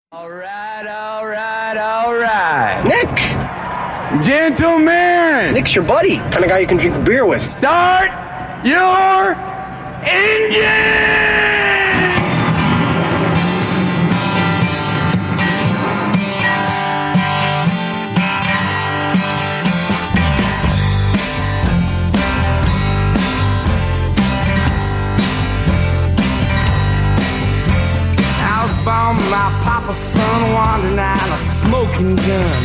All right. Nick! Gentlemen! Nick's your buddy. Kind of guy you can drink beer with. Start your engine! Outbound, my papa's son wandering out a smoking gun.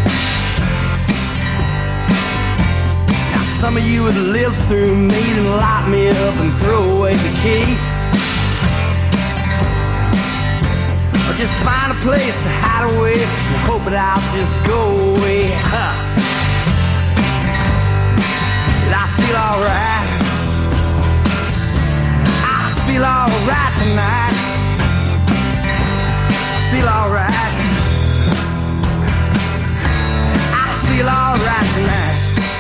Now some of you would live through me and lock me up and throw away the key, or just find a place to hide away and hope that I'll just go away. And I feel alright. I feel alright tonight. Feel alright. I feel alright tonight.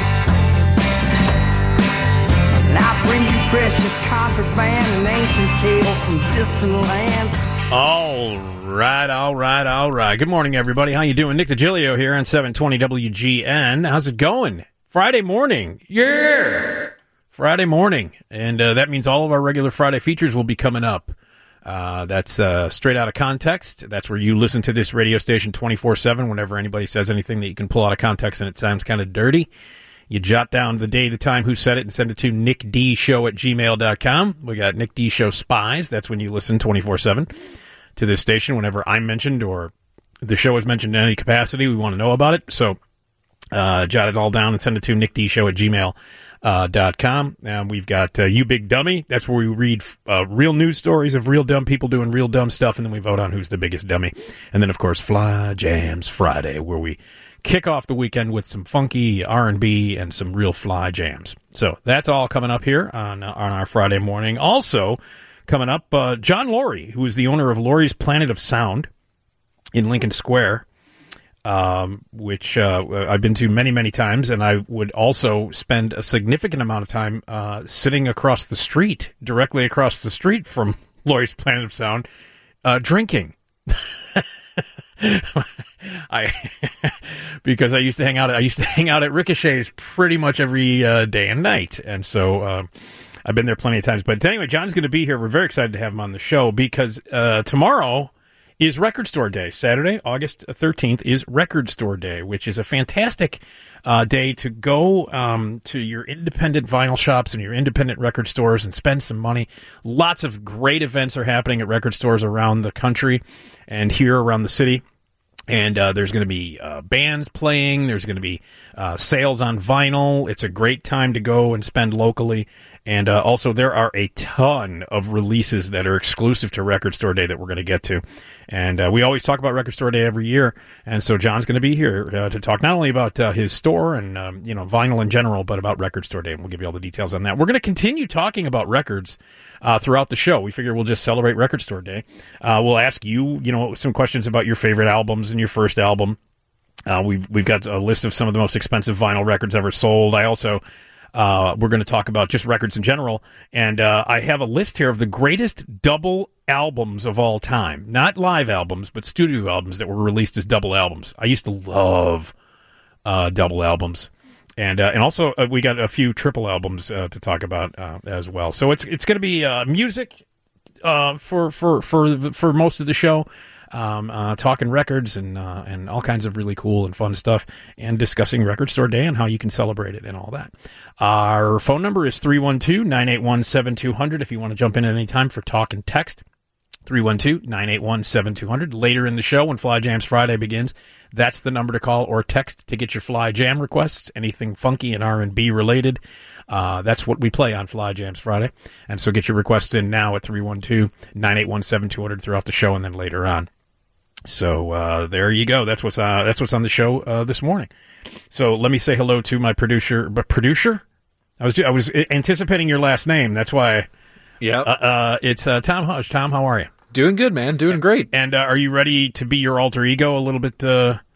And I bring you precious contraband and ancient tales from distant lands. All right. Good morning, everybody. How you doing? Nick DiGilio here on 720 WGN. How's it going? Friday morning. Yeah! Friday morning. And that means all of our regular Friday features will be coming up. That's straight out of context. That's where you listen to this radio station 24/7. Whenever anybody says anything that you can pull out of context and it sounds kind of dirty, you jot down the day, the time, who said it, and send it to nickdshow@gmail.com. We got Nick D Show Spies. That's when you listen 24/7 to this station. Whenever I'm mentioned or the show is mentioned in any capacity, we want to know about it. So jot it all down and send it to nickdshow@gmail.com. And we've got You Big Dummy. That's where we read real news stories of real dumb people doing real dumb stuff, and then we vote on who's the biggest dummy. And then, of course, Fly Jams Friday, where we kick off the weekend with some funky R&B and some real fly jams. So that's all coming up here on our Friday morning. Also coming up, John Laurie, who is the owner of Laurie's Planet of Sound in Lincoln Square, which I've been to many, many times, and I would also spend a significant amount of time sitting across the street, directly across the street from Laurie's Planet of Sound, drinking. Because I used to hang out at Ricochet's pretty much every day and night, and so I've been there plenty of times. But anyway, John's going to be here. We're very excited to have him on the show because tomorrow is Record Store Day. Saturday, August 13th, is Record Store Day, which is a fantastic day to go to your independent vinyl shops and your independent record stores and spend some money. Lots of great events are happening at record stores around the country and here around the city. And there's going to be bands playing. There's going to be sales on vinyl. It's a great time to go and spend locally. And also, there are a ton of releases that are exclusive to Record Store Day that we're going to get to. And we always talk about Record Store Day every year. And so John's going to be here to talk not only about his store and vinyl in general, but about Record Store Day. And we'll give you all the details on that. We're going to continue talking about records throughout the show. We figure we'll just celebrate Record Store Day. We'll ask you, some questions about your favorite albums and your first album. We've got a list of some of the most expensive vinyl records ever sold. I also we're going to talk about just records in general, and I have a list here of the greatest double albums of all time. Not live albums, but studio albums that were released as double albums. I used to love double albums. And also we got a few triple albums to talk about as well. So it's going to be music for most of the show. Talking records and all kinds of really cool and fun stuff, and discussing Record Store Day and how you can celebrate it and all that. Our phone number is 312-981-7200 if you want to jump in at any time for talk and text. 312-981-7200. Later in the show, when Fly Jams Friday begins, that's the number to call or text to get your Fly Jam requests, anything funky and R&B related. That's what we play on Fly Jams Friday. And so get your requests in now at 312-981-7200 throughout the show and then later on. So there you go. That's what's on the show this morning. So let me say hello to my producer. But producer? I was anticipating your last name. That's why. Yeah. It's Tom Hush. Tom, how are you? Doing good, man. Doing great. And are you ready to be your alter ego a little bit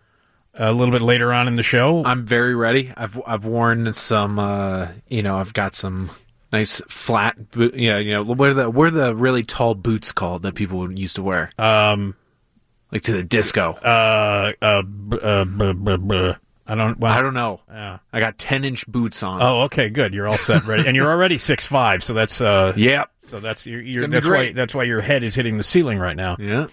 later on in the show? I'm very ready. I've worn some. I've got some nice flat. What are the really tall boots called that people used to wear? Like to the disco. I don't know. Yeah. I got 10-inch boots on. Oh, okay, good. You're all set, ready, and you're already 6'5", so that's Yep. So that's that's why your head is hitting the ceiling right now. Yeah.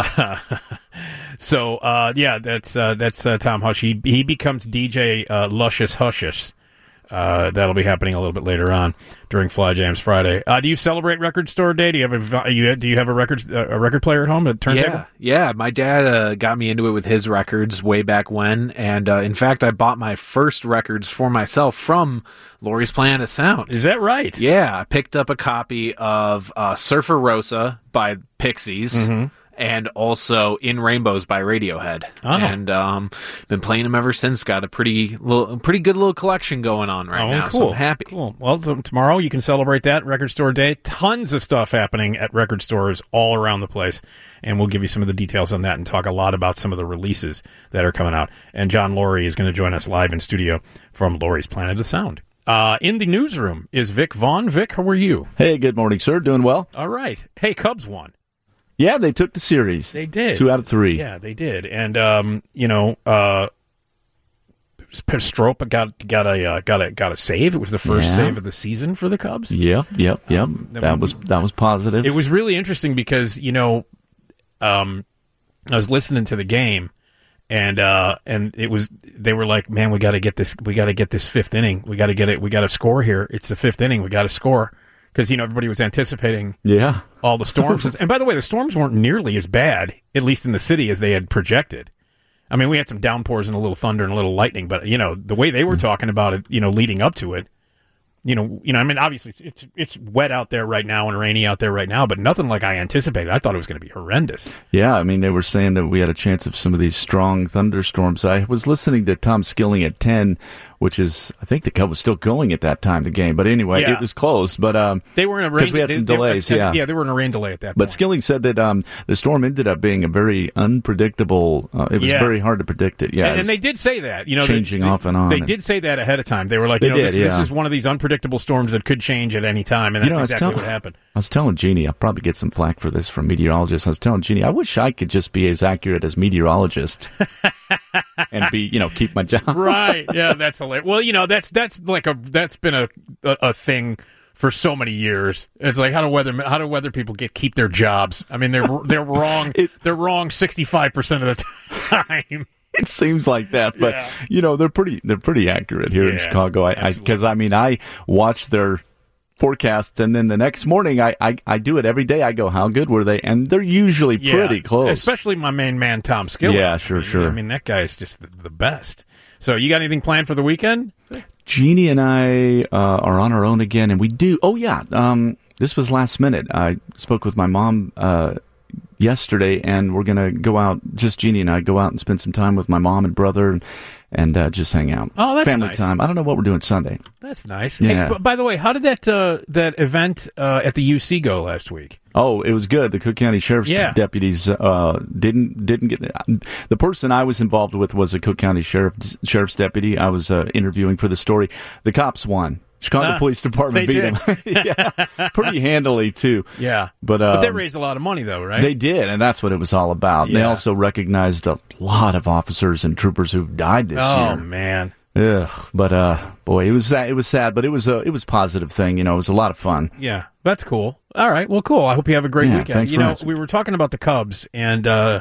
That's Tom Hush. He becomes DJ Luscious Hushes. That'll be happening a little bit later on during Fly Jams Friday. Do you celebrate Record Store Day? Do you have a record player at home, a turntable? Yeah. My dad got me into it with his records way back when, and in fact, I bought my first records for myself from Laurie's Planet of Sound. Is that right? Yeah, I picked up a copy of Surfer Rosa by Pixies. Mm-hmm. And also In Rainbows by Radiohead. Oh. And been playing them ever since. Got a pretty good little collection going on right now. Cool. So I'm happy. Cool. Well, tomorrow you can celebrate that Record Store Day. Tons of stuff happening at record stores all around the place. And we'll give you some of the details on that and talk a lot about some of the releases that are coming out. And John Laurie is going to join us live in studio from Laurie's Planet of Sound. In the newsroom is Vic Vaughn. Vic, how are you? Hey, good morning, sir. Doing well. All right. Hey, Cubs won. Yeah, they took the series. They did. 2 out of 3. Yeah, they did. And Strop got a save. It was the first save of the season for the Cubs. Yep. That was positive. It was really interesting because I was listening to the game, and they were like, man, we got to get this 5th inning. We got to get it. We got to score here. It's the 5th inning. We got to score. Because, everybody was anticipating all the storms. And by the way, the storms weren't nearly as bad, at least in the city, as they had projected. I mean, we had some downpours and a little thunder and a little lightning, but, the way they were talking about it, leading up to it, obviously it's wet out there right now and rainy out there right now, but nothing like I anticipated. I thought it was going to be horrendous. Yeah, I mean, they were saying that we had a chance of some of these strong thunderstorms. I was listening to Tom Skilling at 10, which is, I think the Cub was still going at that time, the game. But anyway, It was close. But they were in a rain because we had some delays. Yeah, they were in a rain delay at that point. But Skilling said that the storm ended up being a very unpredictable. It was very hard to predict it. Yeah, and they did say that. Changing off and on. They did say that ahead of time. They were like, this is one of these unpredictable storms that could change at any time, and that's exactly what happened. I was telling Jeannie, I'll probably get some flack for this from meteorologists. I was telling Jeannie, I wish I could just be as accurate as meteorologists and be, keep my job. Right? Yeah, that's hilarious. Well, that's been a thing for so many years. It's like how do weather people keep their jobs? I mean, they're wrong. They're wrong 65% of the time. It seems like that, but they're pretty accurate here in Chicago. Because I watch their forecasts, and then the next morning I do it every day. I go, how good were they? And they're usually pretty close. Especially my main man Tom Skilling. Yeah, sure. I mean, that guy is just the best. So you got anything planned for the weekend? Jeannie and I are on our own again, and we do. Oh yeah, this was last minute. I spoke with my mom yesterday, and we're gonna go out. Just Jeannie and I go out and spend some time with my mom and brother, and just hang out. Oh, that's family nice. time. I don't know what we're doing Sunday. That's nice. Yeah. Hey, by the way, how did that event at the UC go last week? Oh, it was good. The Cook County Sheriff's deputies didn't get the person I was involved with was a Cook County Sheriff's deputy. I was interviewing for the story. The cops won. Chicago Police Department beat them. Pretty handily too. Yeah, but they raised a lot of money though, right? They did, and that's what it was all about. Yeah. They also recognized a lot of officers and troopers who've died this year. Oh man. Ugh, but boy, it was sad, but it was a positive thing. It was a lot of fun. Yeah, that's cool. All right, well, cool. I hope you have a great weekend. Thanks for asking. We were talking about the Cubs and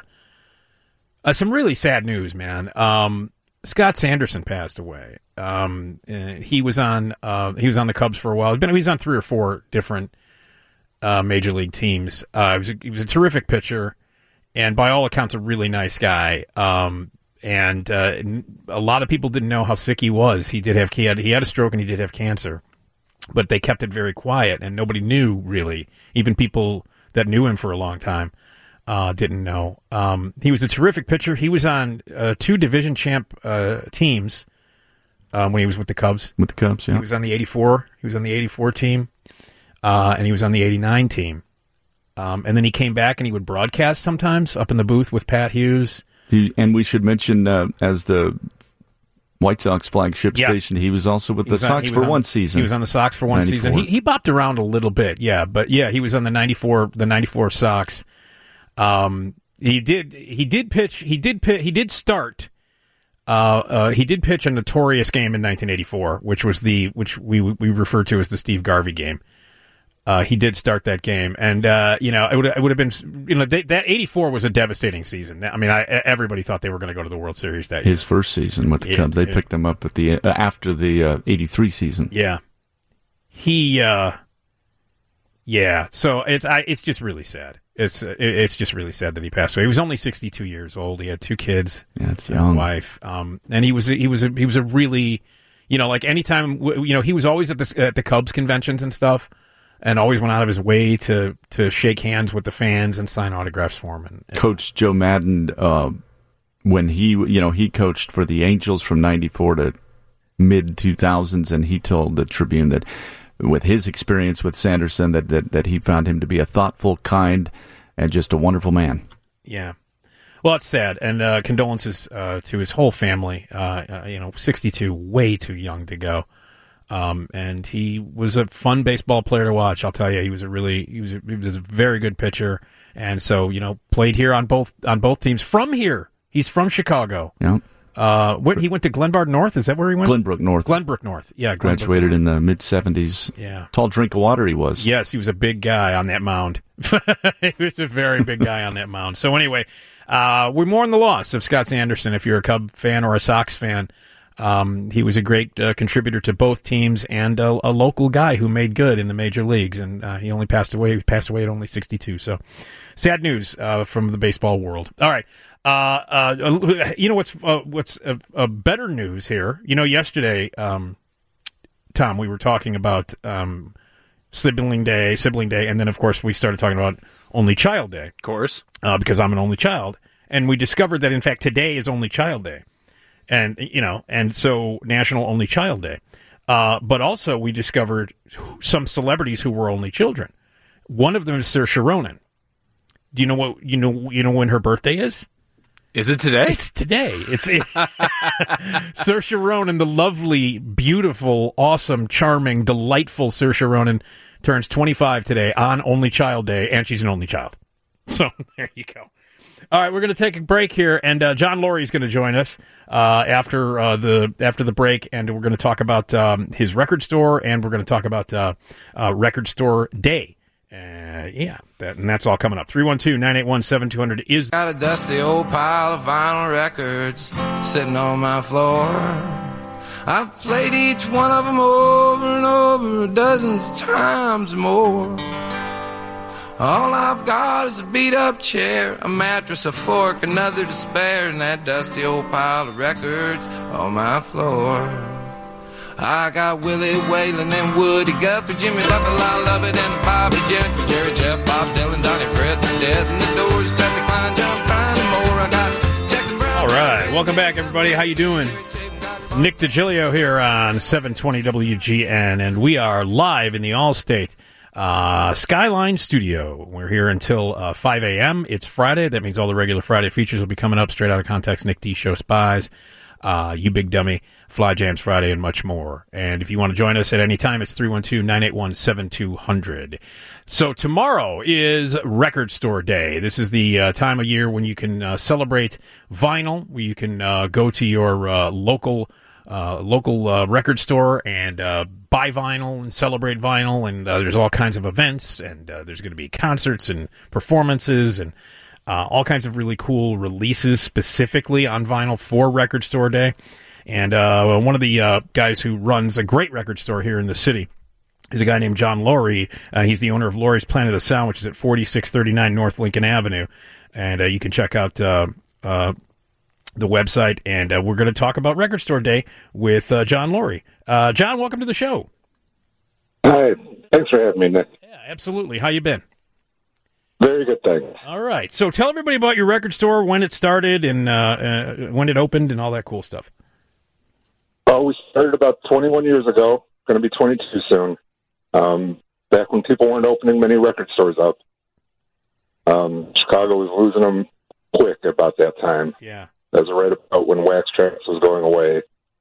some really sad news, man. Scott Sanderson passed away. He was on the Cubs for a while. He was on 3 or 4 different major league teams. He was a terrific pitcher, and by all accounts, a really nice guy. And a lot of people didn't know how sick he was. He had a stroke and he did have cancer, but they kept it very quiet and nobody knew really. Even people that knew him for a long time didn't know. He was a terrific pitcher. He was on 2 division champ teams when he was with the Cubs. With the Cubs, yeah. He was on the 84. He was on the 84 team, and he was on the 89 team. And then he came back and he would broadcast sometimes up in the booth with Pat Hughes. And we should mention, as the White Sox flagship station, he was also with the Sox for one season. He was on the Sox for one 94. season. He bopped around a little bit, but he was on the 94 Sox. He did pitch a notorious game in 1984, which we refer to as the Steve Garvey game. He did start that game, and it would have been, that 84 was a devastating season. I mean, everybody thought they were going to go to the World Series that year. His first season with the Cubs, they picked them up at the after the 83 season. Yeah, So it's just really sad. It's just really sad that he passed away. He was only 62 years old. He had 2 kids. Yeah, it's young. A wife. And he was a really, like anytime, he was always at the Cubs conventions and stuff, and always went out of his way to shake hands with the fans and sign autographs for them. And Coach Joe Madden, when he coached for the Angels from 94 to mid 2000s, and he told the Tribune that with his experience with Sanderson, that he found him to be a thoughtful, kind, and just a wonderful man. Yeah. Well, it's sad, and condolences to his whole family. 62, way too young to go. And he was a fun baseball player to watch. I'll tell you, he was a very good pitcher, and so played here on both teams. From here, he's from Chicago. Yeah. He went to Glenbard North. Is that where he went? Glenbrook North. Yeah. Graduated in the mid-70s. Yeah. Tall drink of water he was. Yes, he was a big guy on that mound. He was a very big guy on that mound. So anyway, we mourn the loss of Scott Sanderson. If you're a Cub fan or a Sox fan, he was a great contributor to both teams and a local guy who made good in the major leagues. And he only passed away. He passed away at only 62. So sad news from the baseball world. All right. What's better news here? Yesterday, Tom, we were talking about sibling day, and then of course we started talking about Only Child Day, Of course, because I'm an only child, and we discovered that in fact today is Only Child Day, and so National Only Child Day. But also we discovered some celebrities who were only children. One of them is Saoirse Ronan. Do you know what when her birthday is? Is it today? It's today. It's Saoirse Ronan, the lovely, beautiful, awesome, charming, delightful Saoirse Ronan, turns 25 today on Only Child Day, and she's an only child. So there you go. All right, we're going to take a break here, and John Laurie is going to join us after the break, and we're going to talk about his record store, and we're going to talk about Record Store Day. That's all coming up. 312-981-7200 is... Got a dusty old pile of vinyl records sitting on my floor. I've played each one of them over and over dozens of times or more. All I've got is a beat-up chair, a mattress, a fork, another to spare, and that dusty old pile of records on my floor. I got Willie Whalen and Woody Guthrie, Jimmy Buffett, I love it, and Bobby Jenkins, Jerry Jeff, Bob Dylan, Donnie Fritz, Dead in the Doors, Patsy Cline, John Prine, and more. I got Jackson Brown. All right, welcome back, everybody. How you doing? Nick DiGilio here on 720 WGN, and we are live in the Allstate Skyline Studio. We're here until 5 a.m. It's Friday. That means all the regular Friday features will be coming up. Straight Out of Context, Nick D. Show Spies, You Big Dummy, Fly Jams Friday, and much more. And if you want to join us at any time, it's 312-981-7200. So tomorrow is Record Store Day. This is the time of year when you can celebrate vinyl, where you can go to your local record store and buy vinyl and celebrate vinyl. And there's all kinds of events, and there's going to be concerts and performances and all kinds of really cool releases specifically on vinyl for Record Store Day. And one of the guys who runs a great record store here in the city is a guy named John Laurie. He's the owner of Laurie's Planet of Sound, which is at 4639 North Lincoln Avenue. And you can check out the website. And we're going to talk about Record Store Day with John Laurie. John, welcome to the show. Hi. Thanks for having me, Nick. Yeah, absolutely. How you been? Very good, thanks. All right. So tell everybody about your record store, when it started, and when it opened, and all that cool stuff. Oh, we started about 21 years ago. Going to be 22 soon. Back when people weren't opening many record stores up. Chicago was losing them quick about that time. Yeah. That was right about when Wax Trax was going away.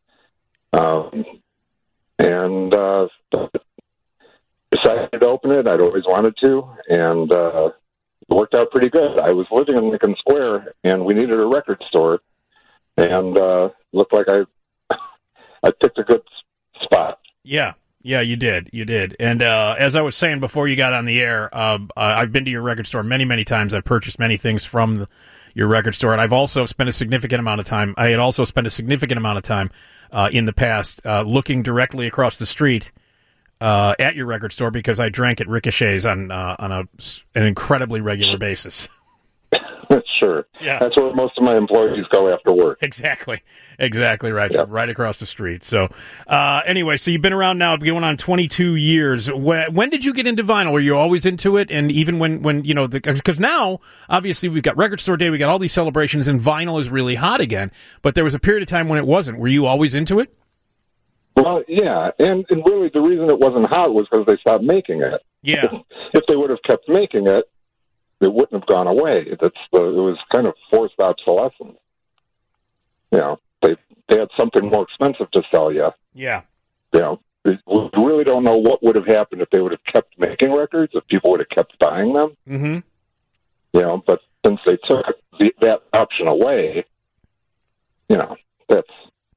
And decided to open it. I'd always wanted to. And, worked out pretty good. I was living in Lincoln Square, and we needed a record store, and looked like I picked a good spot. Yeah, you did. And as I was saying before you got on the air, I've been to your record store many, many times. I've purchased many things from your record store, and I've also spent a significant amount of time. I had also spent a significant amount of time in the past looking directly across the street at your record store because I drank at Ricochet's on an incredibly regular basis. Sure. Yeah. That's where most of my employees go after work. Exactly right. Yep. Right across the street. So anyway, so you've been around now going on 22 years. When did you get into vinyl? Were you always into it? And even when you know, because now, obviously, we've got Record Store Day, we got all these celebrations, and vinyl is really hot again. But there was a period of time when it wasn't. Were you always into it? Well, yeah. And really the reason it wasn't hot was because they stopped making it. Yeah. If they would have kept making it, it wouldn't have gone away. It was kind of forced obsolescence. You know, they had something more expensive to sell you. Yeah. You know, we really don't know what would have happened if they would have kept making records, if people would have kept buying them. Mm-hmm. You know, but since they took that option away, you know, that's...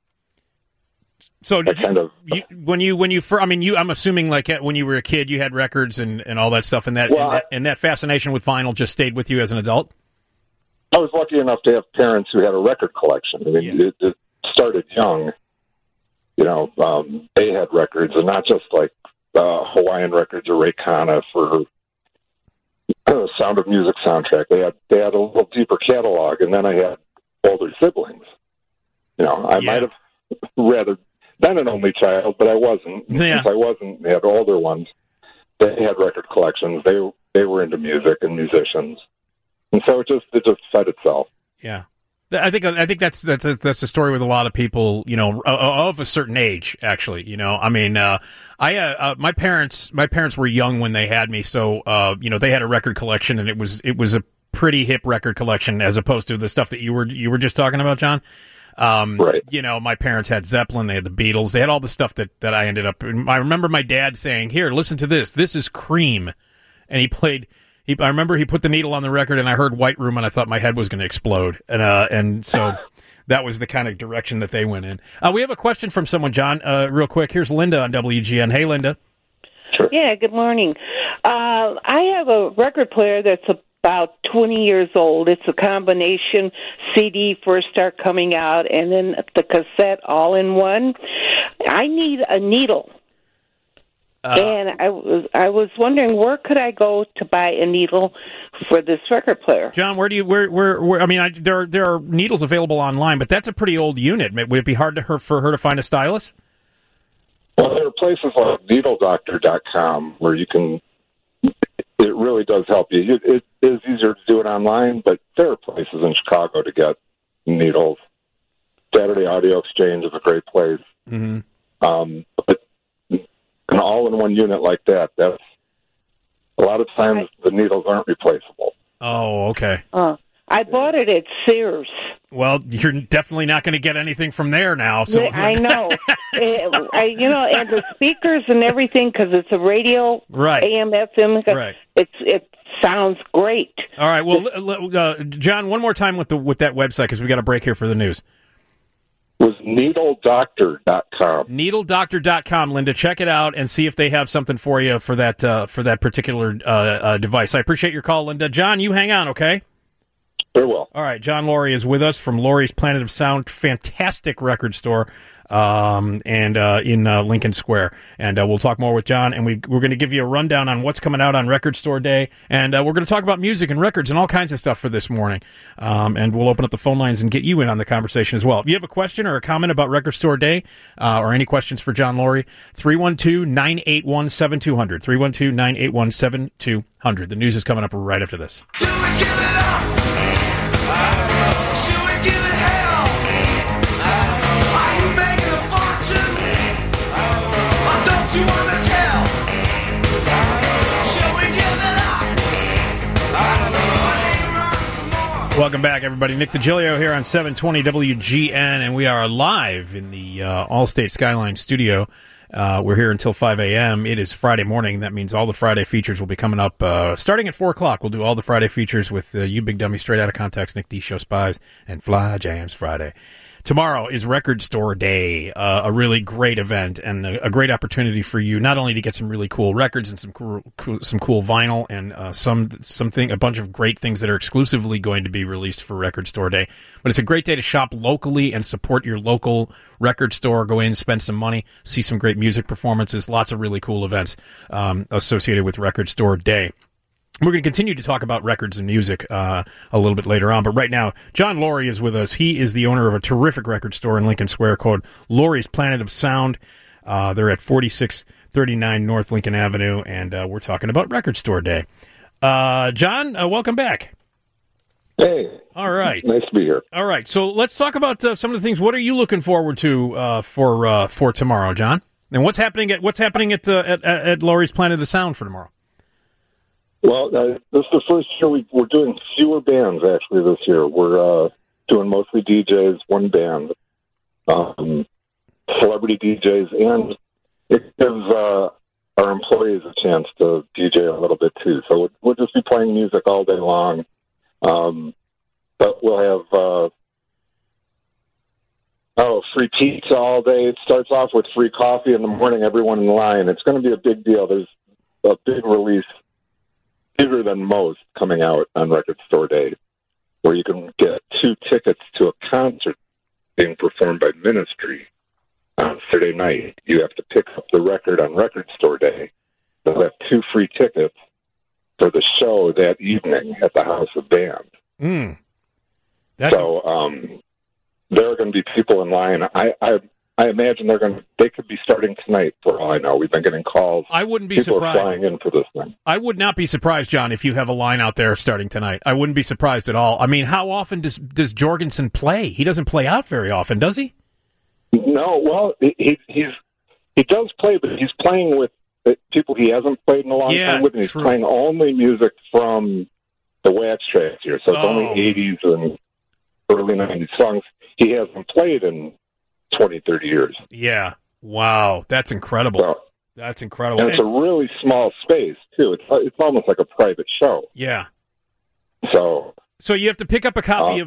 So did I'm assuming like when you were a kid, you had records and all that stuff, and that fascination with vinyl just stayed with you as an adult? I was lucky enough to have parents who had a record collection. I mean, it started young. You know, they had records, and not just like Hawaiian records or Ray Conniff or Sound of Music soundtrack. They had a little deeper catalog, and then I had older siblings. You know, I might have rather been an only child, but I wasn't. Yeah. Since I wasn't, they had older ones. They had record collections. They were into music and musicians, and so it just fed itself. Yeah, I think that's a story with a lot of people, you know, of a certain age. Actually, you know, I mean, my parents were young when they had me, so you know, they had a record collection, and it was a pretty hip record collection as opposed to the stuff that you were just talking about, John. Right. You know, my parents had Zeppelin, they had the Beatles, they had all the stuff that I ended up. I remember my dad saying, "Here, listen to this. This is Cream," and I remember he put the needle on the record, and I heard White Room, and I thought my head was going to explode, and so that was the kind of direction that they went in. We have a question from someone, John, real quick. Here's Linda on WGN. Hey, Linda. Sure. Yeah. Good morning. I have a record player that's about 20 years old. It's a combination CD first start coming out and then the cassette all in one. I need a needle. And I was wondering, where could I go to buy a needle for this record player? John, where I mean, there are needles available online, but that's a pretty old unit. Would it be hard for her to find a stylus? Well, there are places like NeedleDoctor.com where you can. It really does help you. It is easier to do it online, but there are places in Chicago to get needles. Saturday Audio Exchange is a great place. Mm-hmm. But an all-in-one unit like that's a lot of times the needles aren't replaceable. Oh, okay. I bought it at Sears. Well, you're definitely not going to get anything from there now. So. I know. You know, and the speakers and everything, because it's a radio, right. AM, FM. Right. It sounds great. All right. Well, John, one more time with that website, because we got a break here for the news. It was NeedleDoctor.com. NeedleDoctor.com, Linda. Check it out and see if they have something for you for that particular device. I appreciate your call, Linda. John, you hang on, okay? Very well. All right, John Laurie is with us from Laurie's Planet of Sound, fantastic record store, and in Lincoln Square. And we'll talk more with John, and we're going to give you a rundown on what's coming out on Record Store Day, and we're going to talk about music and records and all kinds of stuff for this morning. And we'll open up the phone lines and get you in on the conversation as well. If you have a question or a comment about Record Store Day, or any questions for John Laurie, 312-981-7200, 312-981-7200. The news is coming up right after this. Welcome back, everybody. Nick DiGilio here on 720 WGN, and we are live in the Allstate Skyline studio We're here until 5 a.m. It is Friday morning. That means all the Friday features will be coming up starting at 4 o'clock. We'll do all the Friday features with You Big Dummy, Straight Outta Context, Nick D. Show Spies, and Fly Jams Friday. Tomorrow is Record Store Day, a really great event and a great opportunity for you not only to get some really cool records and some cool vinyl and a bunch of great things that are exclusively going to be released for Record Store Day, but it's a great day to shop locally and support your local record store. Go in, spend some money, see some great music performances, lots of really cool events associated with Record Store Day. We're going to continue to talk about records and music a little bit later on, but right now, John Laurie is with us. He is the owner of a terrific record store in Lincoln Square called Laurie's Planet of Sound. They're at 4639 North Lincoln Avenue, and we're talking about Record Store Day. John, welcome back. Hey. All right. Nice to be here. All right, so let's talk about some of the things. What are you looking forward to for tomorrow, John? And what's happening at Laurie's Planet of Sound for tomorrow? Well, this is the first year we're doing fewer bands, actually, this year. We're doing mostly DJs, one band, celebrity DJs, and it gives our employees a chance to DJ a little bit, too. So we'll just be playing music all day long. But we'll have free pizza all day. It starts off with free coffee in the morning, everyone in line. It's going to be a big deal. There's a big release, bigger than most, coming out on Record Store Day, where you can get 2 tickets to a concert being performed by Ministry on Saturday night. You have to pick up the record on Record Store Day. They'll have 2 free tickets for the show that evening at the House of Band. So there are going to be people in line. I imagine they could be starting tonight, for all I know. We've been getting calls. I wouldn't be people surprised. People are flying in for this thing. I would not be surprised, John, if you have a line out there starting tonight. I wouldn't be surprised at all. I mean, how often does Jorgensen play? He doesn't play out very often, does he? No, well, he does play, but he's playing with people he hasn't played in a long time with, and he's playing only music from the Wax Trax here. So it's only 80s and early 90s songs he hasn't played in 20, 30 years. Yeah. Wow. That's incredible. So, that's incredible. And it's a really small space, too. It's almost like a private show. Yeah. So you have to pick up a copy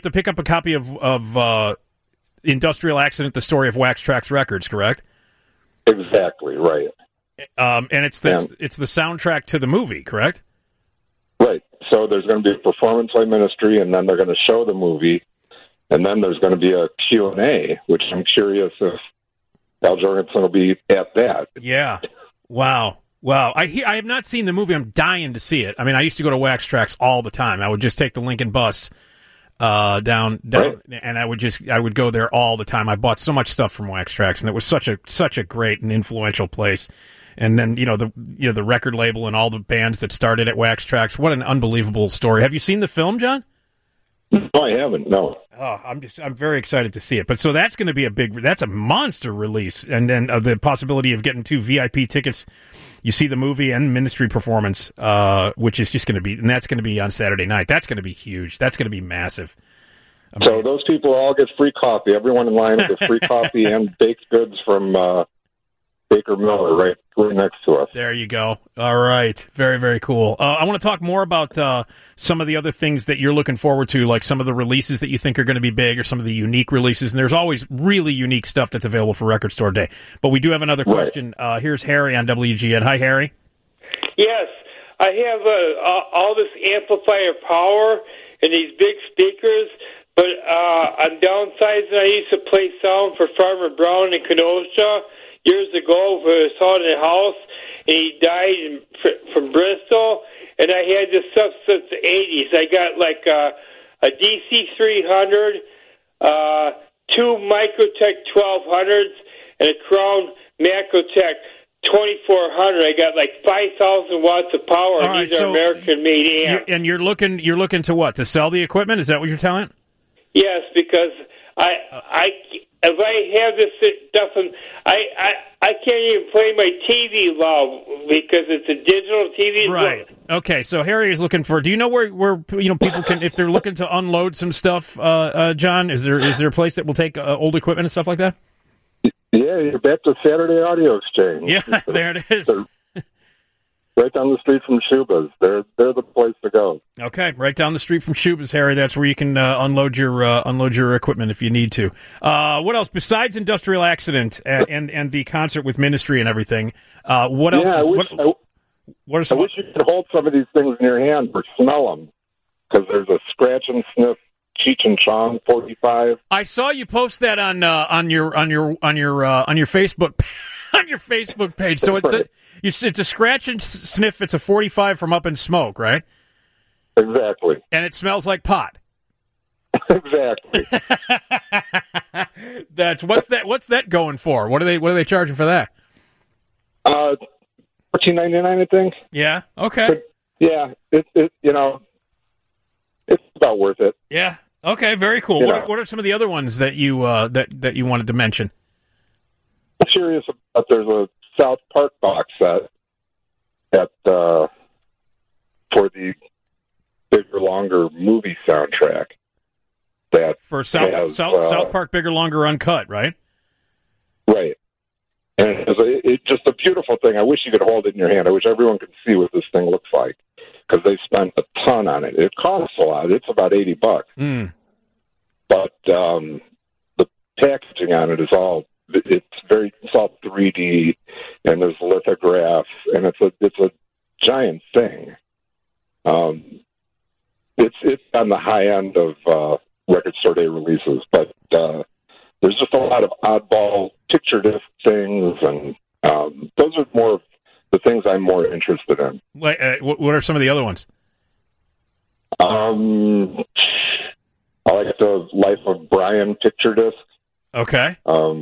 of Industrial Accident: The Story of Wax Trax Records, correct? Exactly, right. And it's the soundtrack to the movie, correct? Right. So there's going to be a performance by Ministry, and then they're going to show the movie. And then there's going to be a Q&A, which I'm curious if Al Jorgensen will be at that. Yeah. Wow. I have not seen the movie. I'm dying to see it. I mean, I used to go to Wax Trax all the time. I would just take the Lincoln bus down, right, and I would go there all the time. I bought so much stuff from Wax Trax, and it was such a great and influential place. And then the record label and all the bands that started at Wax Trax. What an unbelievable story. Have you seen the film, John? No, I haven't. No. Oh, I'm very excited to see it. But so that's going to be that's a monster release, and then the possibility of getting 2 VIP tickets. You see the movie and Ministry performance, which is just going to be, and that's going to be on Saturday night. That's going to be huge. That's going to be massive. So those people all get free coffee. Everyone in line gets free coffee and baked goods from Baker Miller right next to us. There you go. All right. Very, very cool. I want to talk more about some of the other things that you're looking forward to, like some of the releases that you think are going to be big or some of the unique releases. And there's always really unique stuff that's available for Record Store Day. But we do have another question. Here's Harry on WGN. Hi, Harry. Yes. I have all this amplifier power and these big speakers, but I'm downsizing. I used to play sound for Farmer Brown in Kenosha years ago for a son in the house, and he died from Bristol, and I had this stuff since the 80s. I got like a DC-300, 2 Microtech 1200s, and a Crown Macrotech 2400. I got like 5,000 watts of power, and these are American-made amps. And you're looking to what? To sell the equipment? Is that what you're telling? Yes, because if I have this stuff, I can't even play my TV loud because it's a digital TV. Right. Okay. So Harry is looking for. Do you know where people can, if they're looking to unload some stuff? John, is there a place that will take old equipment and stuff like that? Yeah, Yeah, you're back to Saturday Audio Exchange. Yeah, there it is. Right down the street from Schuba's. They're the place to go. Okay, right down the street from Schuba's, Harry. That's where you can unload your equipment if you need to. What else besides Industrial Accident and the concert with Ministry and everything? What else? I wish you could hold some of these things in your hand or smell them, because there's a scratch and sniff Cheech and Chong 45. I saw you post that on your Facebook on your Facebook page. So it's a scratch and sniff. It's a 45 from Up in Smoke, right? Exactly. And it smells like pot. Exactly. What's that going for? What are they charging for that? $14.99, I think. Yeah. Okay. But, yeah. It's about worth it. Yeah. Okay. Very cool. What are some of the other ones that you that you wanted to mention? I'm curious about. There's a South Park box set for the Bigger Longer movie soundtrack. That for South Park Bigger Longer Uncut, right? Right. And it's just a beautiful thing. I wish you could hold it in your hand. I wish everyone could see what this thing looks like, because they spent a ton on it. It costs a lot. It's about $80. But the packaging on it is all all 3D, and there's lithographs, and it's a giant thing. It's on the high end of record store day releases, but there's just a lot of oddball picture disc things, and those are more of the things I'm more interested in. What are some of the other ones? I like the Life of Brian picture disc. Okay.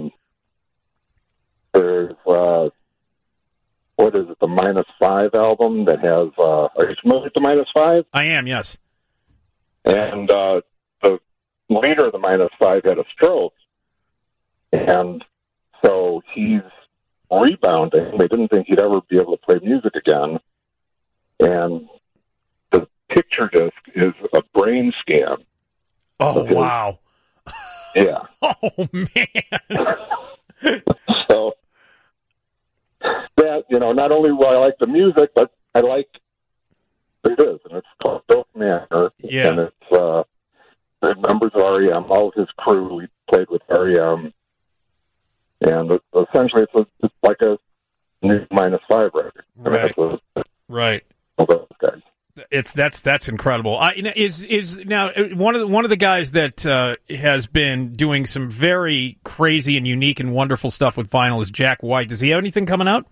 There's what is it? The -5 album that has. Are you familiar with the -5? I am. Yes. And the leader of the -5 had a stroke, and so he's rebounding. They didn't think he'd ever be able to play music again, and the picture disc is a brain scan. Oh, wow. Yeah. Oh, man. So that, not only will I like the music, but I like it is, and it's called Dope Manor. Yeah. And it's the members of REM, all of his crew. We played with REM, and essentially it's like a new -5 record. Right. Right. Those guys. That's incredible. Is now one of the guys that has been doing some very crazy and unique and wonderful stuff with vinyl is Jack White. Does he have anything coming out?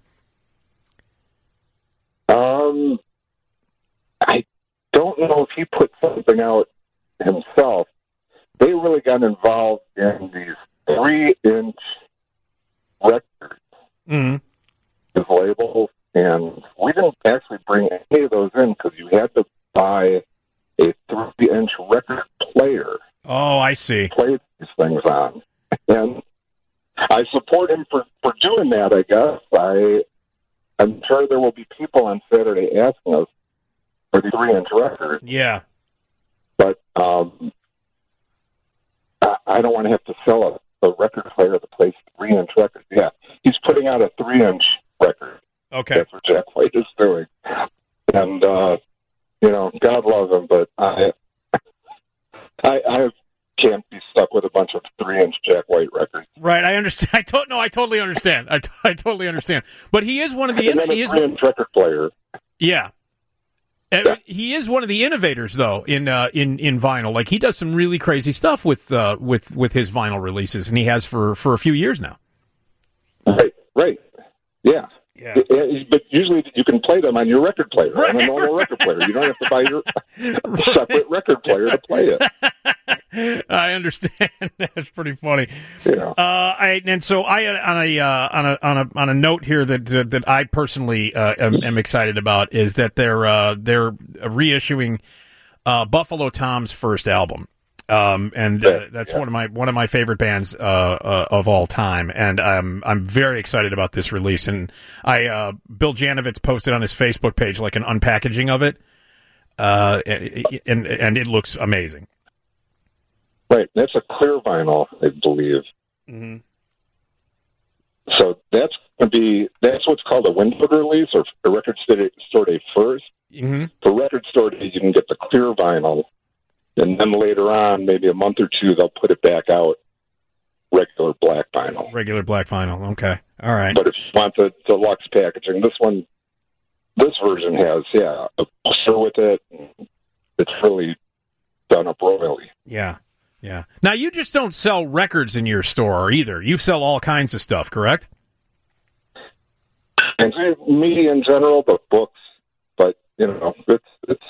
I don't know if he put something out himself. They really got involved in these 3-inch records. Mm-hmm. His label. And we didn't actually bring any of those in because you had to buy a 3-inch record player. Oh, I see. To play these things on. And I support him for doing that, I guess. I'm sure there will be people on Saturday asking us for the 3-inch record. Yeah. But I don't want to have to sell a record player that plays 3-inch records. Yeah, he's putting out a 3-inch record. Okay. That's what Jack White is doing. And, God love him, but I can't be stuck with a bunch of 3-inch Jack White records. Right, I understand. I totally understand. I totally understand. But he is one of the... And then a 3-inch record player. Yeah. Yeah. He is one of the innovators, though, in vinyl. Like, he does some really crazy stuff with his vinyl releases, and he has for a few years now. Right. Yeah. Yeah. But usually you can play them on your record player, on a normal record player. You don't have to buy your separate record player to play it. I understand. That's pretty funny. Yeah. So on a note here that I personally am excited about is that they're reissuing Buffalo Tom's first album. That's one of my favorite bands of all time, and I'm very excited about this release. And Bill Janovitz posted on his Facebook page like an unpackaging of it, and it looks amazing. Right, that's a clear vinyl, I believe. Mm-hmm. So that's what's called a windowed release, or a record store day first. Mm-hmm. For record store day, you can get the clear vinyl, and then later on, maybe a month or two, they'll put it back out, regular black vinyl. Regular black vinyl, okay. All right. But if you want the deluxe packaging, this version has, a poster with it. It's really done up royally. Yeah. Now, you just don't sell records in your store either. You sell all kinds of stuff, correct? And media in general, but books. But, it's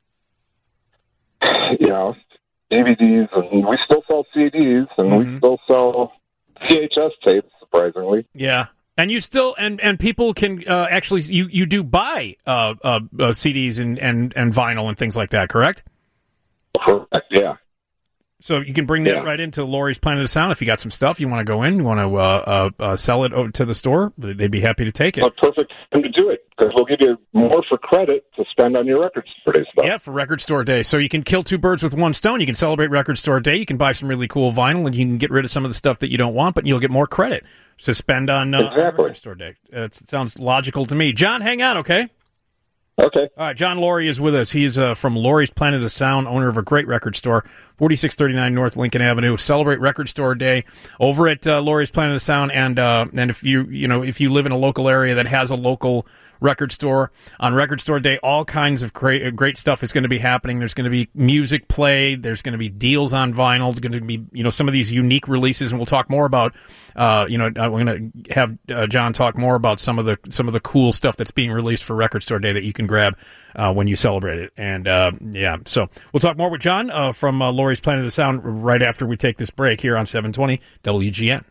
DVDs, and we still sell CDs, and we still sell VHS tapes, surprisingly. Yeah. And you still, and people can actually, you do buy CDs and vinyl and things like that, correct? Correct, yeah. So you can bring that right into Laurie's Planet of Sound if you got some stuff you want to go in, you want to sell it over to the store. They'd be happy to take it. A perfect time to do it, because we'll give you more for credit to spend on your Record Store Day stuff. Yeah, for Record Store Day. So you can kill two birds with one stone. You can celebrate Record Store Day. You can buy some really cool vinyl, and you can get rid of some of the stuff that you don't want, but you'll get more credit to spend on Record Store Day. It sounds logical to me. John, hang on, okay? Okay. All right, John Laurie is with us. He's from Laurie's Planet of Sound, owner of a great record store, 4639 North Lincoln Avenue. Celebrate Record Store Day over at Laurie's Planet of Sound, and if you live in a local area that has a local record store, on Record Store Day, all kinds of great stuff is going to be happening. There's going to be music played. There's going to be deals on vinyl. There's going to be some of these unique releases, and we'll talk more about. We're going to have John talk more about some of the cool stuff that's being released for Record Store Day that you can grab when you celebrate it. And so we'll talk more with John from Laurie's Planet of Sound right after we take this break here on 720 WGN.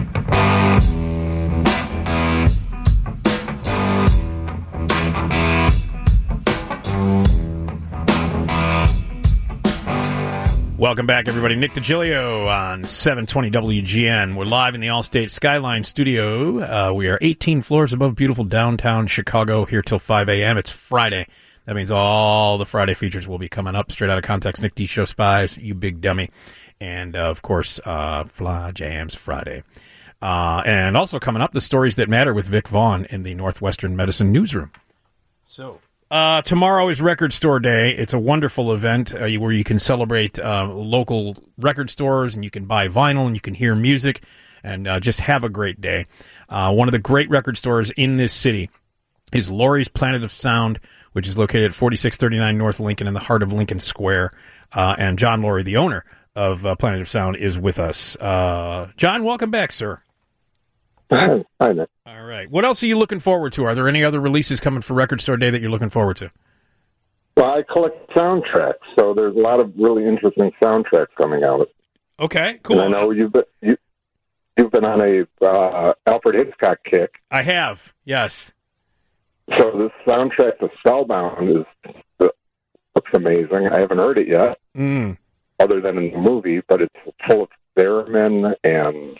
Welcome back, everybody. Nick DiGilio on 720 WGN. We're live in the Allstate Skyline studio. We are 18 floors above beautiful downtown Chicago, here till 5 a.m. It's Friday. That means all the Friday features will be coming up. Straight Out of Context, Nick D. Show Spies, You Big Dummy. And, of course, Fly Jams Friday. And also coming up, The Stories That Matter with Vic Vaughn in the Northwestern Medicine Newsroom. So... tomorrow is Record Store Day. It's a wonderful event where you can celebrate local record stores, and you can buy vinyl, and you can hear music, and just have a great day. One of the great record stores in this city is Laurie's Planet of Sound, which is located at 4639 North Lincoln in the heart of Lincoln Square. And John Laurie, the owner of Planet of Sound, is with us. John, welcome back, sir. Hi, Nick. All right. What else are you looking forward to? Are there any other releases coming for Record Store Day that you're looking forward to? Well, I collect soundtracks, so there's a lot of really interesting soundtracks coming out. Okay, cool. And I know you've been on a Alfred Hitchcock kick. I have, yes. So this soundtrack to Spellbound looks amazing. I haven't heard it yet, other than in the movie, but it's full of theremin and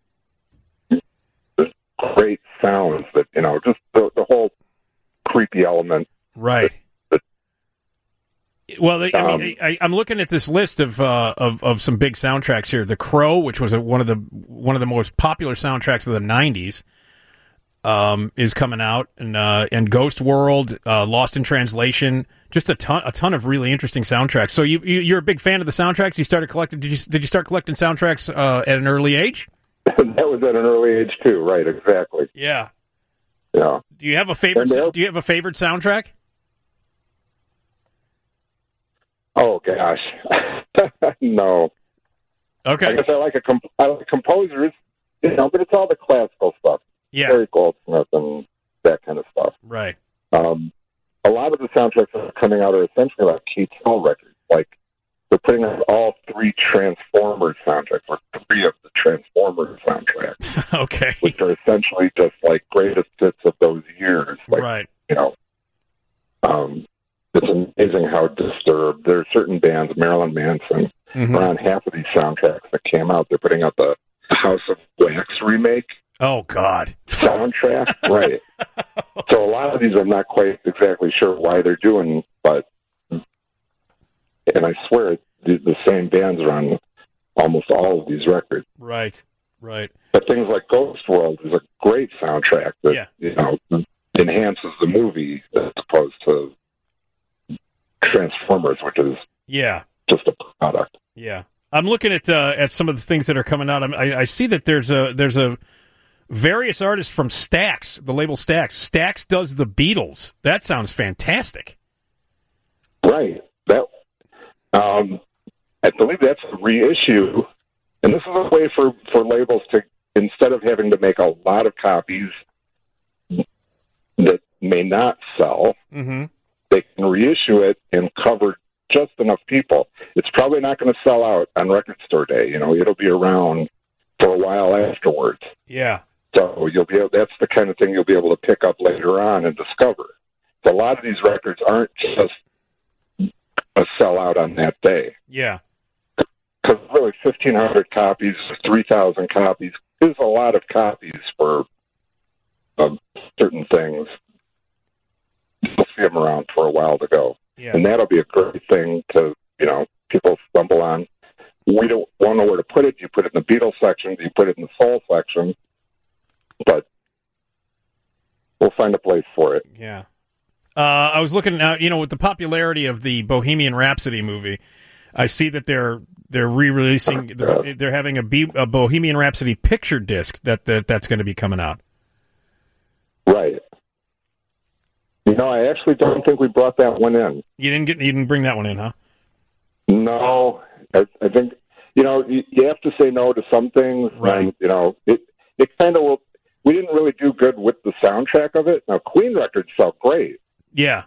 great sounds that, just the whole creepy element. Right. Well, I'm looking at this list of some big soundtracks here. The Crow, which was one of the most popular soundtracks of the 90s, is coming out, and Ghost World, Lost in Translation, just a ton of really interesting soundtracks. So you're a big fan of the soundtracks. You started collecting. Did you start collecting soundtracks at an early age? That was at an early age too, right? Exactly. Yeah. Yeah. Do you have a favorite? Do you have a favorite soundtrack? Oh gosh, no. Okay. I guess I like composers, but it's all the classical stuff. Yeah. Harry Goldsmith and that kind of stuff. Right. A lot of the soundtracks that are coming out are essentially like Keith Hill records. Like they're putting out all 3 Transformers soundtracks, or 3 of the Transformers soundtracks. Okay. Which are essentially just like greatest hits of those years. Like, right. It's amazing how Disturbed. There are certain bands, Marilyn Manson, around half of these soundtracks that came out. They're putting out the House of Wax remake. Oh, God. Soundtrack, right. So a lot of these I'm not quite exactly sure why they're doing, and I swear the same bands are on almost all of these records. Right. Right. But things like Ghost World is a great soundtrack that enhances the movie as opposed to Transformers, which is just a product. Yeah. I'm looking at some of the things that are coming out. I see that there's a various artists from Stax, the label Stax. Stax does the Beatles. That sounds fantastic. Right. That I believe that's a reissue, and this is a way for labels to, instead of having to make a lot of copies that may not sell, they can reissue it and cover just enough people. It's probably not going to sell out on Record Store Day. It'll be around for a while afterwards. Yeah. So that's the kind of thing you'll be able to pick up later on and discover. So a lot of these records aren't just a sellout on that day. Yeah. Because really 1,500 copies, 3,000 copies is a lot of copies for certain things. You'll see them around for a while to go. Yeah. And that'll be a great thing to, people stumble on. We don't want to know where to put it. You put it in the Beatles section, you put it in the Soul section, but we'll find a place for it. Yeah. I was looking at, with the popularity of the Bohemian Rhapsody movie, I see that they're re-releasing, they're having a Bohemian Rhapsody picture disc that's going to be coming out. Right. I actually don't think we brought that one in. You didn't bring that one in, huh? No, I think you have to say no to some things. Right. And, it kind of we didn't really do good with the soundtrack of it. Now Queen records felt great. Yeah.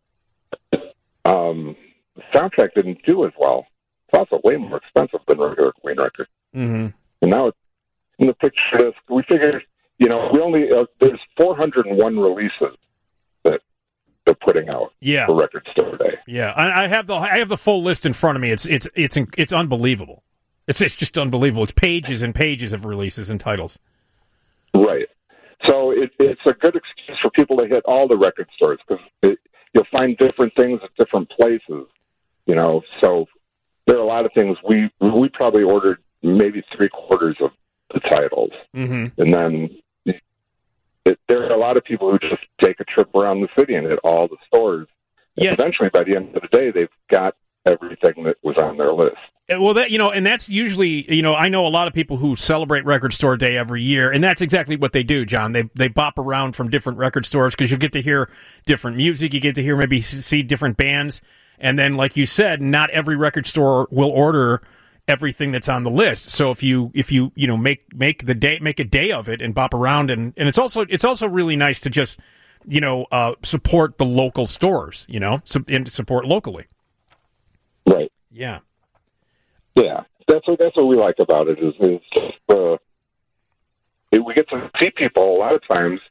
The soundtrack didn't do as well. It's also way more expensive than regular Queen records. Mm-hmm. And now it's in the picture disc. We figured, we only there's 401 releases that they're putting out for Record Store Day. Yeah, I have the full list in front of me. It's unbelievable. It's just unbelievable. It's pages and pages of releases and titles. Right. So it's a good excuse for people to hit all the record stores because you'll find different things at different places. So there are a lot of things we probably ordered maybe 3/4 of the titles, and then there are a lot of people who just take a trip around the city and hit all the stores. And eventually, by the end of the day, they've got everything that was on their list. Well, and that's usually, I know a lot of people who celebrate Record Store Day every year, and that's exactly what they do, John. They bop around from different record stores because you get to hear different music, you get to hear maybe see different bands, and then, like you said, not every record store will order everything that's on the list. So if you make a day of it and bop around, and it's also really nice to just support the local stores, and support locally. Right. Yeah. Yeah, that's what we like about it is just we get to see people a lot of times.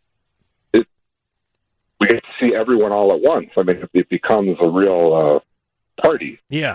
We get to see everyone all at once. I mean, it becomes a real party. Yeah.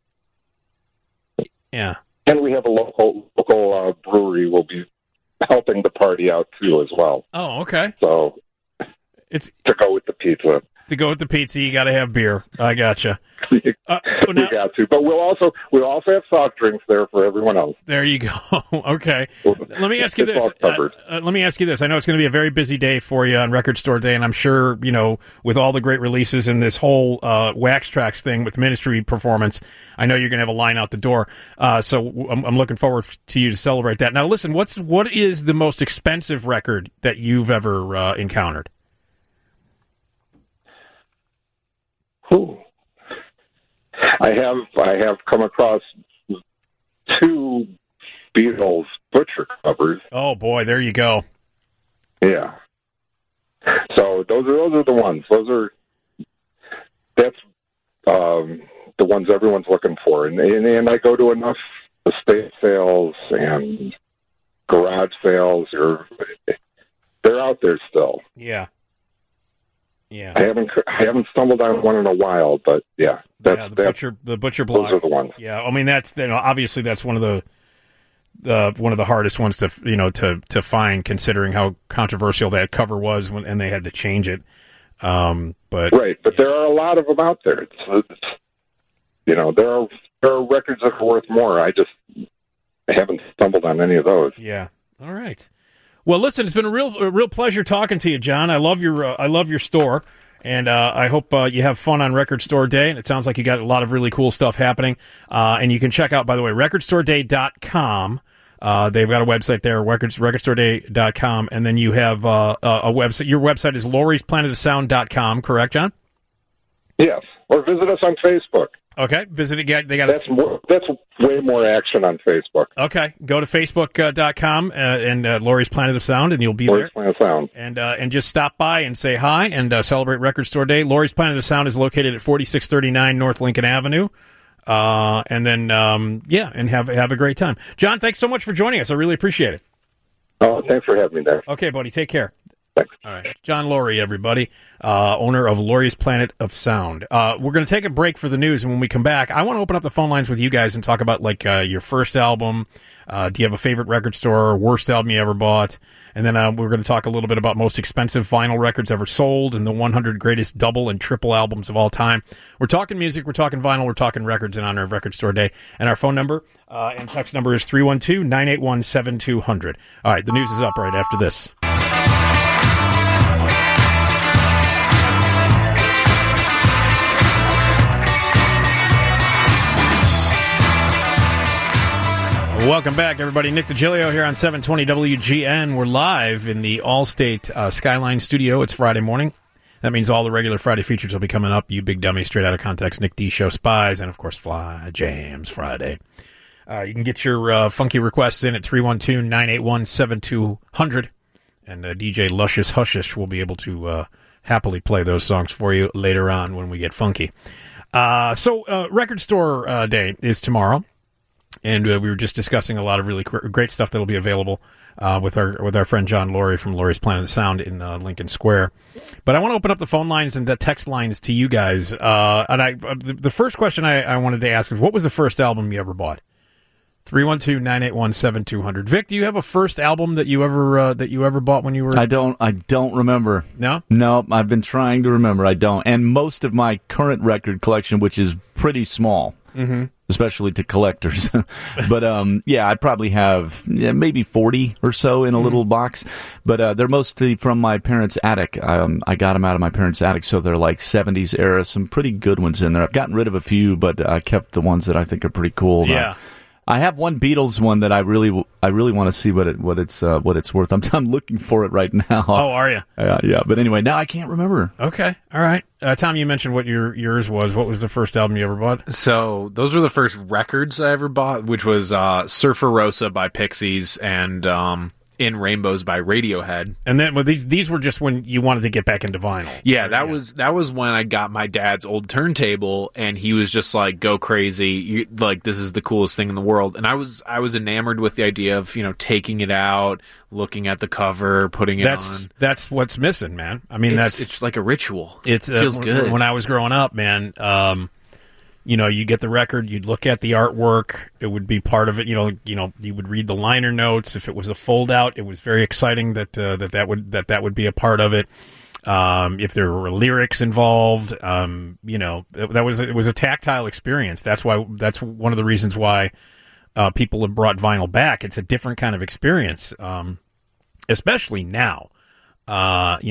Yeah. And we have a local brewery will be helping the party out too as well. Oh, okay. So it's to go with the pizza. To go with the pizza, you got to have beer. I gotcha. We got to, but we'll also have soft drinks there for everyone else. There you go. Okay. Let me ask you this. Let me ask you this. I know it's going to be a very busy day for you on Record Store Day, and I'm sure with all the great releases and this whole Wax Trax thing with Ministry performance, I know you're going to have a line out the door. So I'm looking forward to you to celebrate that. Now, listen. What is the most expensive record that you've ever encountered? Ooh. I have come across 2 Beatles Butcher covers. Oh boy, there you go. Yeah. So those are the ones. That's the ones everyone's looking for, and I go to enough estate sales and garage sales. They're out there still. Yeah. Yeah, I haven't stumbled on one in a while, but yeah, the butcher block. Those are the ones. Yeah, I mean that's obviously that's one of the hardest ones to find, considering how controversial that cover was and they had to change it. But there are a lot of them out there. There are records that are worth more. I haven't stumbled on any of those. Yeah. All right. Well, listen, it's been a real pleasure talking to you, John. I love your store, and I hope you have fun on Record Store Day. And it sounds like you got a lot of really cool stuff happening. And you can check out, by the way, recordstoreday.com. They've got a website there, recordstoreday.com, and then you have a website. Your website is lauriesplanetofsound.com, correct, John? Yes, or visit us on Facebook. Okay, visit again. They got that's way more action on Facebook. Okay, go to facebook.com and Laurie's Planet of Sound, and you'll be Laurie's there. Planet of Sound. And just stop by and say hi and celebrate Record Store Day. Laurie's Planet of Sound is located at 4639 North Lincoln Avenue. And then and have a great time. John, thanks so much for joining us. I really appreciate it. Oh, thanks for having me there. Okay, buddy, take care. Thanks. All right. John Laurie, everybody, owner of Laurie's Planet of Sound. We're going to take a break for the news, and when we come back, I want to open up the phone lines with you guys and talk about, like, your first album. Do you have a favorite record store, worst album you ever bought? And then we're going to talk a little bit about most expensive vinyl records ever sold and the 100 greatest double and triple albums of all time. We're talking music, we're talking vinyl, we're talking records in honor of Record Store Day. And our phone number and text number is 312-981-7200. All right, the news is up right after this. Welcome back, everybody. Nick DiGilio here on 720 WGN. We're live in the Allstate Skyline studio. It's Friday morning. That means all the regular Friday features will be coming up. You Big Dummy, Straight Outta Context, Nick D Show, Spies, and, of course, Fly Jams Friday. You can get your funky requests in at 312-981-7200. And DJ Luscious Hushish will be able to happily play those songs for you later on when we get funky. So Record Store Day is tomorrow. And we were just discussing a lot of really great stuff that'll be available with our friend John Laurie from Laurie's Planet of Sound in Lincoln Square. But I want to open up the phone lines and the text lines to you guys. And the first question I wanted to ask is, what was the first album you ever bought? 312-981-7200. Vic, do you have a first album that you ever bought when you were? I don't remember. No? No, I've been trying to remember. I don't. And most of my current record collection, which is pretty small. Mm-hmm. Especially to collectors. But, I probably have maybe 40 or so in a little box. But they're mostly from my parents' attic. I got them out of my parents' attic, so they're like 70s era. Some pretty good ones in there. I've gotten rid of a few, but I kept the ones that I think are pretty cool. Yeah. I have one Beatles one that I really want to see what it's worth. I'm looking for it right now. Oh, are you? Yeah. But anyway, now I can't remember. Okay, all right. Tom, you mentioned what yours was. What was the first album you ever bought? So those were the first records I ever bought, which was Surfer Rosa by Pixies and In Rainbows by Radiohead. And then these were just when you wanted to get back into vinyl. Yeah, that was when I got my dad's old turntable, and he was just like, "Go crazy! This is the coolest thing in the world." And I was enamored with the idea of taking it out, looking at the cover, putting it on. That's what's missing, man. I mean, it's like a ritual. It feels good. When I was growing up, man. You get the record, you'd look at the artwork, it would be part of it, you would read the liner notes. If it was a fold out, it was very exciting that would be a part of it. If there were lyrics involved, it was a tactile experience. That's one of the reasons why people have brought vinyl back. It's a different kind of experience, especially now. When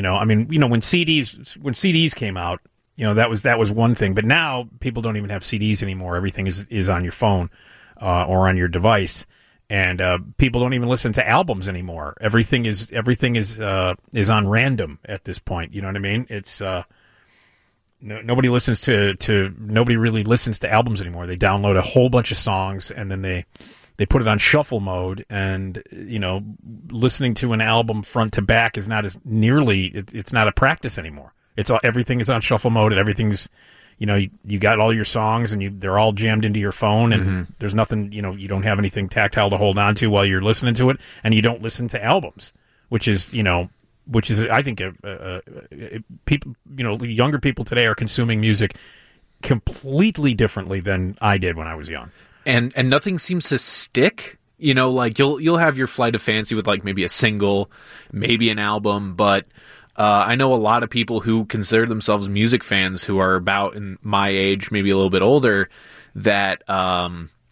CDs came out, that was one thing, but now people don't even have CDs anymore. Everything is on your phone or on your device, and people don't even listen to albums anymore. Everything is on random at this point. You know what I mean? It's nobody really listens to albums anymore. They download a whole bunch of songs and then they put it on shuffle mode, and listening to an album front to back is not it's not a practice anymore. Everything is on shuffle mode, and everything's, you got all your songs, and they're all jammed into your phone, and there's nothing, you don't have anything tactile to hold on to while you're listening to it, and you don't listen to albums, which is I think people, younger people today are consuming music completely differently than I did when I was young, and nothing seems to stick. You'll have your flight of fancy with maybe a single, maybe an album, but. I know a lot of people who consider themselves music fans who are about in my age, maybe a little bit older, that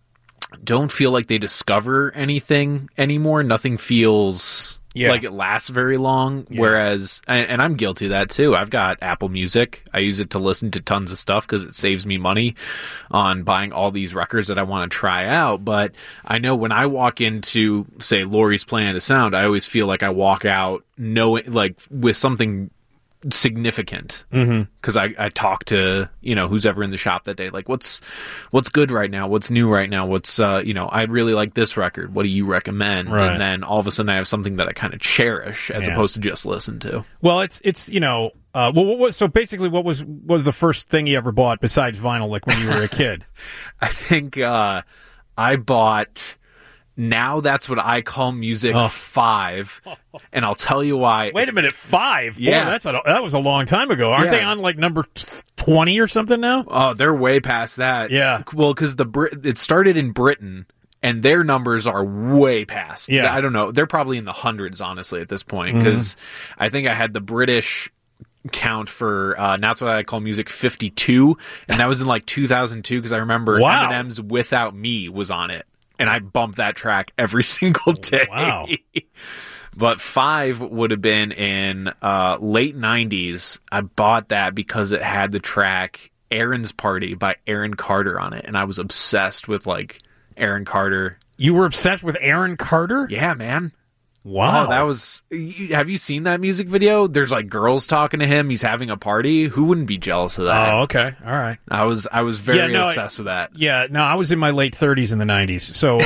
don't feel like they discover anything anymore. Nothing feels like it lasts very long. Yeah. Whereas, and I'm guilty of that too. I've got Apple Music. I use it to listen to tons of stuff because it saves me money on buying all these records that I want to try out. But I know when I walk into, say, Lori's Planet of Sound, I always feel like I walk out knowing, like, with something significant, because I talk to who's ever in the shop that day, like what's good right now, what's new right now, what's I really like this record, what do you recommend? Right. And then all of a sudden I have something that I kind of cherish as opposed to just listen to. Well, it's so basically what was the first thing you ever bought besides vinyl, like when you were a kid? I think I bought Now That's What I Call Music 5, and I'll tell you why. Wait a minute, 5? Yeah. Boy, that was a long time ago. Aren't they on like number 20 or something now? Oh, they're way past that. Yeah. Well, because it started in Britain, and their numbers are way past. Yeah. I don't know. They're probably in the hundreds, honestly, at this point, because I think I had the British count for Now That's What I Call Music 52, and that was in like 2002, because I remember Eminem's Without Me was on it. And I bumped that track every single day. Wow. But 5 would have been in late 90s. I bought that because it had the track Aaron's Party by Aaron Carter on it. And I was obsessed with, like, Aaron Carter. You were obsessed with Aaron Carter? Yeah, man. Wow. Oh, that was... Have you seen that music video? There's, like, girls talking to him. He's having a party. Who wouldn't be jealous of that? Oh, okay. All right. I was very obsessed with that. Yeah, no, I was in my late 30s in the 90s. So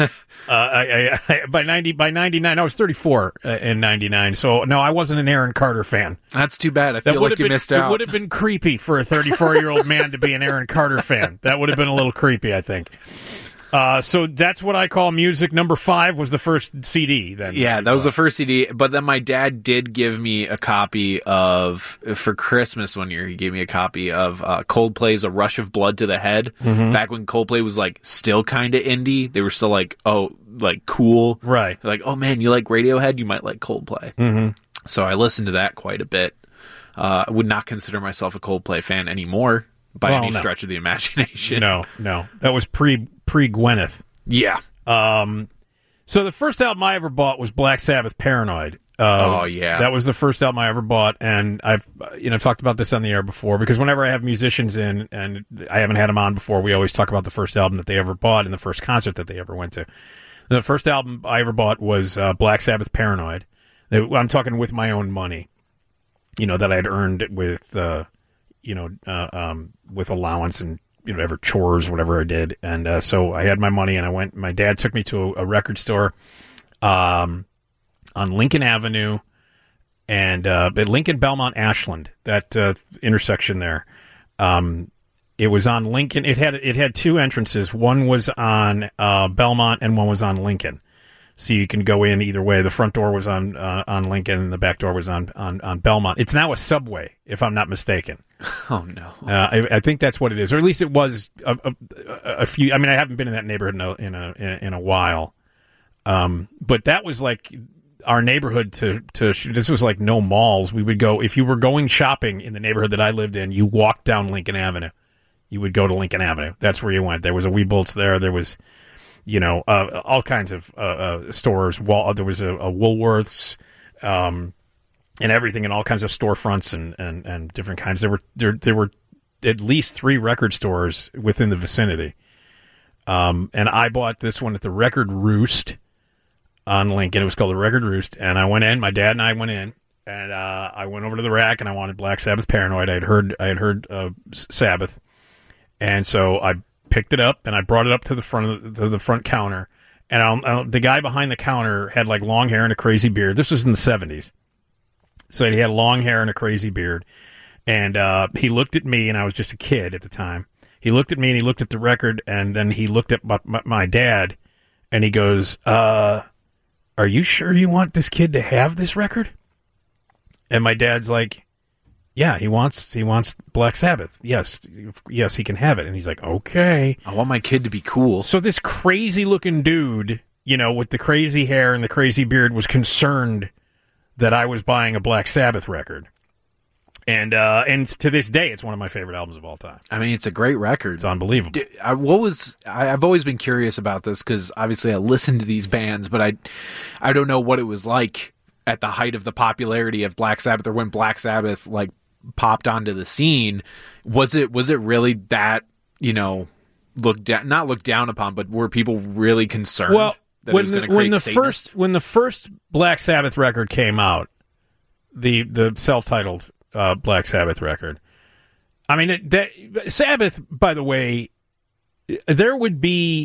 by 99, I was 34 in 99. So, no, I wasn't an Aaron Carter fan. That's too bad. I feel like you missed out. It would have been creepy for a 34-year-old man to be an Aaron Carter fan. That would have been a little creepy, I think. So That's What I Call Music. Number 5 was the first CD then. Yeah, that was the first CD. But then my dad did give me a copy for Christmas one year, he gave me a copy of Coldplay's A Rush of Blood to the Head. Back when Coldplay was like still kind of indie. They were still like, cool. Right. Like, oh man, you like Radiohead? You might like Coldplay. So I listened to that quite a bit. I would not consider myself a Coldplay fan anymore by any stretch of the imagination. No. That was pre-Gwyneth. Yeah. So the first album I ever bought was Black Sabbath, Paranoid. Oh, yeah. That was the first album I ever bought, and I've talked about this on the air before, because whenever I have musicians in, and I haven't had them on before, we always talk about the first album that they ever bought and the first concert that they ever went to. The first album I ever bought was Black Sabbath, Paranoid. I'm talking with my own money, that I'd earned with, with allowance and whatever chores, whatever I did. And so I had my money, and my dad took me to a record store on Lincoln Avenue and at Lincoln, Belmont, Ashland, that intersection there. It was on Lincoln. It had two entrances. One was on Belmont and one was on Lincoln. So you can go in either way. The front door was on Lincoln and the back door was on Belmont. It's now a Subway, if I'm not mistaken. Oh, no. I think that's what it is. Or at least it was a few. I mean, I haven't been in that neighborhood in a while. But that was like our neighborhood this was like no malls. We would go, if you were going shopping in the neighborhood that I lived in, you walked down Lincoln Avenue. You would go to Lincoln Avenue. That's where you went. There was a Weebolt's there. There was, all kinds of stores. There was a Woolworths, and everything, and all kinds of storefronts and different kinds. There were at least 3 record stores within the vicinity. And I bought this one at the Record Roost on Lincoln. It was called the Record Roost, and I went in. My dad and I went in, and I went over to the rack, and I wanted Black Sabbath, Paranoid. I had heard Sabbath, and so I picked it up and I brought it up to the front counter, and the guy behind the counter had like long hair and a crazy beard. This was in the 70s, so he had long hair and a crazy beard, and he looked at me, and I was just a kid at the time. He looked at me and he looked at the record, and then he looked at my dad, and he goes, "Are you sure you want this kid to have this record?" And my dad's like, "Yeah, he wants Black Sabbath. Yes, he can have it." And he's like, "Okay. I want my kid to be cool." So this crazy looking dude, with the crazy hair and the crazy beard, was concerned that I was buying a Black Sabbath record. And to this day, it's one of my favorite albums of all time. I mean, it's a great record. It's unbelievable. I've always been curious about this because obviously I listened to these bands, but I don't know what it was like at the height of the popularity of Black Sabbath, or when Black Sabbath like popped onto the scene. Was it really that, not looked down upon, but were people really concerned? Well, when the first Black Sabbath record came out, the self-titled Black Sabbath record, I mean, Sabbath, by the way, they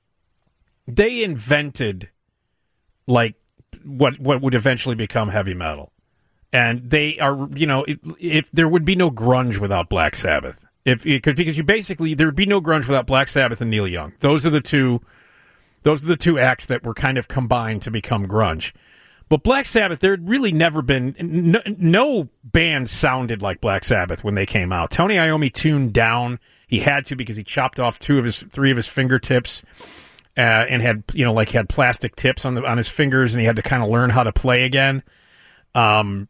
invented like what would eventually become heavy metal. And they are, if there would be no grunge without Black Sabbath. Because there'd be no grunge without Black Sabbath and Neil Young. Those are the two acts that were kind of combined to become grunge. But Black Sabbath, there had really never been no band sounded like Black Sabbath when they came out. Tony Iommi tuned down. He had to, because he chopped off three of his fingertips, and had had plastic tips on his fingers, and he had to kind of learn how to play again. So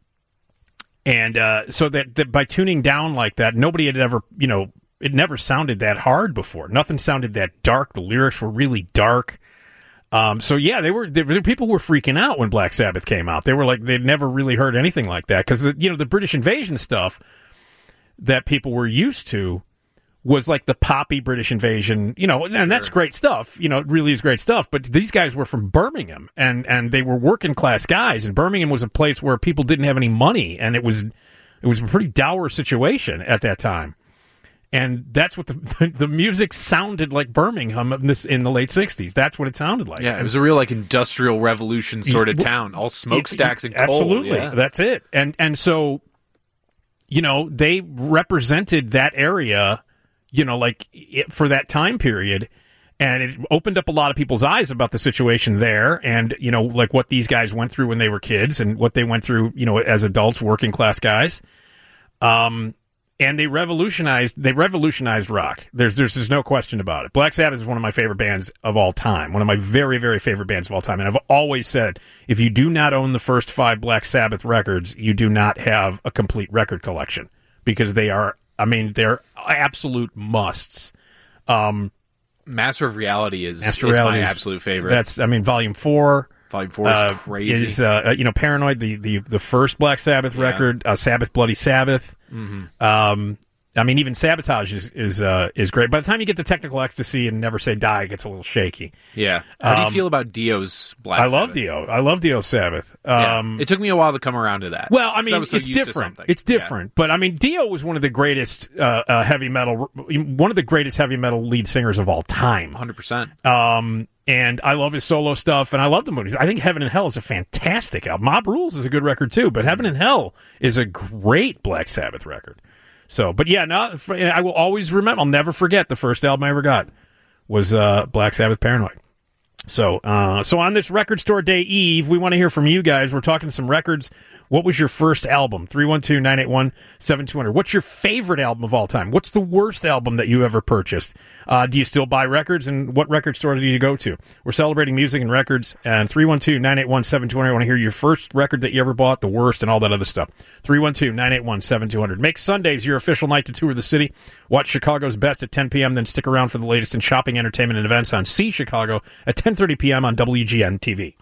that by tuning down like that, nobody had ever, it never sounded that hard before. Nothing sounded that dark. The lyrics were really dark. So yeah, people were freaking out when Black Sabbath came out. They were like, they'd never really heard anything like that, because the British Invasion stuff that people were used to was like the poppy British Invasion, and that's great stuff. It really is great stuff. But these guys were from Birmingham, and they were working class guys, and Birmingham was a place where people didn't have any money, and it was a pretty dour situation at that time. And that's what the music sounded like. Birmingham in the late 60s. That's what it sounded like. Yeah, it was a real like industrial revolution sort of town, all smokestacks and coal. Absolutely, yeah. That's it. And so, they represented that area, for that time period, and it opened up a lot of people's eyes about the situation there, and like what these guys went through when they were kids, and what they went through, as adults, working class guys. And they revolutionized rock. There's no question about it. Black Sabbath is one of my favorite bands of all time. One of my very, very favorite bands of all time. And I've always said, if you do not own the first 5 Black Sabbath records, you do not have a complete record collection, because they're absolute musts. Master of Reality is my absolute favorite. That's, Volume 4. Volume 4 is crazy. Is Paranoid, the first Black Sabbath record, Sabbath Bloody Sabbath. Mm-hmm. Even Sabotage is great. By the time you get to Technical Ecstasy and Never Say Die, it gets a little shaky. Yeah. How do you feel about Dio's Black Sabbath? I love Dio Sabbath. It took me a while to come around to that. Well, it's different. It's different. Yeah. But Dio was one of the greatest heavy metal lead singers of all time. 100%. And I love his solo stuff, and I love the movies. I think Heaven and Hell is a fantastic album. Mob Rules is a good record too, but Heaven and Hell is a great Black Sabbath record. So, but yeah, I will always remember. I'll never forget the first album I ever got was Black Sabbath Paranoid. So on this Record Store Day Eve, we want to hear from you guys. We're talking some records. What was your first album? 312-981-7200. What's your favorite album of all time? What's the worst album that you ever purchased? Do you still buy records, and what record store do you go to? We're celebrating music and records, and 312-981-7200. I want to hear your first record that you ever bought, the worst, and all that other stuff. 312-981-7200. Make Sundays your official night to tour the city. Watch Chicago's Best at 10 p.m., then stick around for the latest in shopping, entertainment, and events on See Chicago at 10:30 p.m. on WGN TV.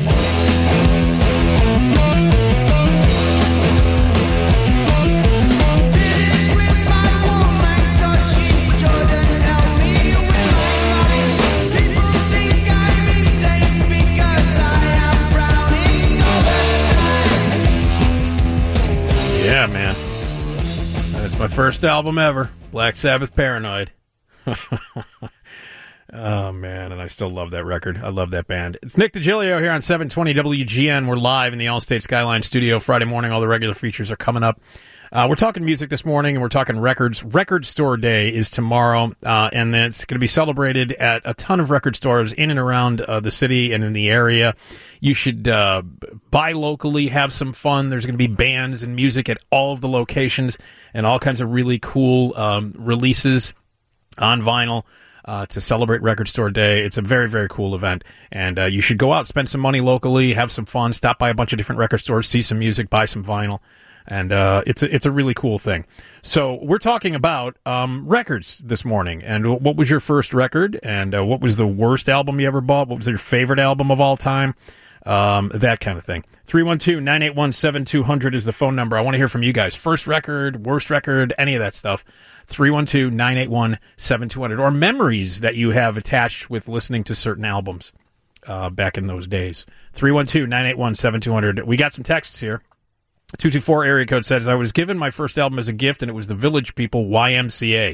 Yeah, man. That's my first album ever. Black Sabbath Paranoid. Oh, man, and I still love that record. I love that band. It's Nick DiGilio here on 720 WGN. We're live in the Allstate Skyline studio Friday morning. All the regular features are coming up. We're talking music this morning, and we're talking records. Record Store Day is tomorrow, and then it's going to be celebrated at a ton of record stores in and around the city and in the area. You should buy locally, have some fun. There's going to be bands and music at all of the locations, and all kinds of really cool releases on vinyl. To celebrate Record Store Day. It's a very, very cool event, and you should go out, spend some money locally, have some fun, stop by a bunch of different record stores, see some music, buy some vinyl. And it's a really cool thing. So we're talking about records this morning. And what was your first record? And what was the worst album you ever bought? What was your favorite album of all time? That kind of thing. 312-981-7200 is the phone number. I want to hear from you guys. First record, worst record, any of that stuff. 312-981-7200. Or memories that you have attached with listening to certain albums back in those days. 312-981-7200. We got some texts here. 224 area code says, I was given my first album as a gift, and it was the Village People YMCA.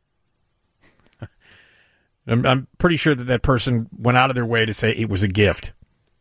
I'm pretty sure that person went out of their way to say it was a gift.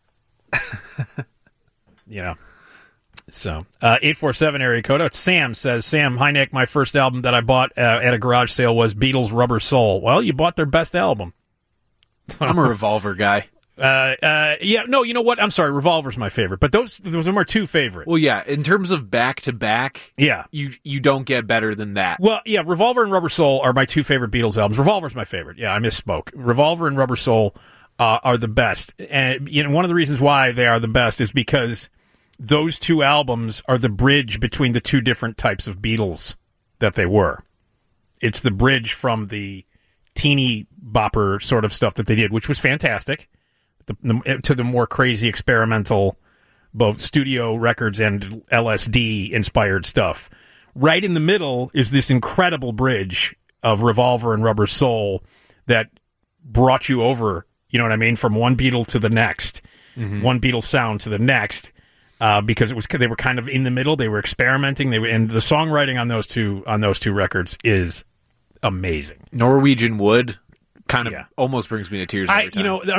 So 847 area code. It's Sam says, Sam Hynek, my first album that I bought at a garage sale was Beatles' Rubber Soul. Well, you bought their best album. I'm a Revolver guy. You know what? I'm sorry, Revolver's my favorite, but those are my two favorite. Well, yeah, in terms of back to back, yeah, you don't get better than that. Well, yeah, Revolver and Rubber Soul are my two favorite Beatles albums. Revolver's my favorite. Yeah, I misspoke. Revolver and Rubber Soul are the best, and one of the reasons why they are the best is because those two albums are the bridge between the two different types of Beatles that they were. It's the bridge from the teeny bopper sort of stuff that they did, which was fantastic, to the more crazy experimental, both studio records and LSD inspired stuff. Right in the middle is this incredible bridge of Revolver and Rubber Soul that brought you over, you know what I mean, from one Beatle to the next, one Beatle sound to the next, because they were kind of in the middle. They were experimenting. And the songwriting on those two records is amazing. Norwegian Wood kind of almost brings me to tears every time. I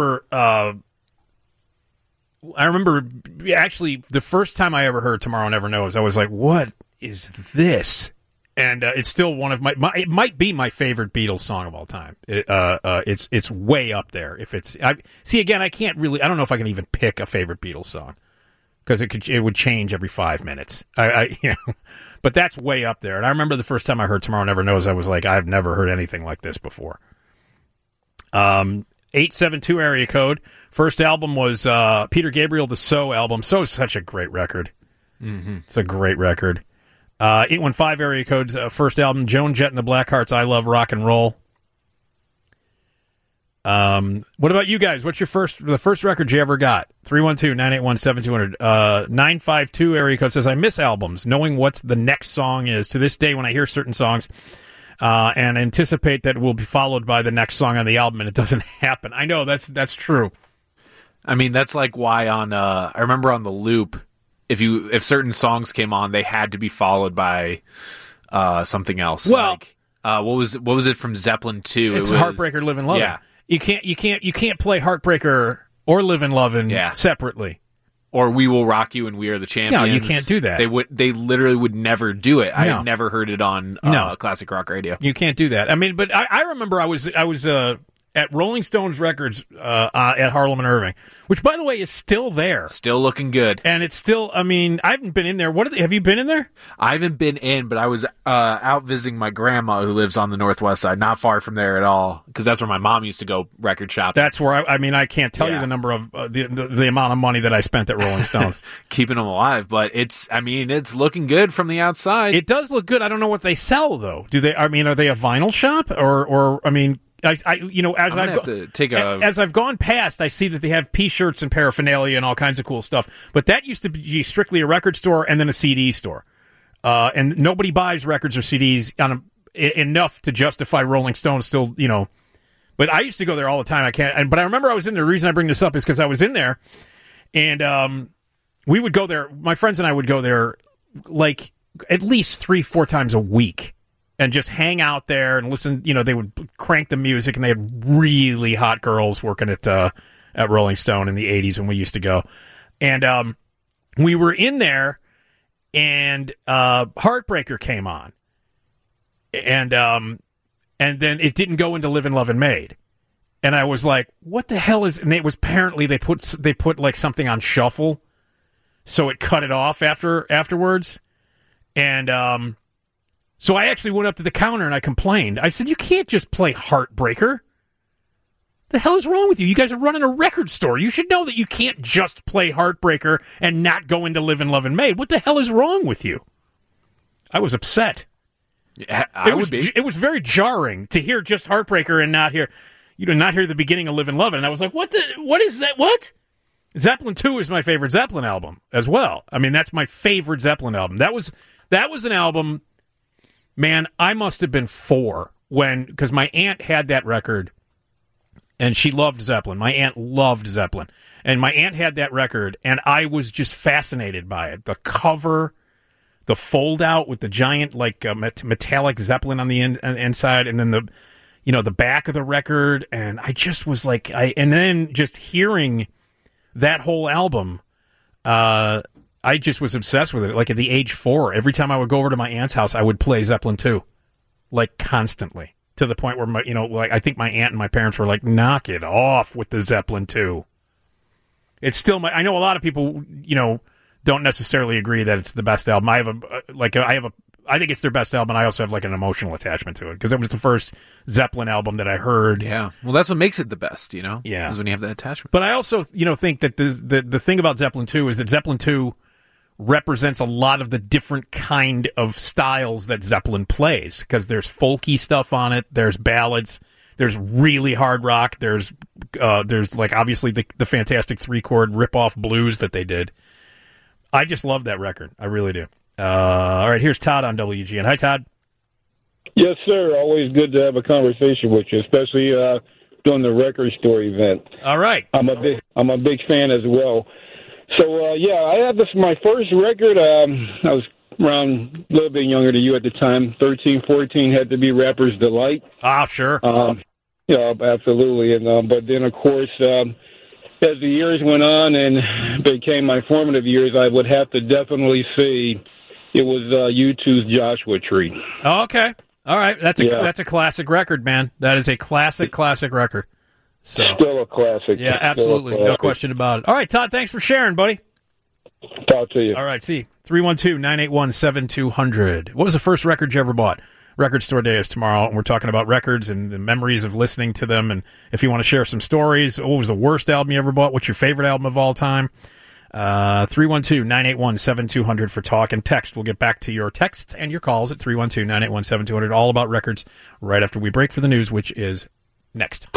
remember actually the first time I ever heard Tomorrow Never Knows, I was like, what is this? And it's still one of it might be my favorite Beatles song of all time. It's way up there. I can't really, I don't know if I can even pick a favorite Beatles song, because it would change every 5 minutes. But that's way up there. And I remember the first time I heard Tomorrow Never Knows, I was like, I've never heard anything like this before. 872 area code. First album was Peter Gabriel, the So album. So is such a great record. Mm-hmm. It's a great record. 815 area code. First album, Joan Jett and the Blackhearts, I Love Rock and Roll. What about you guys? What's the first record you ever got? 312-981-7200. 952 area code says, I miss albums, knowing what the next song is. To this day, when I hear certain songs, and anticipate that it will be followed by the next song on the album, and it doesn't happen. I know, that's true. I mean, that's like why I remember on the Loop, if certain songs came on, they had to be followed by something else. Well, like, what was it from Zeppelin 2? It's Heartbreaker, Livin' Lovin'. Yeah. You can't play Heartbreaker or Livin' Lovin' separately. Or We Will Rock You and We Are the Champions. No, you can't do that. They literally would never do it. I have never heard it on classic rock radio. You can't do that. I mean, but I remember I was at Rolling Stones Records at Harlem and Irving, which, by the way, is still there. Still looking good. And it's still, I mean, I haven't been in there. Have you been in there? I haven't been in, but I was out visiting my grandma who lives on the northwest side, not far from there at all, because that's where my mom used to go record shopping. That's where, I can't tell you the number of, the amount of money that I spent at Rolling Stones. Keeping them alive, but it's looking good from the outside. It does look good. I don't know what they sell, though. Are they a vinyl shop? Or as I've gone past, I see that they have P-shirts and paraphernalia and all kinds of cool stuff. But that used to be strictly a record store and then a CD store. And nobody buys records or CDs enough to justify Rolling Stones still, But I used to go there all the time. But I remember I was in there. The reason I bring this up is because I was in there, and we would go there. My friends and I would go there like at least 3-4 times a week. And just hang out there and listen. They would crank the music, and they had really hot girls working at Rolling Stone in the 80s when we used to go. And we were in there, and Heartbreaker came on, and then it didn't go into Livin' Lovin' Made, and I was like, "What the hell is?" And it was apparently they put like something on shuffle, so it cut it off afterwards, and so I actually went up to the counter and I complained. I said, "You can't just play Heartbreaker. The hell is wrong with you? You guys are running a record store. You should know that you can't just play Heartbreaker and not go into Livin' Lovin' Maid. What the hell is wrong with you? I was upset. Yeah, It was very jarring to hear just Heartbreaker and not hear the beginning of Livin' Lovin'. And I was like, what is that? What? Zeppelin 2 is my favorite Zeppelin album as well. I mean, that's my favorite Zeppelin album. That was an album, man, I must have been 4 because my aunt had that record. And she loved Zeppelin. My aunt loved Zeppelin. And my aunt had that record, and I was just fascinated by it. The cover, the fold-out with the giant, metallic Zeppelin on the inside, and then the back of the record. And I just was like, and then just hearing that whole album, I just was obsessed with it. Like at the age 4, every time I would go over to my aunt's house, I would play Zeppelin 2, like constantly. To the point where, I think my aunt and my parents were like, knock it off with the Zeppelin 2. It's still I know a lot of people, don't necessarily agree that it's the best album. I think it's their best album, and I also have like an emotional attachment to it because it was the first Zeppelin album that I heard. Yeah. Well, that's what makes it the best, Yeah. Is when you have that attachment. But I also, think that the thing about Zeppelin 2 is that Zeppelin 2 represents a lot of the different kind of styles that Zeppelin plays, because there's folky stuff on it, there's ballads, there's really hard rock, there's like obviously the fantastic 3-chord rip-off blues that they did. I just love that record. I really do. All right, here's Todd on WGN. Hi, Todd. Yes, sir. Always good to have a conversation with you, especially during the record store event. All right. I'm a big fan as well. So, I had this my first record. I was around a little bit younger than you at the time. 13, 14 had to be Rapper's Delight. Ah, sure. Absolutely. And but then, of course, as the years went on and became my formative years, I would have to definitely say it was U2's Joshua Tree. Oh, okay. All right. That's a classic record, man. That is a classic record. So, still a classic. Yeah, absolutely. No question about it. All right, Todd, thanks for sharing, buddy. Talk to you. All right, see. 312-981-7200. What was the first record you ever bought? Record Store Day is tomorrow, and we're talking about records and the memories of listening to them. And if you want to share some stories, what was the worst album you ever bought? What's your favorite album of all time? 312-981-7200 for talk and text. We'll get back to your texts and your calls at 312-981-7200. All about records right after we break for the news, which is next.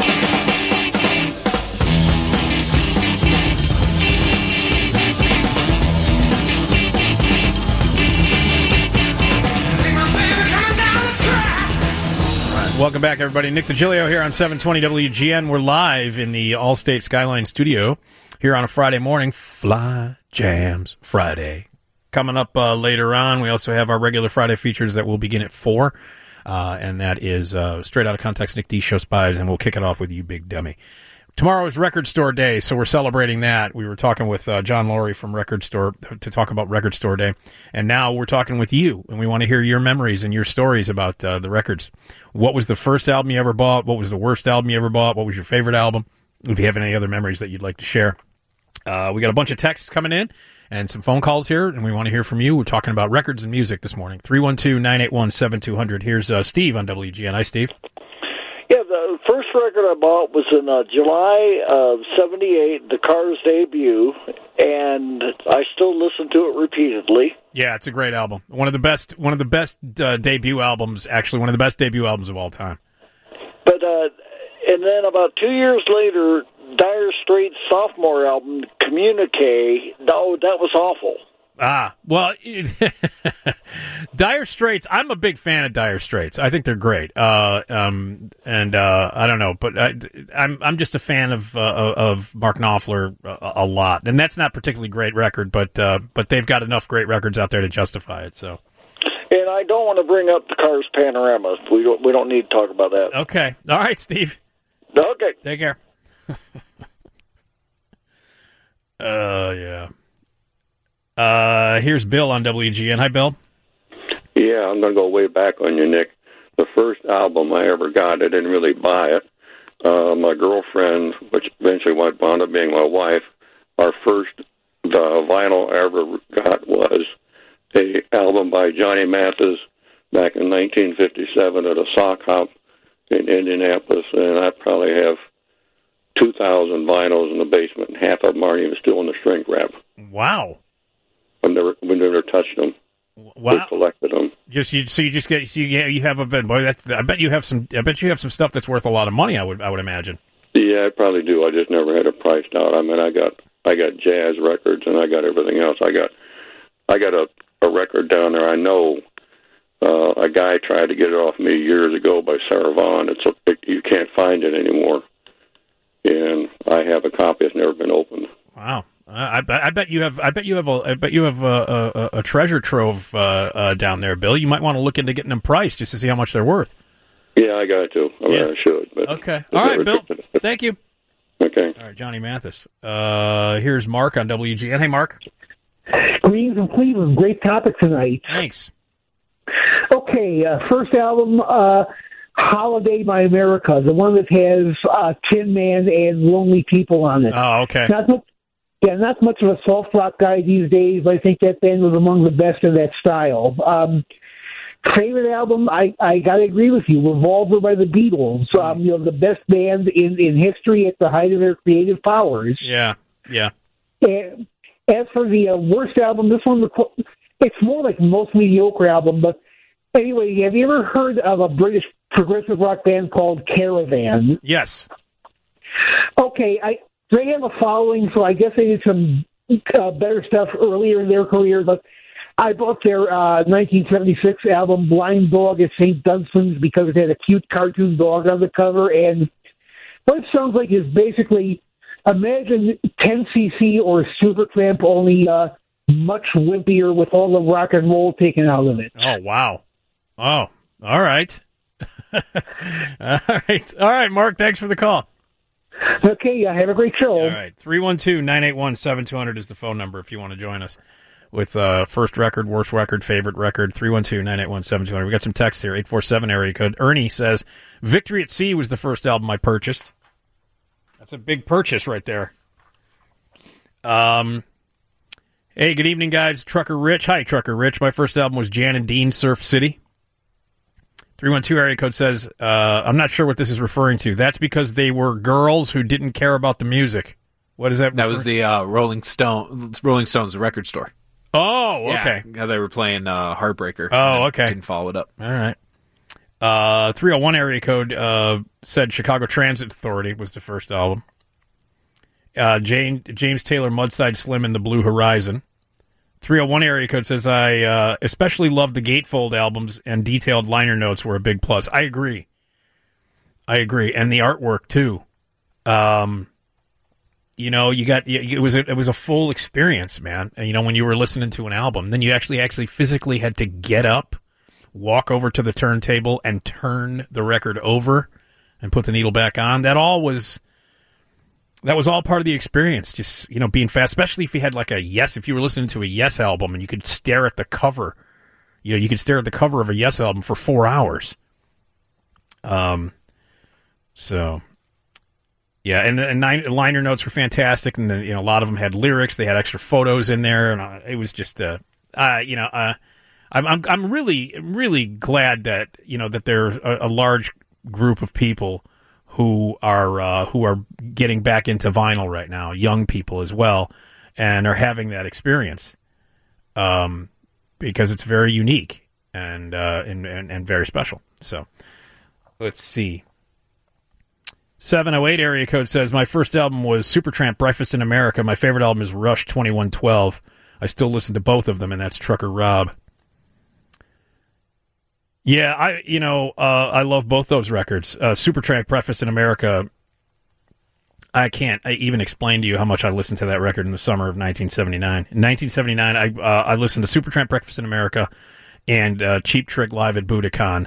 Welcome back, everybody. Nick DiGilio here on 720 WGN. We're live in the Allstate Skyline studio here on a Friday morning. Fly Jams Friday. Coming up later on, we also have our regular Friday features that will begin at 4. And that is Straight Outta Context, Nick D. Show Spies, and we'll kick it off with You Big Dummy. Tomorrow is Record Store Day, so we're celebrating that. We were talking with John Laurie from Record Store to talk about Record Store Day, and now we're talking with you, and we want to hear your memories and your stories about the records. What was the first album you ever bought? What was the worst album you ever bought? What was your favorite album? If you have any other memories that you'd like to share. We got a bunch of texts coming in and some phone calls here, and we want to hear from you. We're talking about records and music this morning. 312-981-7200. Here's Steve on WGN. Hi, Steve. Yeah, the first record I bought was in July of '78, the Cars debut, and I still listen to it repeatedly. Yeah, it's a great album. One of the best debut albums, actually, one of the best debut albums of all time. But and then about 2 years later, Dire Straits' sophomore album, Communique, that was awful. Well, Dire Straits, I'm a big fan of Dire Straits. I think they're great. I don't know, but I'm just a fan of Mark Knopfler a lot. And that's not a particularly great record, but they've got enough great records out there to justify it, so. And I don't want to bring up the Cars Panorama. We don't need to talk about that. Okay. All right, Steve. Okay. Take care. Yeah. Here's Bill on WGN. Hi, Bill. Yeah, I'm going to go way back on you, Nick. The first album I ever got, I didn't really buy it. My girlfriend, which eventually wound up being my wife, the vinyl I ever got was a album by Johnny Mathis back in 1957 at a sock hop in Indianapolis, and I probably have 2,000 vinyls in the basement, and half of them aren't even still in the shrink wrap. Wow. We never touched them. Wow. We collected them. You have a boy. I bet you have some stuff that's worth a lot of money. I would imagine. Yeah, I probably do. I just never had it priced out. I mean, I got jazz records and I got everything else. I got a record down there. I know a guy tried to get it off me years ago by Sarah Vaughan. You can't find it anymore, and I have a copy. It's never been opened. Wow. I bet you have a treasure trove down there, Bill. You might want to look into getting them priced just to see how much they're worth. Yeah, I got to. I should. But okay. All right, Bill. Thank you. Okay. All right, Johnny Mathis. Here's Mark on WGN. Hey, Mark. Greetings from Cleveland. Great topic tonight. Thanks. Okay, first album, Holiday by America, the one that has Tin Man and Lonely People on it. Oh, okay. Not much of a soft rock guy these days, but I think that band was among the best in that style. Favorite album, I gotta agree with you, Revolver by the Beatles. The best band in history at the height of their creative powers. Yeah. And as for the worst album, this one, it's more like the most mediocre album, but anyway, have you ever heard of a British progressive rock band called Caravan? Yes. Okay, they have a following, so I guess they did some better stuff earlier in their career, but I bought their 1976 album Blind Dog at St. Dunstan's because it had a cute cartoon dog on the cover, and what it sounds like is basically, imagine 10cc or Supertramp, only much wimpier with all the rock and roll taken out of it. Oh, wow. Oh, all right. All right, Mark, thanks for the call. Okay, have a great show. All right, 312-981-7200 is the phone number if you want to join us with first record, worst record, favorite record, 312-981-7200. We got some text here, 847 area code. Ernie says, Victory at Sea was the first album I purchased. That's a big purchase right there. Hey, good evening, guys. Trucker Rich. Hi, Trucker Rich. My first album was Jan and Dean, Surf City. 312 area code says, I'm not sure what this is referring to. That's because they were girls who didn't care about the music. What is that? That was the Rolling Stones, the record store. Oh, okay. Yeah, they were playing Heartbreaker. Oh, okay. Didn't follow it up. All right. 301 area code said Chicago Transit Authority was the first album. James Taylor, Mudside Slim, and the Blue Horizon. 301 area code says, I especially love the Gatefold albums, and detailed liner notes were a big plus. I agree. And the artwork, too. It was a full experience, man. And, when you were listening to an album, then you actually physically had to get up, walk over to the turntable, and turn the record over and put the needle back on. That was all part of the experience, just, being fast, especially if you had like if you were listening to a Yes album and you could stare at the cover, you could stare at the cover of a Yes album for 4 hours. Yeah, and liner notes were fantastic, and a lot of them had lyrics. They had extra photos in there, and it was just, I'm really glad that that there's a large group of people who are getting back into vinyl right now, young people as well, and are having that experience, because it's very unique and very special. So, let's see. 708 area code says, my first album was Supertramp, Breakfast in America. My favorite album is Rush 2112. I still listen to both of them, and that's Trucker Rob. Yeah, I love both those records. Supertramp, Breakfast in America, I can't even explain to you how much I listened to that record in the summer of 1979. In 1979, I listened to Supertramp, Breakfast in America, and Cheap Trick Live at Budokan.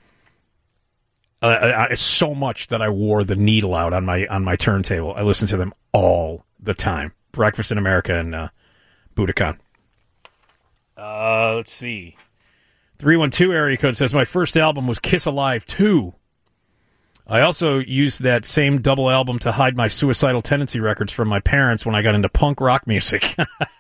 So much that I wore the needle out on my turntable. I listened to them all the time. Breakfast in America and Budokan. Let's see. 312 area code says, my first album was Kiss Alive 2. I also used that same double album to hide my suicidal tendency records from my parents when I got into punk rock music.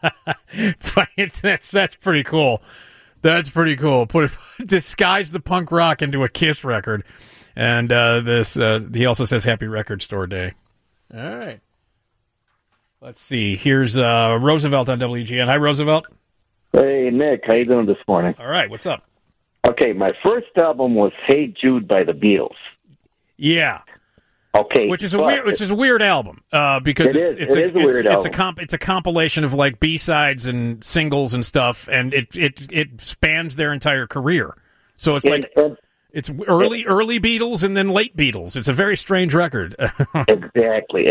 That's pretty cool. That's pretty cool. Disguise the punk rock into a Kiss record. And he also says Happy Record Store Day. All right. Let's see. Here's Roosevelt on WGN. Hi, Roosevelt. Hey, Nick. How you doing this morning? All right. What's up? Okay, my first album was "Hey Jude" by the Beatles. Yeah. Okay, which is a weird album because it's a weird album. It's a compilation of like B-sides and singles and stuff, and it spans their entire career. So it's it's early Beatles and then late Beatles. It's a very strange record. Exactly.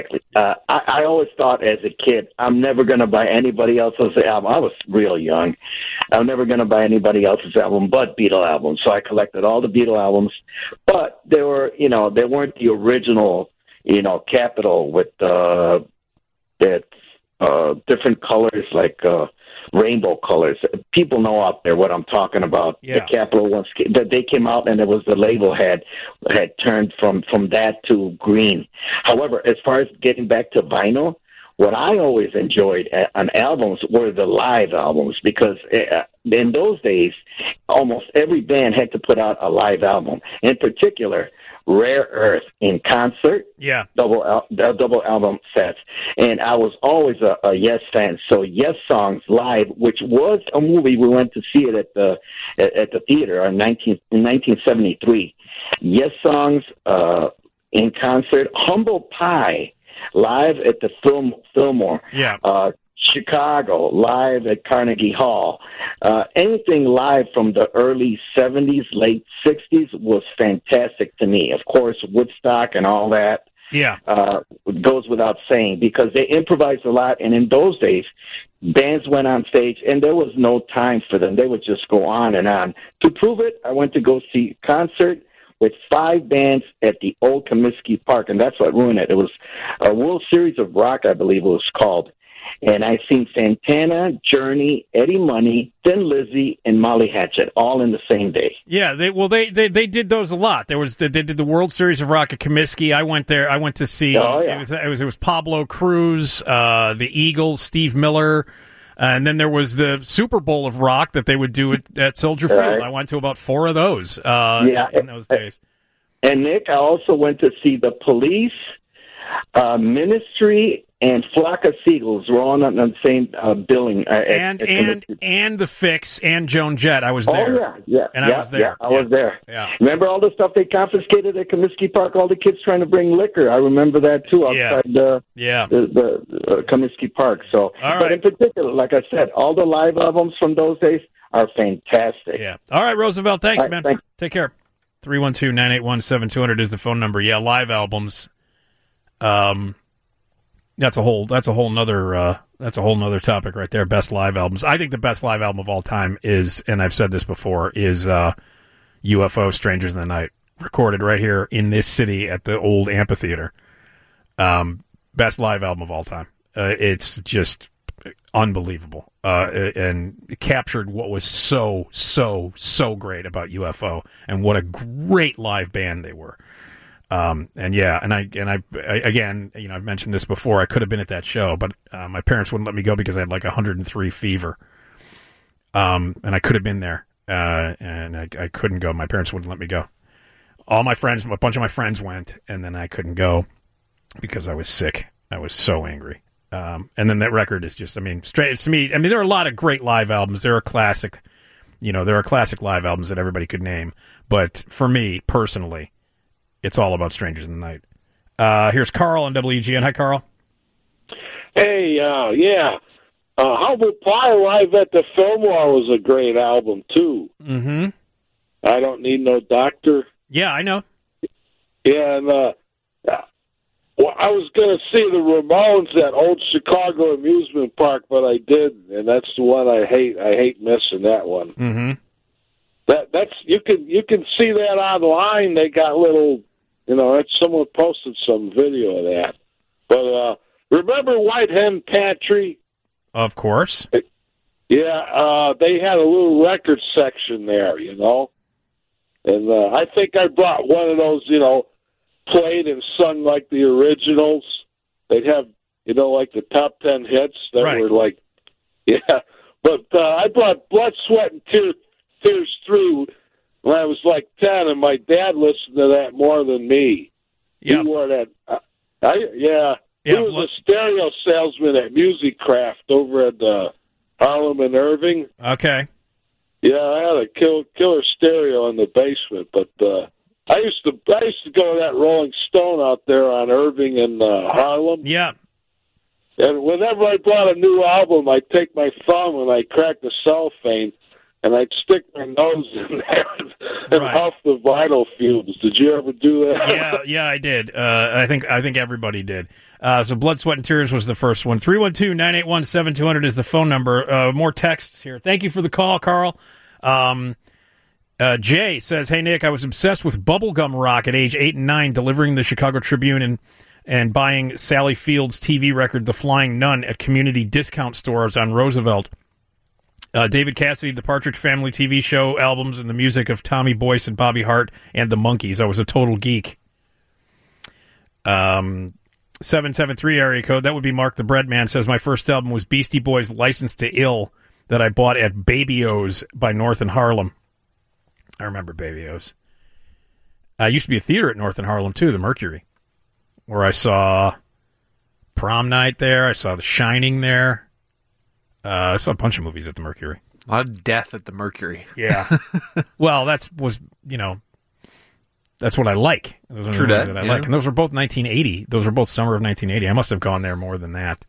I always thought as a kid, I'm never going to buy anybody else's album. I was real young. I'm never going to buy anybody else's album but Beatle albums. So I collected all the Beatle albums, but they weren't the original, Capitol with that different colors like rainbow colors. People know out there what I'm talking about. Yeah. The Capitol ones that they came out, and it was the label had turned from that to green. However, as far as getting back to vinyl, what I always enjoyed on albums were the live albums, because in those days, almost every band had to put out a live album. In particular, Rare Earth in concert, double album sets, and I was always a Yes fan. So Yes Songs Live, which was a movie, we went to see it at the theater in 1973. Yes Songs in concert, Humble Pie live at the Fillmore. Chicago, live at Carnegie Hall. Anything live from the early 70s, late 60s was fantastic to me. Of course, Woodstock and all that goes without saying, because they improvised a lot, and in those days, bands went on stage, and there was no time for them. They would just go on and on. To prove it, I went to go see a concert with 5 bands at the old Comiskey Park, and that's what ruined it. It was a World Series of Rock, I believe it was called. And I seen Santana, Journey, Eddie Money, Thin Lizzy, and Molly Hatchet all in the same day. Yeah, they did those a lot. They did the World Series of Rock at Comiskey. I went there. I went to see. It was Pablo Cruz, the Eagles, Steve Miller, and then there was the Super Bowl of rock that they would do at Soldier Field. I went to about 4 of those in those days. And Nick, I also went to see the Police, Ministry, and Flock of Seagulls were all on the same billing. And the Fix and Joan Jett. I was there. I was there. I was there. Yeah. Remember all the stuff they confiscated at Comiskey Park? All the kids trying to bring liquor. I remember that too outside the Comiskey Park. So, but in particular, like I said, all the live albums from those days are fantastic. Yeah. All right, Roosevelt. Thanks, man. Thanks. Take care. 312-981-7200 is the phone number. Yeah, live albums. That's a whole nother topic right there. Best live albums. I think the best live album of all time is, and I've said this before, is UFO Strangers in the Night, recorded right here in this city at the old amphitheater. Best live album of all time. It's just unbelievable, and it captured what was so great about UFO, and what a great live band they were. I again, I've mentioned this before. I could have been at that show, but my parents wouldn't let me go because I had like 103 fever. And I could have been there, and I couldn't go. My parents wouldn't let me go. A bunch of my friends went, and then I couldn't go because I was sick. I was so angry. And then that record is just, straight to me. There are a lot of great live albums. There are classic live albums that everybody could name. But for me personally, it's all about Strangers in the Night. Here's Carl on WGN. Hi, Carl. Hey, Humble Pie Live at the Fillmore was a great album, too. Mm-hmm. I Don't Need No Doctor. Yeah, I know. Yeah, and I was going to see the Ramones at Old Chicago Amusement Park, but I didn't, and that's the one I hate. I hate missing that one. Mm-hmm. That's you can see that online. They got little... someone posted some video of that. But remember White Hen Pantry? Of course. Yeah, they had a little record section there, And I think I brought one of those, played and sung like the originals. They'd have, like the top 10 hits that were like, But I brought Blood, Sweat, and Tears 3 when I was like 10, and my dad listened to that more than me. Yeah. He wore that. He was a stereo salesman at Music Craft over at Harlem and Irving. Okay. Yeah, I had a killer stereo in the basement, but I used to go to that Rolling Stone out there on Irving and Harlem. Yeah. And whenever I bought a new album, I'd take my thumb and I'd crack the cellophane and I'd stick my nose in there and huff the vinyl fumes. Did you ever do that? Yeah, I did. I think everybody did. So Blood, Sweat, and Tears was the first one. 312-981-7200 is the phone number. More texts here. Thank you for the call, Carl. Jay says, "Hey, Nick, I was obsessed with bubblegum rock at age 8 and 9, delivering the Chicago Tribune and buying Sally Field's TV record, The Flying Nun, at community discount stores on Roosevelt. David Cassidy, the Partridge Family TV show, albums, and the music of Tommy Boyce and Bobby Hart and the Monkees. I was a total geek." 773 area code, that would be Mark the Bread Man, says, "My first album was Beastie Boys' License to Ill that I bought at Baby O's by North and Harlem." I remember Baby O's. Used to be a theater at North and Harlem, too, the Mercury, where I saw Prom Night there. I saw The Shining there. I saw a bunch of movies at the Mercury. A lot of death at the Mercury. Yeah. Well, that's what I like. Those are True the movies that, I yeah. like. And those were both 1980. Those were both summer of 1980. I must have gone there more than that.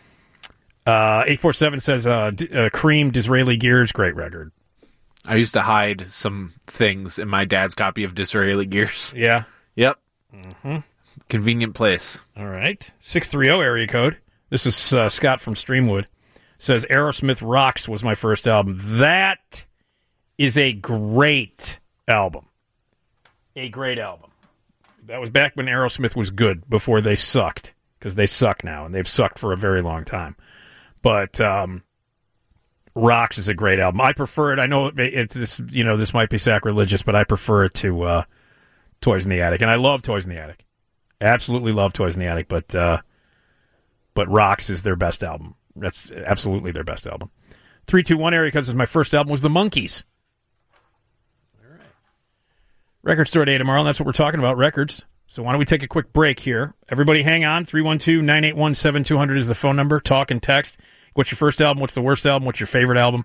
847 says, Cream, Disraeli Gears, great record. I used to hide some things in my dad's copy of Disraeli Gears. Yeah. Yep. Mm-hmm. Convenient place. All right. 630 area code. This is Scott from Streamwood. Says, Aerosmith Rocks was my first album. That is a great album. A great album. That was back when Aerosmith was good, before they sucked, because they suck now, and they've sucked for a very long time. But Rocks is a great album. I prefer it. I know it's this. This might be sacrilegious, but I prefer it to Toys in the Attic, and I love Toys in the Attic. Absolutely love Toys in the Attic, but Rocks is their best album. That's absolutely their best album. 321 area code says, my first album was the Monkees. All right. Record Store Day tomorrow, and that's what we're talking about, records. So why don't we take a quick break here? Everybody hang on. 312-981-7200 is the phone number. Talk and text. What's your first album? What's the worst album? What's your favorite album?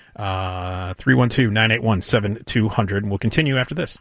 312-981-7200. And we'll continue after this.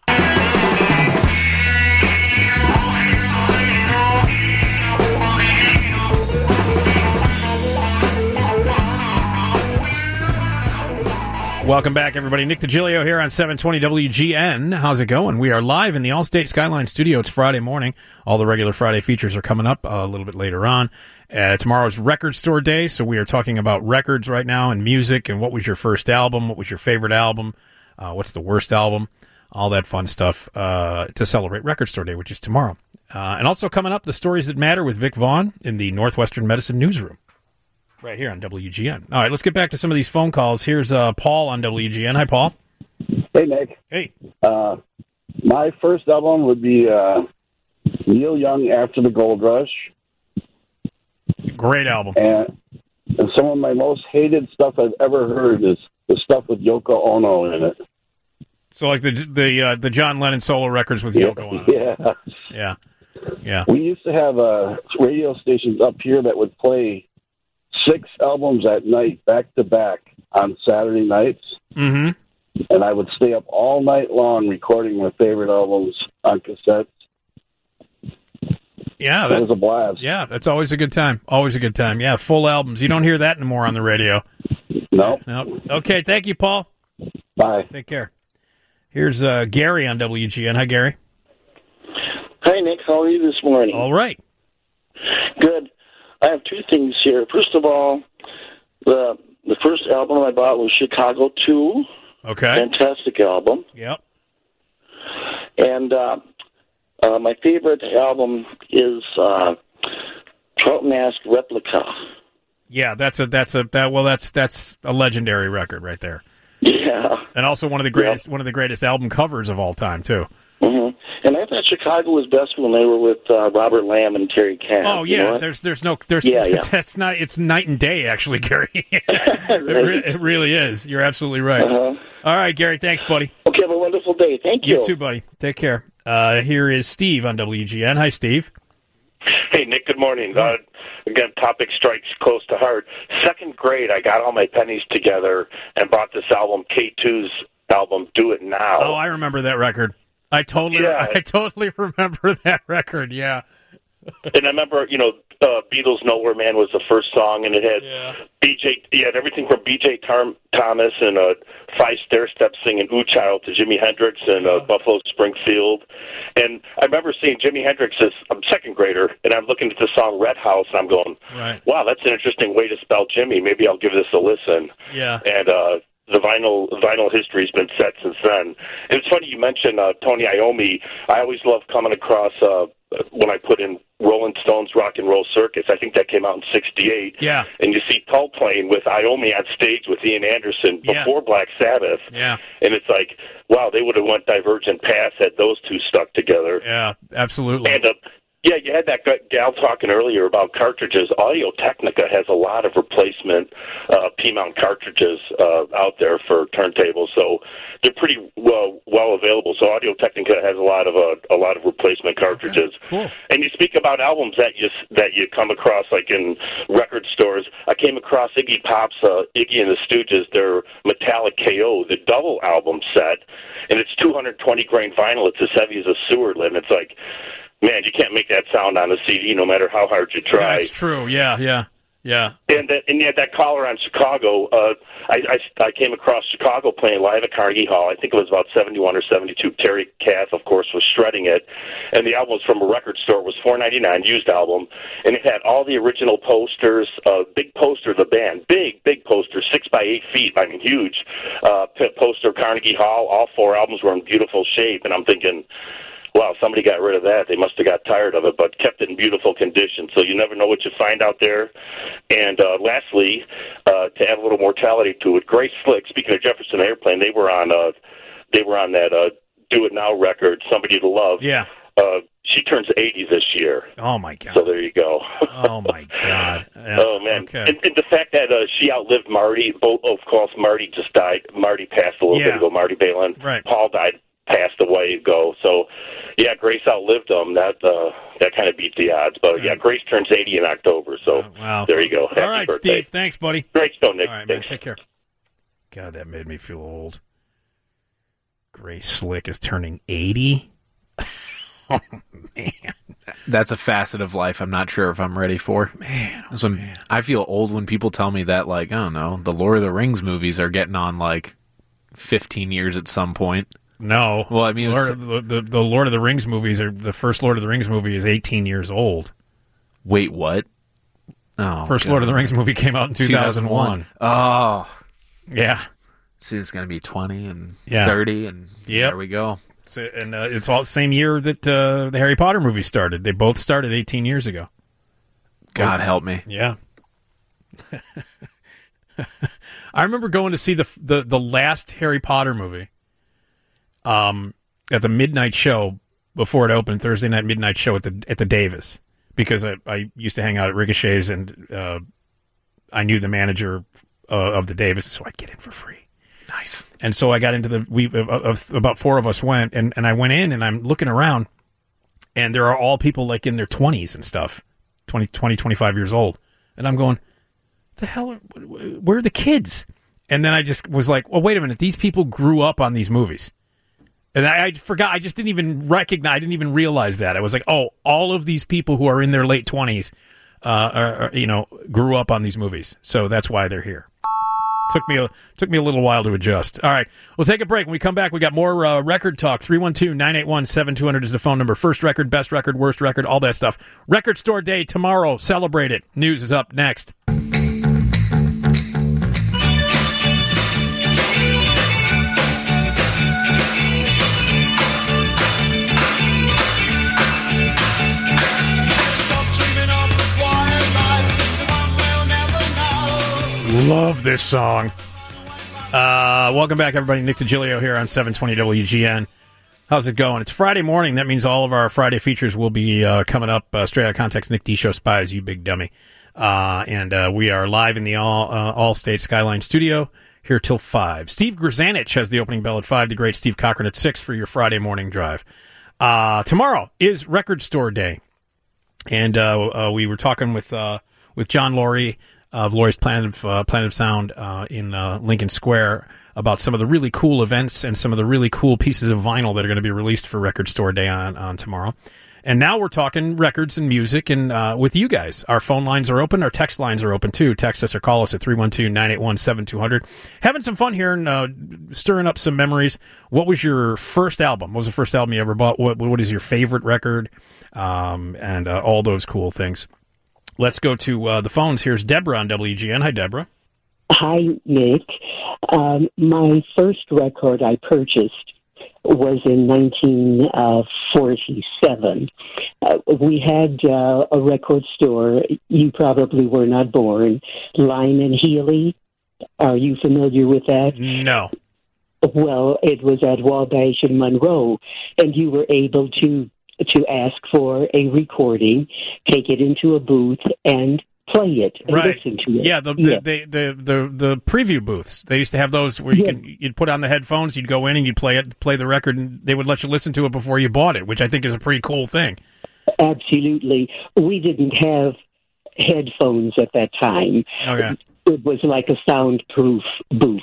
Welcome back, everybody. Nick DiGilio here on 720 WGN. How's it going? We are live in the Allstate Skyline studio. It's Friday morning. All the regular Friday features are coming up a little bit later on. Tomorrow's Record Store Day, so we are talking about records right now and music and what was your first album, what was your favorite album, what's the worst album, all that fun stuff to celebrate Record Store Day, which is tomorrow. And also coming up, the Stories That Matter with Vic Vaughn in the Northwestern Medicine Newsroom. Right here on WGN. All right, let's get back to some of these phone calls. Here's Paul on WGN. Hi, Paul. Hey, Nick. Hey. My first album would be Neil Young, After the Gold Rush. Great album. And some of my most hated stuff I've ever heard is the stuff with Yoko Ono in it. So like the John Lennon solo records with Yoko Ono. Yeah. We used to have radio stations up here that would play 6 albums at night, back to back, on Saturday nights. Mm-hmm. And I would stay up all night long recording my favorite albums on cassettes. Yeah, that was a blast. Yeah, that's always a good time. Always a good time. Yeah, full albums. You don't hear that anymore on the radio. No. Okay, thank you, Paul. Bye. Take care. Here's Gary on WGN. Hi, Gary. Hi, Nick. How are you this morning? All right. Good. I have 2 things here. First of all, the first album I bought was Chicago 2. Okay. Fantastic album. Yep. And my favorite album is Trout Mask Replica. Yeah, that's a legendary record right there. Yeah. And also one of the greatest album covers of all time too. Mm-hmm. And I thought Chicago was best when they were with Robert Lamb and Terry Kath. Oh yeah, you know that's not, it's night and day actually, Gary. It really is. You're absolutely right. Uh-huh. All right, Gary, thanks, buddy. Okay, have a wonderful day. Thank you. You too, buddy. Take care. Here is Steve on WGN. Hi, Steve. Hey, Nick, good morning. Again, topic strikes close to heart. Second grade, I got all my pennies together and bought this album, K2's album, Do It Now. Oh, I remember that record. I totally remember that record, yeah. And I remember, Beatles' Nowhere Man was the first song, and it had everything from B.J. Thomas and Five Stair Steps singing Ooh Child to Jimi Hendrix and Buffalo Springfield. And I remember seeing Jimi Hendrix I'm a second grader, and I'm looking at the song Red House, and I'm going, wow, that's an interesting way to spell Jimmy. Maybe I'll give this a listen. Yeah. And the vinyl history's been set since then. And it's funny you mentioned Tony Iommi. I always love coming across when I put in Rolling Stones Rock and Roll Circus. I think that came out in '68. Yeah. And you see Tull playing with Iommi on stage with Ian Anderson before Black Sabbath. Yeah. And it's like, wow, they would have went Divergent Path had those two stuck together. Yeah, absolutely. And you had that gal talking earlier about cartridges. Audio-Technica has a lot of replacement P-mount cartridges out there for turntables, so they're pretty well available. So Audio-Technica has a lot of replacement cartridges. Okay, cool. And you speak about albums that you come across like in record stores. I came across Iggy Pop's Iggy and the Stooges, their Metallic KO, the double album set, and it's 220 grain vinyl. It's as heavy as a sewer lid. And it's like, man, you can't make that sound on a CD no matter how hard you try. That's true. Yeah. And you had that caller on Chicago. I came across Chicago playing live at Carnegie Hall. I think it was about 71 or 72. Terry Kath, of course, was shredding it. And the album was from a record store. It was $4.99, used album. And it had all the original posters, big poster of the band. Big poster, 6 by 8 feet. I mean, huge poster of Carnegie Hall. All 4 albums were in beautiful shape. And I'm thinking, wow, somebody got rid of that. They must have got tired of it, but kept it in beautiful condition. So you never know what you find out there. And lastly, to add a little mortality to it, Grace Slick, speaking of Jefferson Airplane, they were on that Do It Now record, Somebody to Love. Yeah. She turns 80 this year. Oh, my God. So there you go. Oh, my God. Yeah. Oh, man. Okay. And the fact that she outlived Marty, of course, Marty just died. Marty passed a little bit ago, Marty Balin. Right. Paul passed away ago. So, yeah, Grace outlived them. That kind of beat the odds. But, yeah, Grace turns 80 in October. So there you go. Happy All right, birthday. Steve. Thanks, buddy. Great show, Nick. All right, man. Take care. God, that made me feel old. Grace Slick is turning 80? Oh, man. That's a facet of life I'm not sure if I'm ready for. Man, I feel old when people tell me that, like, I don't know, the Lord of the Rings movies are getting on, like, 15 years at some point. No. Well, I mean, the Lord of the Rings movies the first Lord of the Rings movie is 18 years old. Wait, what? Oh, first Lord of the Rings movie came out in 2001. Oh. Yeah. So it's going to be 20 and 30, and there we go. It's all the same year that the Harry Potter movie started. They both started 18 years ago. God help me. Yeah. I remember going to see the last Harry Potter movie at the midnight show before it opened, Thursday night midnight show at the Davis, because I used to hang out at Ricochet's, and I knew the manager of the Davis, so I'd get in for free. Nice. And so I got into about 4 of us went, and I went in, and I'm looking around, and there are all people like in their 20s and stuff, 20, 25 years old. And I'm going, the hell, where are the kids? And then I just was like, well, wait a minute, these people grew up on these movies. And I forgot, I just didn't even recognize, I didn't even realize that. I was like, oh, all of these people who are in their late 20s, grew up on these movies. So that's why they're here. Took me a little while to adjust. All right, we'll take a break. When we come back, we got more record talk. 312-981-7200 is the phone number. First record, best record, worst record, all that stuff. Record Store Day tomorrow. Celebrate it. News is up next. Love this song. Welcome back, everybody. Nick DiGilio here on 720 WGN. How's it going? It's Friday morning. That means all of our Friday features will be coming up. Straight Out of Context, Nick D. Show Spies, you big dummy. And we are live in the All-State Skyline studio here till 5. Steve Grzanich has the opening bell at 5. The great Steve Cochran at 6 for your Friday morning drive. Tomorrow is Record Store Day. And we were talking with John Laurie of Laurie's Planet of Sound in Lincoln Square about some of the really cool events and some of the really cool pieces of vinyl that are going to be released for Record Store Day on tomorrow. And now we're talking records and music and with you guys. Our phone lines are open. Our text lines are open, too. Text us or call us at 312-981-7200. Having some fun here and stirring up some memories. What was your first album? What was the first album you ever bought? What is your favorite record? And all those cool things. Let's go to the phones. Here's Deborah on WGN. Hi, Deborah. Hi, Nick. My first record I purchased was in 1947. We had a record store. You probably were not born. Lyon and Healy. Are you familiar with that? No. Well, it was at Wabash and Monroe, and you were able to ask for a recording, take it into a booth, and play it and listen to it. Yeah, the preview booths. They used to have those where you'd put on the headphones, you'd go in and you'd play the record, and they would let you listen to it before you bought it, which I think is a pretty cool thing. Absolutely. We didn't have headphones at that time. Okay. It was like a soundproof booth.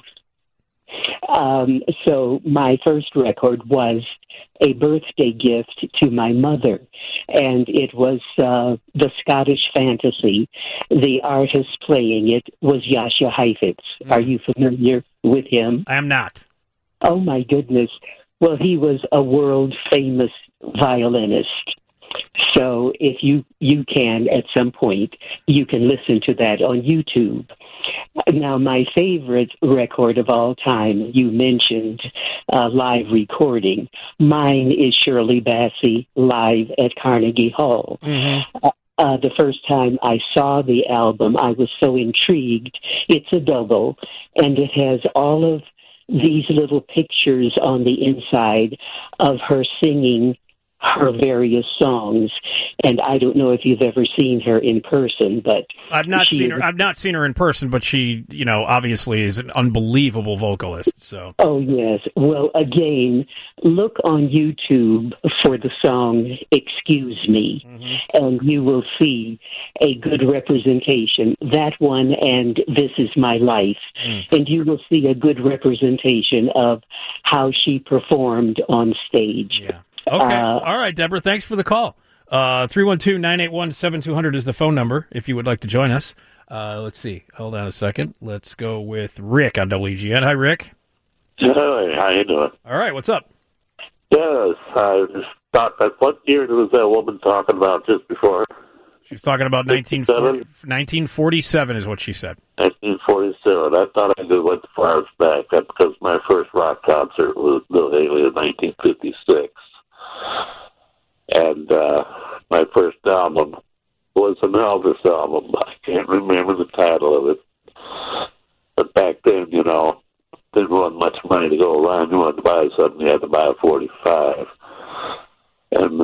So my first record was a birthday gift to my mother, and it was the Scottish Fantasy. The artist playing it was Jascha Heifetz. Are you familiar with him? I am not. Oh, my goodness. Well, he was a world-famous violinist. So if you can, at some point, you can listen to that on YouTube. Now, my favorite record of all time, you mentioned live recording. Mine is Shirley Bassey live at Carnegie Hall. Mm-hmm. The first time I saw the album, I was so intrigued. It's a double, and it has all of these little pictures on the inside of her singing her various songs, and I don't know if you've ever seen her in person, but I've not seen her. I've not seen her in person, but she, obviously is an unbelievable vocalist. So, oh yes. Well, again, look on YouTube for the song "Excuse Me," and you will see a good representation. That one and "This Is My Life," and you will see a good representation of how she performed on stage. Yeah. Okay. All right, Deborah, thanks for the call. 312-981-7200 is the phone number if you would like to join us. Let's see. Hold on a second. Let's go with Rick on WGN. Hi, Rick. Hey, how you doing? All right, what's up? Yes, I just thought that what year was that woman talking about just before? She was talking about 1947 is what she said. 1947. I thought I just went far as back. That's because my first rock concert was Bill Haley in 1956. And my first album was an Elvis album. I can't remember the title of it. But back then, didn't want much money to go around. You wanted to buy something, you had to buy a 45. And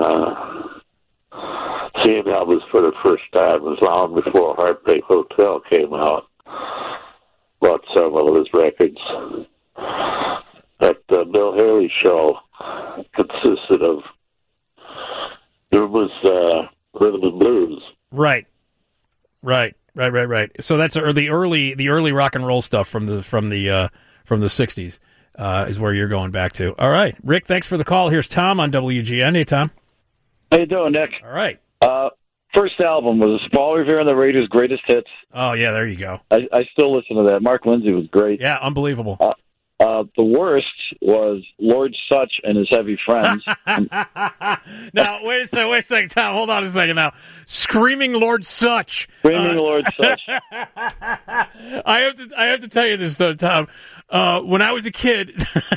seeing Elvis for the first time was long before Heartbreak Hotel came out. Bought several of his records. That Bill Haley show consisted of rhythm and blues. Right. So that's the early rock and roll stuff from the 60s is where you're going back to. All right, Rick, thanks for the call. Here's Tom on WGN. Hey, Tom. How you doing, Nick? All right. First album was Paul Revere and the Raiders' Greatest Hits. Oh yeah, there you go. I still listen to that. Mark Lindsay was great. Yeah, unbelievable. The worst was Lord Sutch and his Heavy Friends. Now, wait a second, Tom. Hold on a second now. Screaming Lord Sutch. Lord Sutch. I have to tell you this, though, Tom. When I was a kid,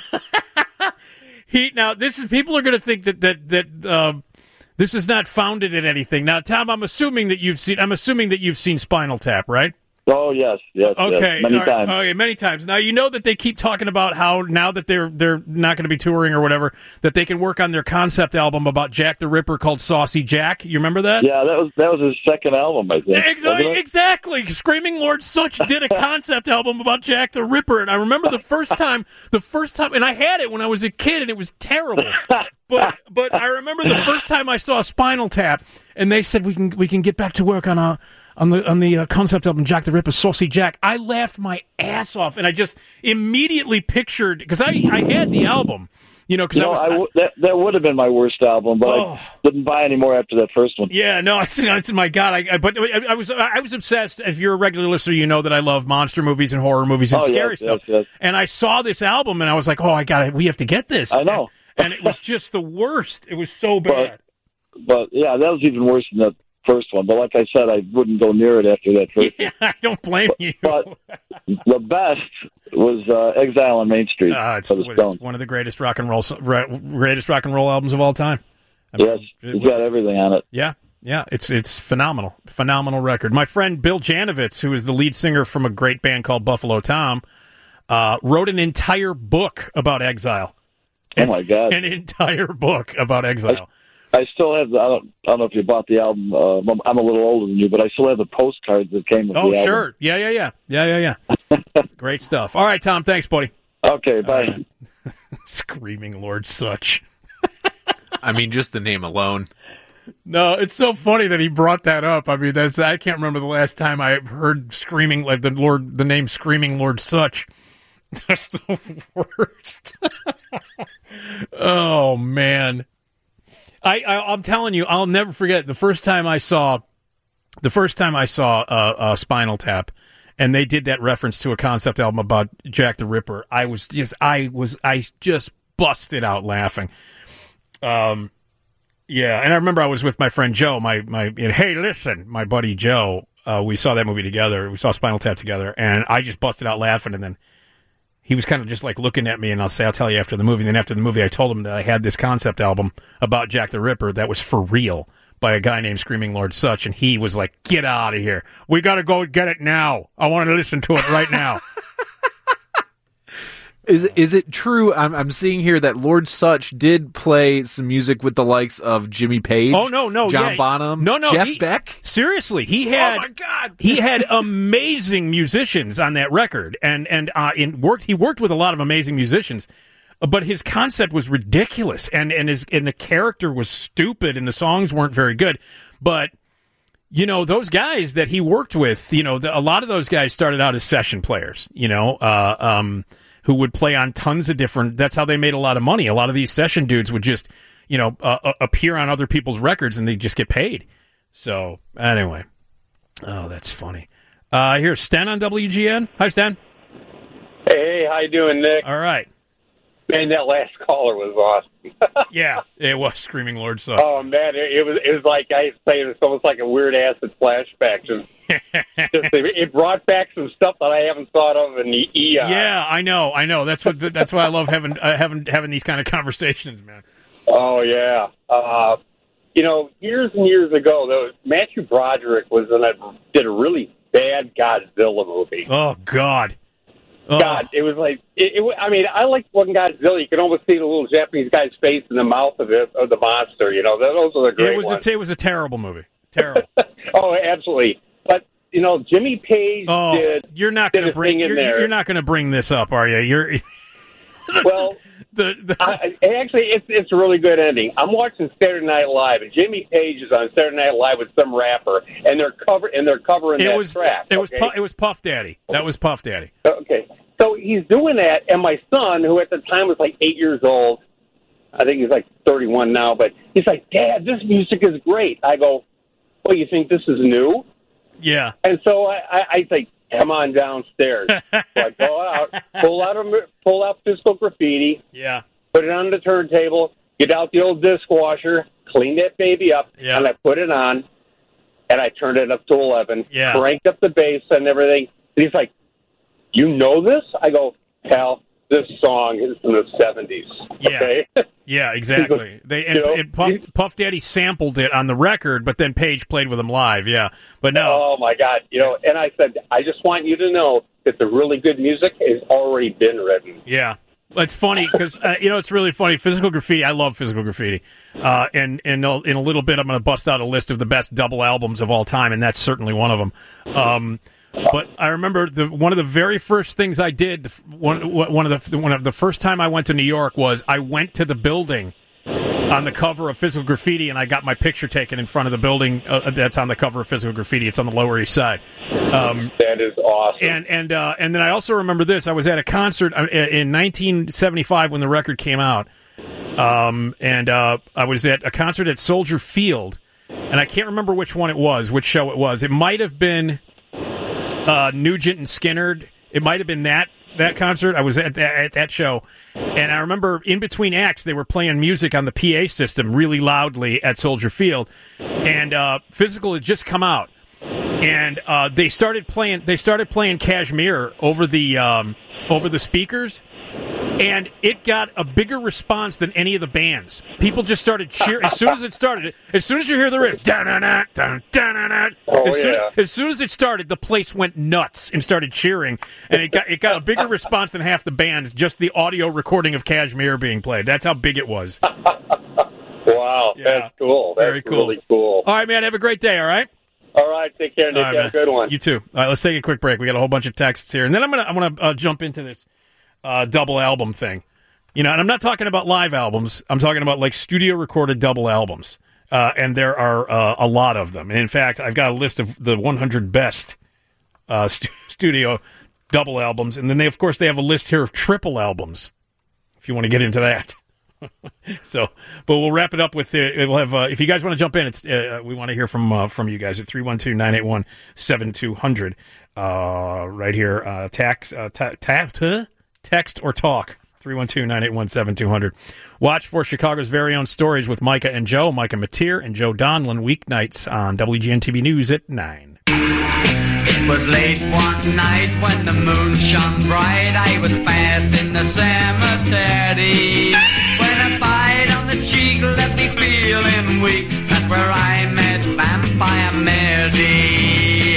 people are going to think that this is not founded in anything. Now, Tom, I'm assuming that you've seen Spinal Tap, right? Oh, yes. Okay, yes. Many times. Okay, many times. Now, you know that they keep talking about how now that they're not going to be touring or whatever, that they can work on their concept album about Jack the Ripper called Saucy Jack. You remember that? Yeah, that was his second album, I think. Exactly. Screaming Lord Sutch did a concept album about Jack the Ripper, and I remember the first time, and I had it when I was a kid, and it was terrible. But I remember the first time I saw Spinal Tap, and they said we can get back to work on the concept album Jack the Ripper, Saucy Jack. I laughed my ass off, and I just immediately pictured, because I had the album, because that would have been my worst album, but I didn't buy any more after that first one. Yeah, no, it's my God. I was obsessed. If you're a regular listener, you know that I love monster movies and horror movies and scary stuff. Yes. And I saw this album, and I was like, we have to get this. I know. And it was just the worst. It was so bad. But yeah, that was even worse than the first one. But like I said, I wouldn't go near it after that first one. I don't blame you. But the best was Exile on Main Street. It's one of the greatest rock and roll albums of all time. It's got everything on it. Yeah, it's phenomenal record. My friend Bill Janovitz, who is the lead singer from a great band called Buffalo Tom, wrote an entire book about Exile. Oh my God! An entire book about Exile. I still have. I don't know if you bought the album. I'm a little older than you, but I still have the postcards that came with the album. Oh, sure. Yeah. Great stuff. All right, Tom. Thanks, buddy. Okay, bye. Screaming Lord Sutch. I mean, just the name alone. No, it's so funny that he brought that up. I mean, I can't remember the last time I heard screaming like the name Screaming Lord Sutch. That's the worst. Oh man, I'm telling you, I'll never forget the first time I saw Spinal Tap, and they did that reference to a concept album about Jack the Ripper. I just busted out laughing. Yeah, and I remember I was with my friend Joe. Hey, listen, my buddy Joe. We saw that movie together. We saw Spinal Tap together, and I just busted out laughing, and then he was kind of just like looking at me, and I'll tell you after the movie. And then after the movie, I told him that I had this concept album about Jack the Ripper that was for real by a guy named Screaming Lord Sutch, and he was like, "Get out of here! We got to go get it now. I want to listen to it right now." Is it true? I'm seeing here that Lord Sutch did play some music with the likes of Jimmy Page. Oh no, John Bonham, Jeff Beck. Seriously, he had. Oh my God, he had amazing musicians on that record, and he worked with a lot of amazing musicians. But his concept was ridiculous, and the character was stupid, and the songs weren't very good. But those guys that he worked with, a lot of those guys started out as session players. Who would play on tons of different... That's how they made a lot of money. A lot of these session dudes would just, appear on other people's records and they just get paid. So, anyway. Oh, that's funny. Here's Sten on WGN. Hi, Sten. Hey, how you doing, Nick? All right. Man, that last caller was awesome. Yeah, it was Screaming Lord Sutch. Oh, man, it was like I say, it was almost like a weird acid flashback. It brought back some stuff that I haven't thought of in the eon. Yeah, I know. That's why I love having these kind of conversations, man. Oh yeah. Years and years ago, Matthew Broderick did a really bad Godzilla movie. Oh God. God, it was like I mean, I like one Godzilla. You can almost see the little Japanese guy's face in the mouth of the monster. Those are the great ones. It was a terrible movie. Terrible. Oh, absolutely. But Jimmy Page did. You're not going to bring You're not going to bring this up, are you? You're. Well, it's a really good ending. I'm watching Saturday Night Live, and Jimmy Page is on Saturday Night Live with some rapper, and they're covering that track. It was Puff Daddy. That was Puff Daddy. Okay, so he's doing that, and my son, who at the time was like 8 years old, I think he's like 31 now, but he's like, "Dad, this music is great." I go, "Well, you think this is new?" Yeah. And so I say, "Come on downstairs." So I go out, pull out Physical Graffiti. Yeah. Put it on the turntable. Get out the old dishwasher. Clean that baby up. Yeah. And I put it on, and I turned it up to 11. Yeah. Cranked up the bass and everything. And he's like, "You know this?" I go, "Pal, this song is in the 70s. Okay? Yeah, exactly. Puff Daddy sampled it on the record, but then Page played with him live. Yeah, but no. Oh my God! And I said, I just want you to know that the really good music has already been written. Yeah. It's funny because it's really funny. Physical Graffiti, I love Physical Graffiti, and in a little bit I'm going to bust out a list of the best double albums of all time, and that's certainly one of them. But I remember one of the very first things I did. One of the first time I went to New York was I went to the building on the cover of Physical Graffiti, and I got my picture taken in front of the building that's on the cover of Physical Graffiti. It's on the Lower East Side. That is awesome. And then I also remember this. I was at a concert in 1975 when the record came out, and I was at a concert at Soldier Field, and I can't remember which show it was. It might have been Nugent and Skynyrd. It might have been that concert. I was at that show, and I remember in between acts they were playing music on the PA system really loudly at Soldier Field, and Physical had just come out, and they started playing Kashmir over the speakers, and it got a bigger response than any of the bands. People just started cheering as soon as it started. As soon as you hear the riff, as soon as it started, the place went nuts and started cheering, and it got a bigger response than half the bands. Just the audio recording of Kashmir being played. That's how big it was. Wow, Yeah. That's cool. That's Very cool. Really cool. All right, man. Have a great day. All right. All right. Take care, Nick. All right, have a good one. You too. All right. Let's take a quick break. We got a whole bunch of texts here, and then I'm gonna jump into this double album thing. And I'm not talking about live albums. I'm talking about like studio recorded double albums. And there are a lot of them. And in fact, I've got a list of the 100 best studio double albums. And then they have a list here of triple albums, if you want to get into that. But we'll wrap it up with we'll have if you guys want to jump in, it's we want to hear from you guys at 312-981-7200 right here. Text or talk 312-981-7200. Watch for Chicago's very own Stories with Micah and Joe, Micah Mateer and Joe Donlin, weeknights on WGN-TV News at 9. It was late one night when the moon shone bright. I was passing the cemetery when a bite on the cheek left me feeling weak. That's where I met Vampire Mary.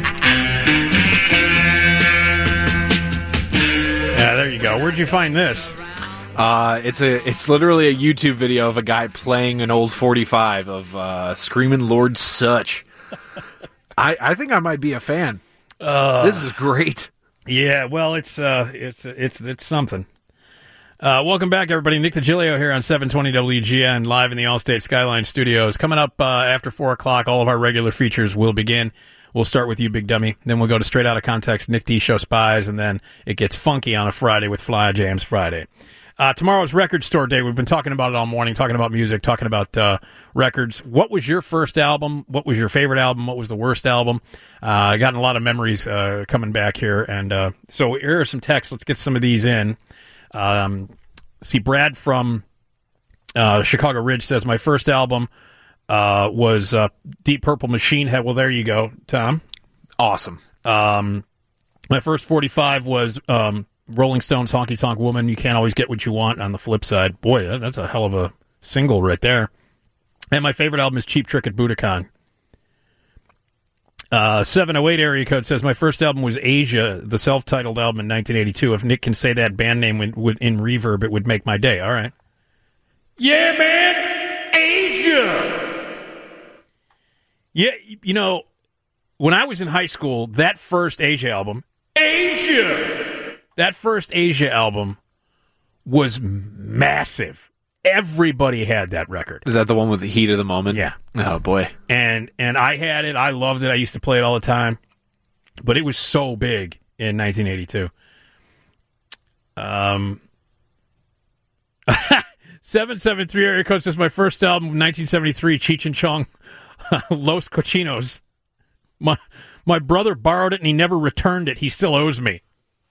Yeah, there you go. Where'd you find this? It's literally a YouTube video of a guy playing an old 45 of Screamin' Lord Sutch. I think I might be a fan. This is great. Yeah, well, it's something. Welcome back, everybody. Nick DiGilio here on 720 WGN, live in the Allstate Skyline Studios. Coming up after 4 o'clock, all of our regular features will begin. We'll start with You, Big Dummy. Then we'll go to Straight Outta Context, Nick D Show Spies, and then it gets funky on a Friday with Fly Jams Friday. Tomorrow's Record Store Day. We've been talking about it all morning, talking about music, talking about records. What was your first album? What was your favorite album? What was the worst album? I gotten a lot of memories coming back here. And so here are some texts. Let's get some of these in. See, Brad from Chicago Ridge says, my first album was Deep Purple Machine Head. Well, there you go, Tom. Awesome. My first 45 was Rolling Stones' Honky Tonk Woman. You can't always get what you want. On the flip side, boy, that's a hell of a single right there. And my favorite album is Cheap Trick at Budokan. 708 area code says, my first album was Asia, the self-titled album in 1982. If Nick can say that band name would in reverb, it would make my day. All right. Yeah, man. Asia. Yeah, when I was in high school, that first Asia album, that first Asia album was massive. Everybody had that record. Is that the one with the Heat of the Moment? Yeah. Oh, boy. And I had it. I loved it. I used to play it all the time. But it was so big in 1982. 773 area code says, my first album, 1973, Cheech and Chong, Los Cochinos. My brother borrowed it and he never returned it. He still owes me.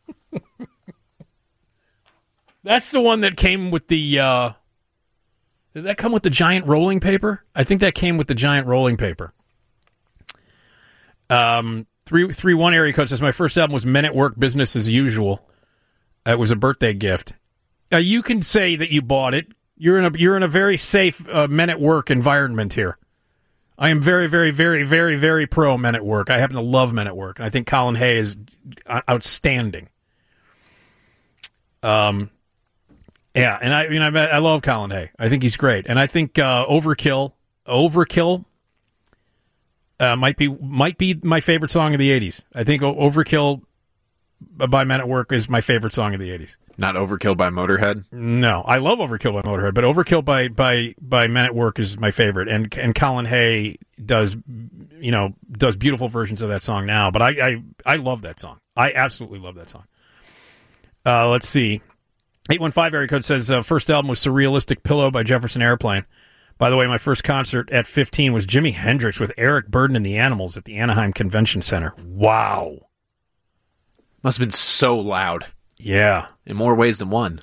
That's the one that came with the... did that come with the giant rolling paper? I think that came with the giant rolling paper. 331 area code says, my first album was Men at Work, Business as Usual. It was a birthday gift. You can say that you bought it. You're in a very safe Men at Work environment here. I am very, very, very, very, very pro Men at Work. I happen to love Men at Work, and I think Colin Hay is outstanding. Yeah, and I love Colin Hay. I think he's great, and I think Overkill might be my favorite song of the '80s. I think Overkill by Men at Work is my favorite song of the '80s. Not Overkill by Motorhead? No, I love Overkill by Motorhead, but Overkill by Men at Work is my favorite. And Colin Hay does beautiful versions of that song now, but I love that song. I absolutely love that song. Let's see. 815 area code says first album was Surrealistic Pillow by Jefferson Airplane. By the way, my first concert at 15 was Jimi Hendrix with Eric Burdon and the Animals at the Anaheim Convention Center. Wow. Must have been so loud. Yeah. In more ways than one.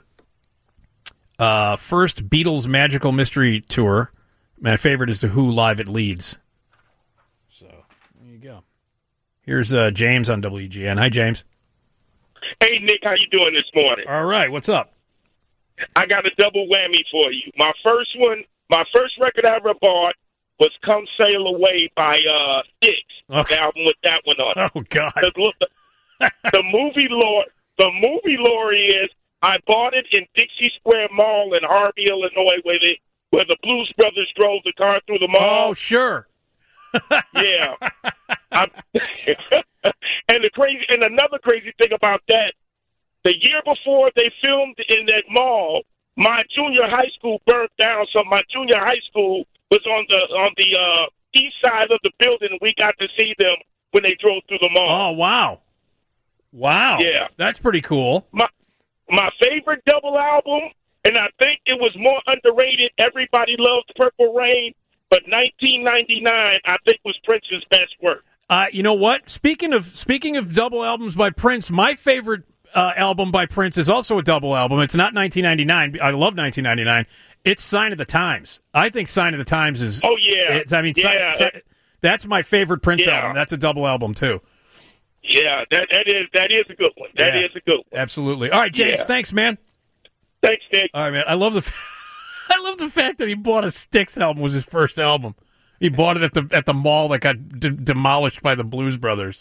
First Beatles Magical Mystery Tour. My favorite is The Who live at Leeds. So, there you go. Here's James on WGN. Hi, James. Hey, Nick, how you doing this morning? All right, what's up? I got a double whammy for you. My first record I ever bought was Come Sail Away by Styx. Okay. The album with that one on it. Oh, God. The movie lore is I bought it in Dixie Square Mall in Harvey, Illinois, where the Blues Brothers drove the car through the mall. Oh, sure. Yeah. And another crazy thing about that, the year before they filmed in that mall, my junior high school burnt down. So my junior high school was on the east side of the building, and we got to see them when they drove through the mall. Oh, wow. Wow. Yeah. That's pretty cool. My favorite double album, and I think it was more underrated, everybody loved Purple Rain, but 1999, I think, was Prince's best work. You know what? Speaking of double albums by Prince, my favorite album by Prince is also a double album. It's not 1999. I love 1999. It's Sign of the Times. I think Sign of the Times is... Oh, yeah. That's my favorite Prince Yeah. album. That's a double album, too. Yeah, that is a good one. That is a good one. Absolutely. All right, James, thanks, man. Thanks, Nick. All right, man. I love the fact that he bought a Styx album was his first album. He bought it at the mall that got demolished by the Blues Brothers.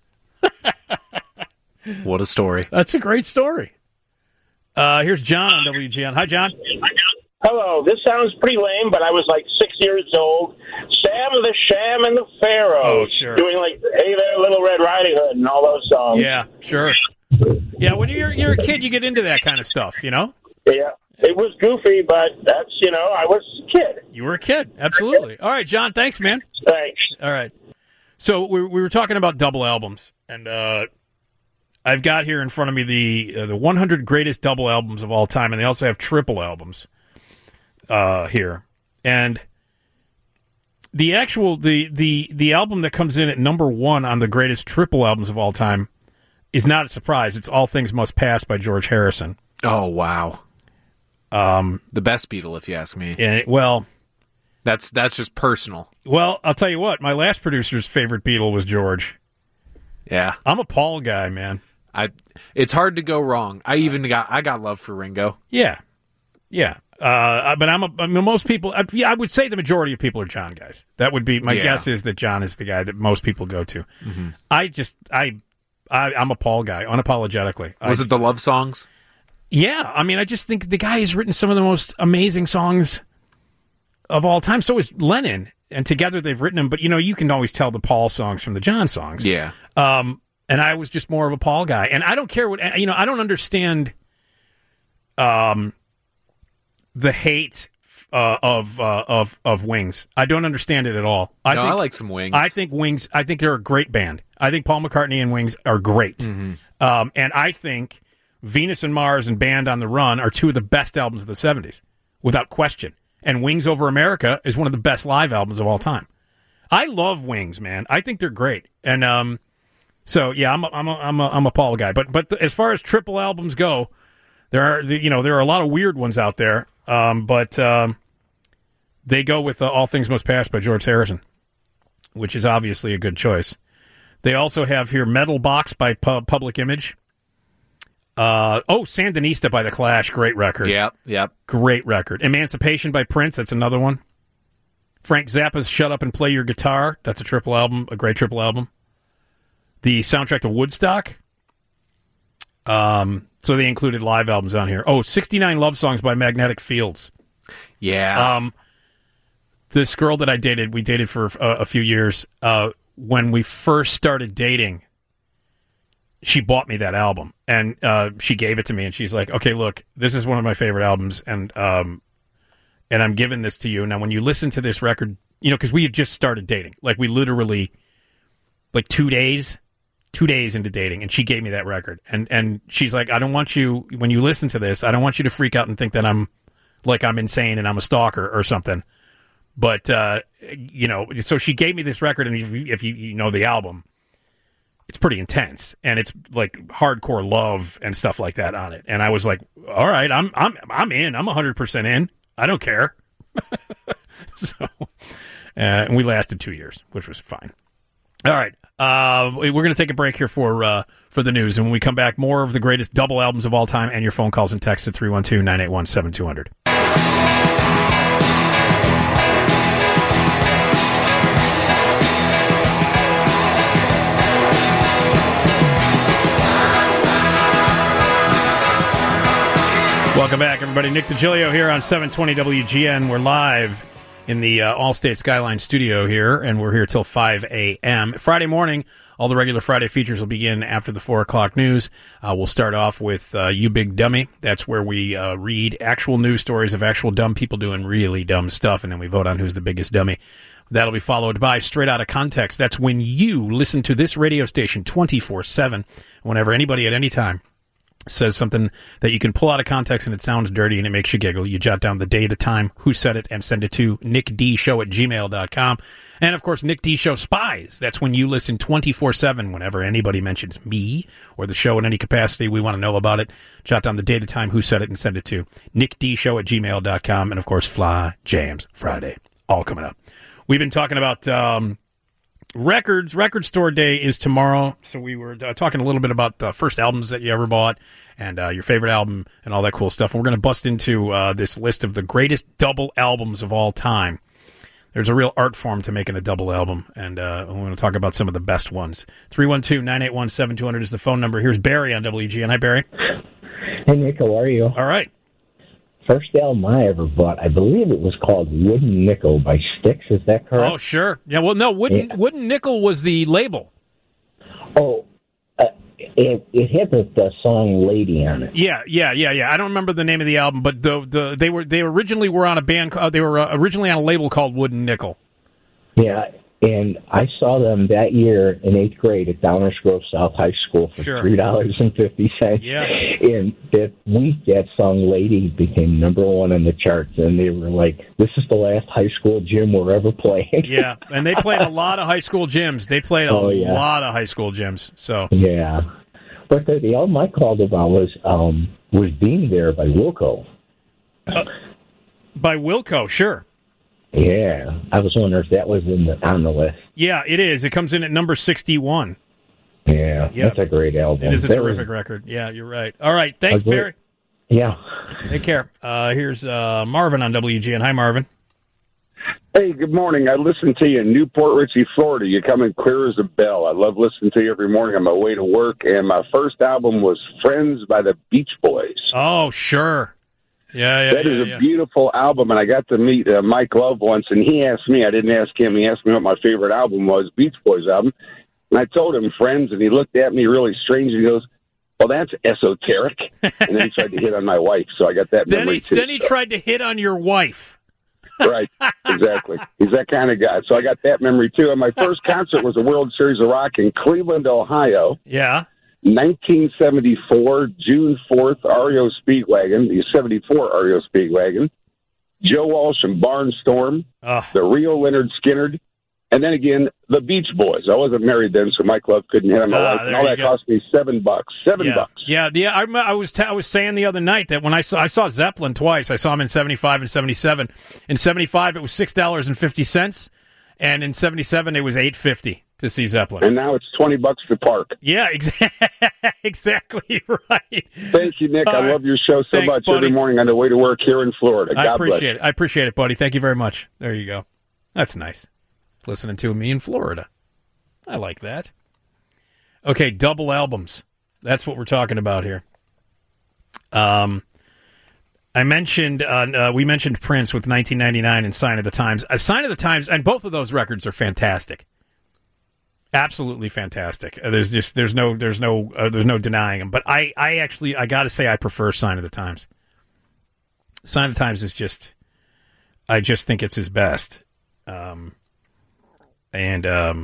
What a story. That's a great story. Here's John on WGN. Hi, John. Hello. This sounds pretty lame, but I was like 6 years old. Sam the Sham and the Pharaohs. Oh, sure. Doing like Hey There, Little Red Riding Hood and all those songs. Yeah, sure. Yeah, when you're a kid, you get into that kind of stuff, you know? Yeah. It was goofy, but that's, I was a kid. You were a kid. Absolutely. All right, John. Thanks, man. Thanks. All right. So we were talking about double albums, and I've got here in front of me the 100 greatest double albums of all time, and they also have triple albums here. And the actual the album that comes in at number one on the greatest triple albums of all time is not a surprise. It's All Things Must Pass by George Harrison. Oh, wow. The best Beatle, if you ask me. Well, that's just personal. Well, I'll tell you what. My last producer's favorite Beatle was George. Yeah, I'm a Paul guy, man. It's hard to go wrong. I got love for Ringo. Yeah. But most people. I would say the majority of people are John guys. That would be my guess. Is that John is the guy that most people go to. Mm-hmm. I'm a Paul guy, unapologetically. Was it the love songs? Yeah, I just think the guy has written some of the most amazing songs of all time. So is Lennon, and together they've written them. But you can always tell the Paul songs from the John songs. Yeah. And I was just more of a Paul guy, and I don't care what I don't understand. The hate of Wings. I don't understand it at all. I like some Wings. I think Wings. I think they're a great band. I think Paul McCartney and Wings are great. Mm-hmm. And I think Venus and Mars and Band on the Run are two of the best albums of the 70s, without question. And Wings Over America is one of the best live albums of all time. I love Wings, man. I think they're great. And so yeah, I'm a Paul guy. But as far as triple albums go, there are a lot of weird ones out there. But they go with All Things Must Pass by George Harrison, which is obviously a good choice. They also have here Metal Box by Public Image. Sandinista by The Clash, great record. Yep. Great record. Emancipation by Prince, that's another one. Frank Zappa's Shut Up and Play Your Guitar, that's a triple album, a great triple album. The soundtrack to Woodstock. So they included live albums on here. 69 Love Songs by Magnetic Fields. Yeah. This girl that I dated, we dated for a few years. When we first started dating, she bought me that album, and she gave it to me, and she's like, okay, look, this is one of my favorite albums, and I'm giving this to you. Now, when you listen to this record, because we had just started dating. Like, we literally, 2 days into dating, and she gave me that record. And she's like, I don't want you, when you listen to this, I don't want you to freak out and think that I'm insane and I'm a stalker or something. But, so she gave me this record, and if you know the album, it's pretty intense, and it's like hardcore love and stuff like that on it. And I was like, all right, I'm in. I'm 100% in. I don't care. So, and we lasted 2 years, which was fine. All right. We're going to take a break here for the news, and when we come back, more of the greatest double albums of all time and your phone calls and texts at 312-981-7200. Welcome back, everybody. Nick DiGilio here on 720 WGN. We're live in the Allstate Skyline studio here, and we're here till 5 a.m. Friday morning, all the regular Friday features will begin after the 4 o'clock news. We'll start off with You Big Dummy. That's where we read actual news stories of actual dumb people doing really dumb stuff, and then we vote on who's the biggest dummy. That'll be followed by Straight Outta Context. That's when you listen to this radio station 24/7, whenever anybody at any time says something that you can pull out of context and it sounds dirty and it makes you giggle. You jot down the day, the time, who said it, and send it to nickdshow@gmail.com. And, of course, Nick D Show Spies. That's when you listen 24/7 whenever anybody mentions me or the show in any capacity. We want to know about it. Jot down the day, the time, who said it, and send it to nickdshow@gmail.com. And, of course, Fly Jams Friday. All coming up. We've been talking about records. Record Store Day is tomorrow, so we were talking a little bit about the first albums that you ever bought and your favorite album and all that cool stuff. And we're going to bust into this list of the greatest double albums of all time. There's a real art form to making a double album, and we're going to talk about some of the best ones. 312-981-7200 is the phone number. Here's Barry on WGN. Hi, Barry. Hey, Nick. How are you? All right. First album I ever bought, I believe it was called Wooden Nickel by Styx. Is that correct? Oh, sure. Yeah, well, no, Wooden Nickel was the label. Oh, it had the song Lady on it. Yeah. I don't remember the name of the album, but they originally were on a band. They were originally on a label called Wooden Nickel. Yeah, and I saw them that year in 8th grade at Downers Grove South High School for $3.50. Yeah. And that week, that song Lady became number one on the charts, and they were like, this is the last high school gym we're ever playing. Yeah, and they played a lot of high school gyms. They played a lot of high school gyms. So yeah. But the album I called about was Being There by Wilco. By Wilco, sure. Yeah, I was wondering if that was on the list. Yeah, it is. It comes in at number 61. Yeah, that's a great album. It is a terrific record. Yeah, you're right. All right, thanks, Barry. Yeah. Take care. Here's Marvin on WGN. Hi, Marvin. Hey, good morning. I listen to you in Newport Richey, Florida. You come in clear as a bell. I love listening to you every morning on my way to work. And my first album was Friends by the Beach Boys. Oh, sure. That is a beautiful album, and I got to meet Mike Love once, and he asked me, I didn't ask him, he asked me what my favorite album was, Beach Boys album, and I told him Friends, and he looked at me really strange, and he goes, well, that's esoteric, and then he tried to hit on my wife, so I got that memory too. Then he tried to hit on your wife. Right, exactly. He's that kind of guy, so I got that memory too, and my first concert was the World Series of Rock in Cleveland, Ohio. Yeah. 1974, June 4th, REO Speedwagon, the 74 REO Speedwagon, Joe Walsh and Barnstorm, the Rio Leonard Skinner, and then again, the Beach Boys. I wasn't married then, so Mike Love couldn't hit on my wife, and all that cost me $7. $7. Yeah. I was saying the other night that when I saw Zeppelin twice. I saw him in 75 and 77. In 75, it was $6.50, and in 77, it was $8.50. to see Zeppelin. And now it's $20 to park. Yeah, exactly right. Thank you, Nick. I love your show so much buddy. every morning on the way to work here in Florida. God I appreciate bless. it. I appreciate it, buddy. Thank you very much. There you go. That's nice. Listening to me in Florida. I like that. Okay, double albums. That's what we're talking about here. I mentioned we mentioned Prince with 1999 and Sign of the Times. Sign of the Times, and both of those records are fantastic. Absolutely fantastic. There's no denying them. But I got to say I prefer Sign of the Times. Sign of the Times is just, I just think it's his best. Yeah, and the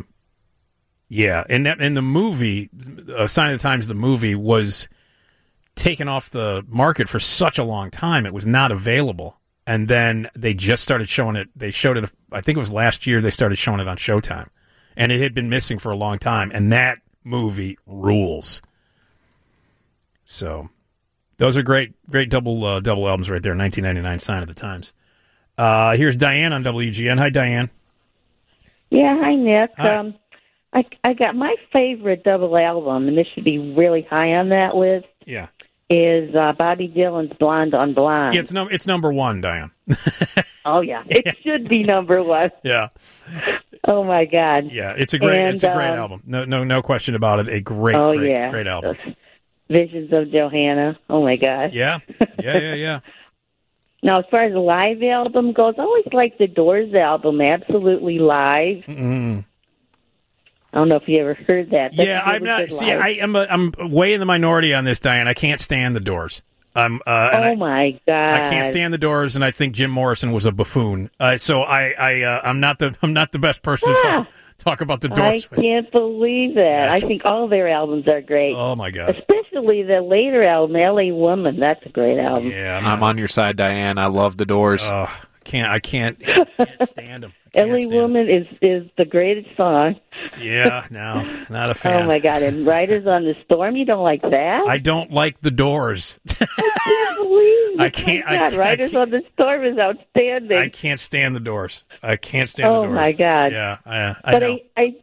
movie, Sign of the Times, the movie was taken off the market for such a long time. It was not available, and then they just started showing it. They showed it, I think it was last year. They started showing it on Showtime, and it had been missing for a long time. And that movie rules. So, those are great double albums right there. 1999, Sign of the Times. Here's Diane on WGN. Hi, Diane. Yeah, hi, Nick. Hi. I got my favorite double album, and this should be really high on that list. Yeah. Is Bobby Dylan's Blonde on Blonde. Yeah, it's number one, Diane. Oh, yeah. It should be number one. Yeah. Oh, my God. Yeah, it's a great album. No question about it. A great album. Visions of Johanna. Oh, my God. Yeah. Now, as far as the live album goes, I always liked the Doors album, Absolutely Live. Mm-hmm. I don't know if you ever heard that. That's Yeah, really I'm not. good See, live. I'm way in the minority on this, Diane. I can't stand the Doors. My God! I can't stand the Doors, and I think Jim Morrison was a buffoon. So I'm not the best person to talk about the Doors. I can't believe that. I think all their albums are great. Oh my God! Especially the later album, L.A. Woman. That's a great album. Yeah, I'm on your side, Diane. I love the Doors. I can't stand them. L.A. Woman is the greatest song. Yeah, no, not a fan. Oh my God! And Riders on the Storm. You don't like that? I don't like the Doors. I can't believe it. I can't. Riders on the Storm is outstanding. I can't stand the Doors. I can't stand the Doors. Oh my God! Yeah, I but know.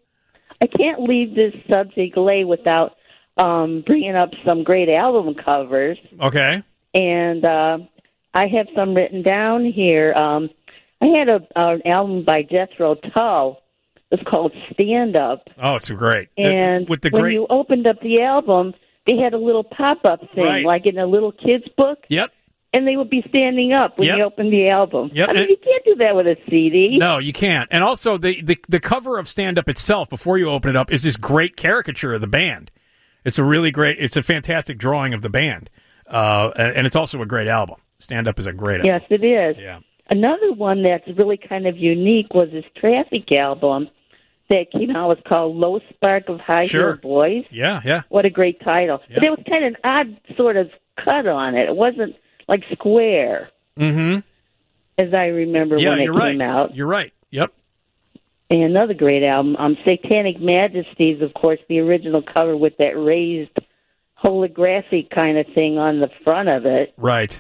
I can't leave this subject lay without bringing up some great album covers. Okay. And I have some written down here. I had an album by Jethro Tull. It's called Stand Up. Oh, it's great. And with the when great. you opened up the album, they had a little pop-up thing, Right. like in a little kid's book. Yep. And they would be standing up when Yep. you opened the album. Yep. I mean, you can't do that with a CD. No, you can't. And also, the cover of Stand Up itself, before you open it up, is this great caricature of the band. It's a fantastic drawing of the band. And it's also a great album. Stand Up is a great album. Yes, it is. Yeah. Another one that's really kind of unique was his Traffic album that came out. Was called Low Spark of High Heel Boys. Yeah. What a great title. Yeah. But there was kind of an odd sort of cut on it. It wasn't like square, Mm-hmm. as I remember when it came out. You're right. Yep. And another great album, Satanic Majesties, of course, the original cover with that raised holographic kind of thing on the front of it. Right.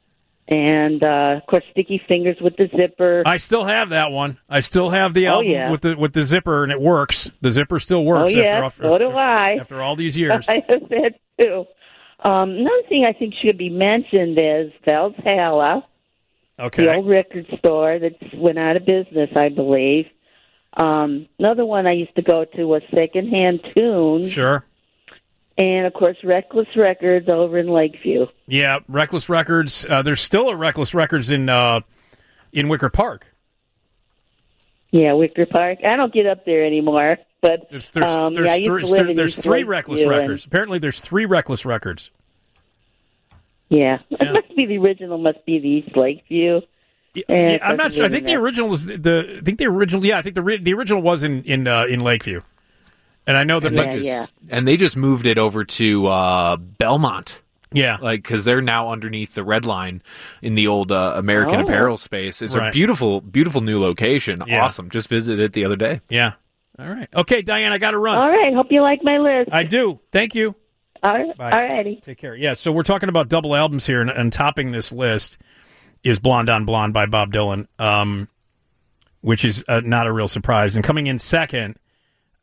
And, of course, Sticky Fingers with the zipper. I still have that one. I still have the album yeah. with the zipper, and it works. The zipper still works. Oh, yeah, so do I. After all these years. I have that, too. Another thing I think should be mentioned is Valhalla, Okay. the old record store that went out of business, I believe. Another one I used to go to was Secondhand Tunes. Sure. And, of course, Reckless Records over in Lakeview. Yeah, Reckless Records. There's still a Reckless Records in Wicker Park. Yeah, Wicker Park. I don't get up there anymore, but I used to live in there's East three Reckless Lakeview, Records. Apparently, there's 3 Reckless Records. Yeah, it must be the original. Must be the East Lakeview. Yeah, I'm not sure. I think the original was the. I think the original. Yeah, I think the original was in Lakeview. And I know that, and they just moved it over to Belmont. Yeah, like because they're now underneath the Red Line in the old American Apparel space. It's a beautiful, beautiful new location. Yeah. Awesome. Just visited it the other day. Yeah. All right. Okay, Diane, I got to run. All right. Hope you like my list. I do. Thank you. All right. Bye. All righty. Take care. Yeah. So we're talking about double albums here, and topping this list is Blonde on Blonde by Bob Dylan, which is not a real surprise. And coming in second.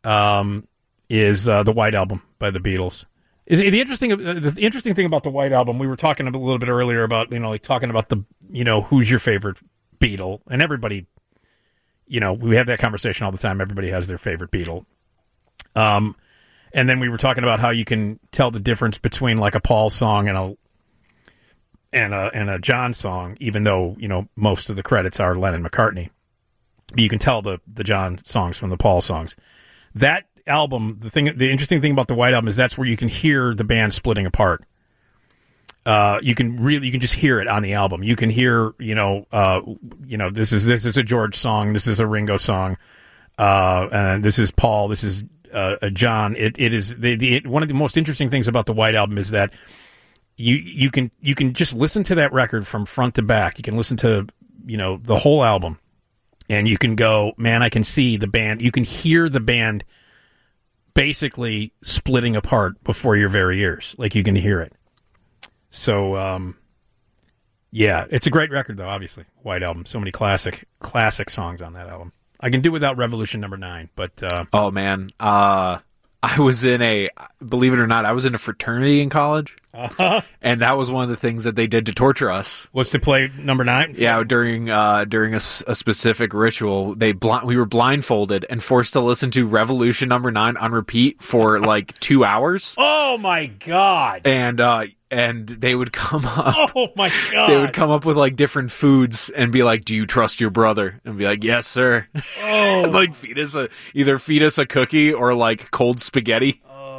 is the White Album by the Beatles. The interesting thing about the White Album, we were talking a little bit earlier about, like talking about the, who's your favorite Beatle, and everybody, we have that conversation all the time. Everybody has their favorite Beatle. And then we were talking about how you can tell the difference between like a Paul song and a John song, even though, most of the credits are Lennon McCartney. You can tell the John songs from the Paul songs. That album, the interesting thing about the White Album is that's where you can hear the band splitting apart. You can just hear it on the album. You can hear, this is a George song, this is a Ringo song, and this is Paul, this is a John. It is one of the most interesting things about the White Album is that you can just listen to that record from front to back. You can listen to the whole album, and you can go, man, I can see the band. You can hear the band basically splitting apart before your very ears. Like, you can hear it. So, yeah, it's a great record, though, obviously. White Album. So many classic songs on that album. I can do without Revolution Number 9, but... oh, man. I was believe it or not, I was in a fraternity in college. Uh-huh. And that was one of the things that they did to torture us. Was to play Number 9? Yeah, during a specific ritual, we were blindfolded and forced to listen to Revolution Number 9 on repeat for like 2 hours. Oh my God! And they would come up. Oh my God! They would come up with like different foods and be like, "Do you trust your brother?" And be like, "Yes, sir." Oh, like either feed us a cookie or like cold spaghetti.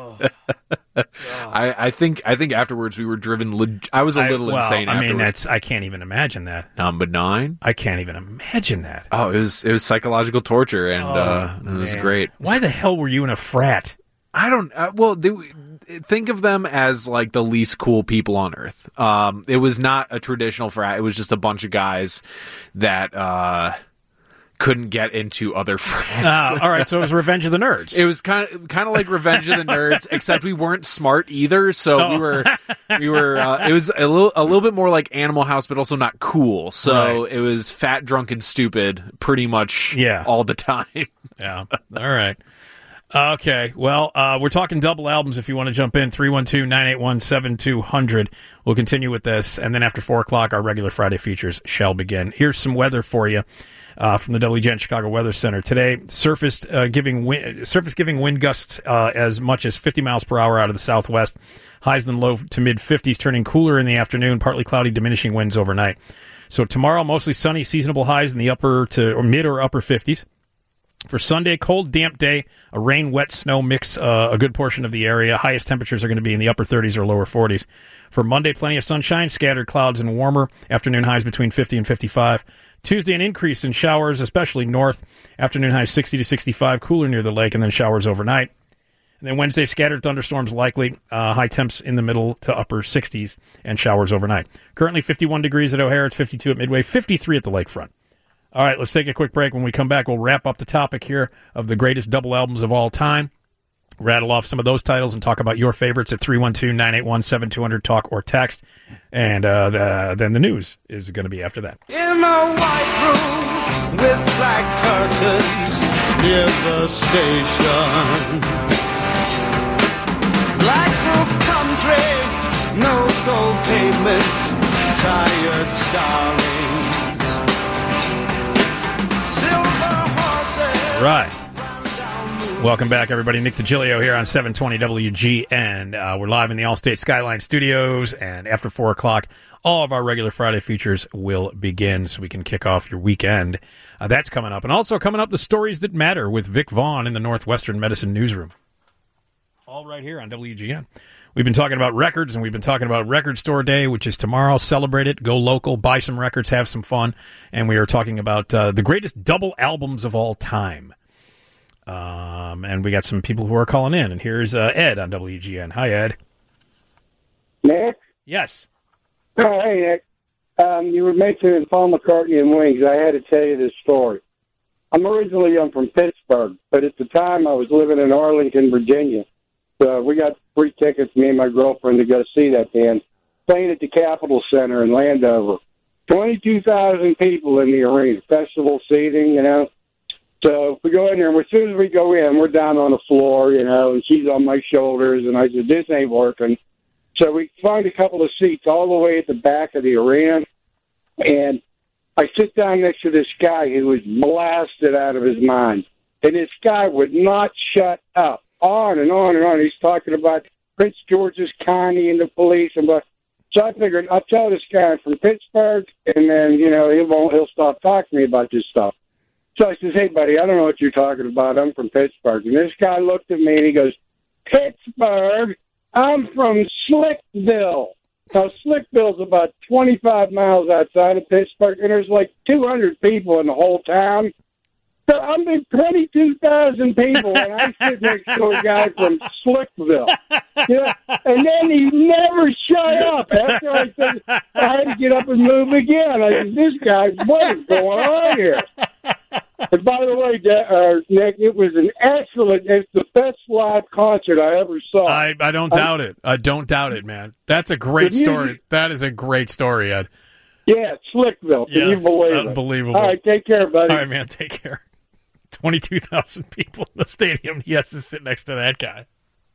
I think afterwards we were driven. I was a little insane. I mean, I can't even imagine that. Number 9. I can't even imagine that. Oh, it was psychological torture, and it was great. Why the hell were you in a frat? I don't. Think of them as like the least cool people on earth. It was not a traditional frat. It was just a bunch of guys that couldn't get into other frats. All right, so it was Revenge of the Nerds. It was kind of like Revenge of the Nerds, except we weren't smart either. So we were. It was a little bit more like Animal House, but also not cool. So It was fat, drunk, and stupid, pretty much. All the time. Yeah. All right. Okay, well, we're talking double albums if you want to jump in, 312-981-7200. We'll continue with this, and then after 4 o'clock, our regular Friday features shall begin. Here's some weather for you from the WGN Chicago Weather Center. Today, surface giving wind gusts as much as 50 miles per hour out of the southwest. Highs in the low to mid-50s, turning cooler in the afternoon, partly cloudy, diminishing winds overnight. So tomorrow, mostly sunny, seasonable highs in the mid or upper 50s. For Sunday, cold, damp day, a rain, wet, snow mix a good portion of the area. Highest temperatures are going to be in the upper 30s or lower 40s. For Monday, plenty of sunshine, scattered clouds and warmer. Afternoon highs between 50 and 55. Tuesday, an increase in showers, especially north. Afternoon highs 60 to 65, cooler near the lake, and then showers overnight. And then Wednesday, scattered thunderstorms likely. High temps in the middle to upper 60s and showers overnight. Currently 51 degrees at O'Hare. It's 52 at Midway, 53 at the lakefront. All right, let's take a quick break. When we come back, we'll wrap up the topic here of the greatest double albums of all time, rattle off some of those titles, and talk about your favorites at 312-981-7200, talk or text. And then the news is going to be after that. In a white room with black curtains near the station. Black roof country, no gold pavement, tired starlings. Right. Welcome back, everybody. Nick DiGilio here on 720 WGN. We're live in the Allstate Skyline Studios, and after 4 o'clock, all of our regular Friday features will begin so we can kick off your weekend. That's coming up. And also coming up, the Stories That Matter with Vic Vaughn in the Northwestern Medicine Newsroom. All right here on WGN. We've been talking about records, and we've been talking about Record Store Day, which is tomorrow. Celebrate it. Go local. Buy some records. Have some fun. And we are talking about the greatest double albums of all time. And we got some people who are calling in. And here's Ed on WGN. Hi, Ed. Nick? Yes. Oh, hey, Nick. You were mentioning Paul McCartney and Wings. I had to tell you this story. I'm from Pittsburgh, but at the time I was living in Arlington, Virginia. So we got free tickets, me and my girlfriend, to go see that band. Playing at the Capitol Center in Landover. 22,000 people in the arena. Festival seating, So we go in there, and as soon as we go in, we're down on the floor, and she's on my shoulders, and I said, this ain't working. So we find a couple of seats all the way at the back of the arena, and I sit down next to this guy who was blasted out of his mind. And this guy would not shut up. On and on and on. He's talking about Prince George's County and the police. So I figured I'll tell this guy I'm from Pittsburgh, and then, he'll stop talking to me about this stuff. So I says, hey, buddy, I don't know what you're talking about. I'm from Pittsburgh. And this guy looked at me, and he goes, Pittsburgh? I'm from Slickville. Now, Slickville's about 25 miles outside of Pittsburgh, and there's like 200 people in the whole town. So I'm in 22,000 people, and I sit next to a guy from Slickville. And then he never shut up. After I said, I had to get up and move again. I said, this guy, what is going on here? And by the way, Nick, it was it's the best live concert I ever saw. I don't doubt it. I don't doubt it, man. That's a great story. That is a great story, Ed. Yeah, Slickville. Can you believe it? Unbelievable. All right, take care, buddy. All right, man, take care. 22,000 people in the stadium. He has to sit next to that guy.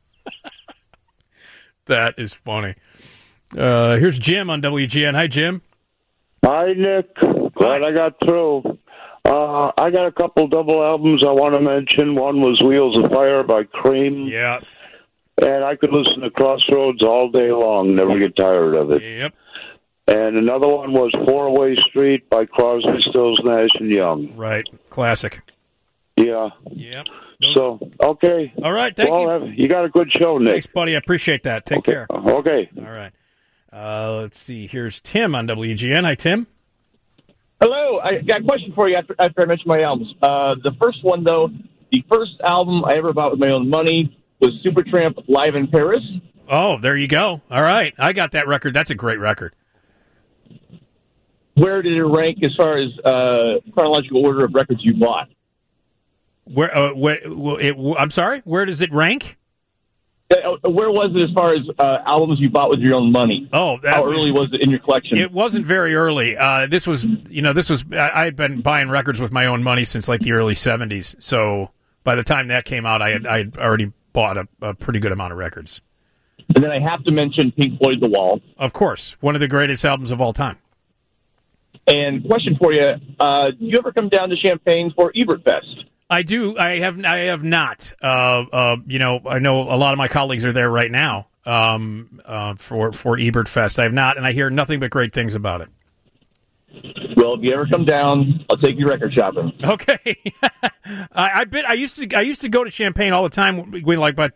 That is funny. Here's Jim on WGN. Hi, Jim. Hi, Nick. Glad I got through. I got a couple double albums I want to mention. One was Wheels of Fire by Cream. Yeah. And I could listen to Crossroads all day long, never get tired of it. Yep. And another one was Four-Way Street by Crosby, Stills, Nash & Young. Right. Classic. Yeah. Yep. So, okay. All right, thank you. You got a good show, Nick. Thanks, buddy. I appreciate that. Take care. Okay. All right. Let's see. Here's Tim on WGN. Hi, Tim. Hello. I got a question for you after I mentioned my albums. The first one, though, the first album I ever bought with my own money was Supertramp Live in Paris. Oh, there you go. All right. I got that record. That's a great record. Where did it rank as far as chronological order of records you bought? I'm sorry? Where does it rank? Where was it as far as albums you bought with your own money? Oh, how early was it in your collection? It wasn't very early. This was I had been buying records with my own money since like the early 70s. So by the time that came out, I had already bought a pretty good amount of records. And then I have to mention Pink Floyd The Wall. Of course. One of the greatest albums of all time. And question for you, do you ever come down to Champaign for Ebert Fest? I do. I have not. I know a lot of my colleagues are there right now for Ebert Fest. I have not, and I hear nothing but great things about it. Well, if you ever come down, I'll take you record shopping. Okay. I used to go to Champaign all the time. About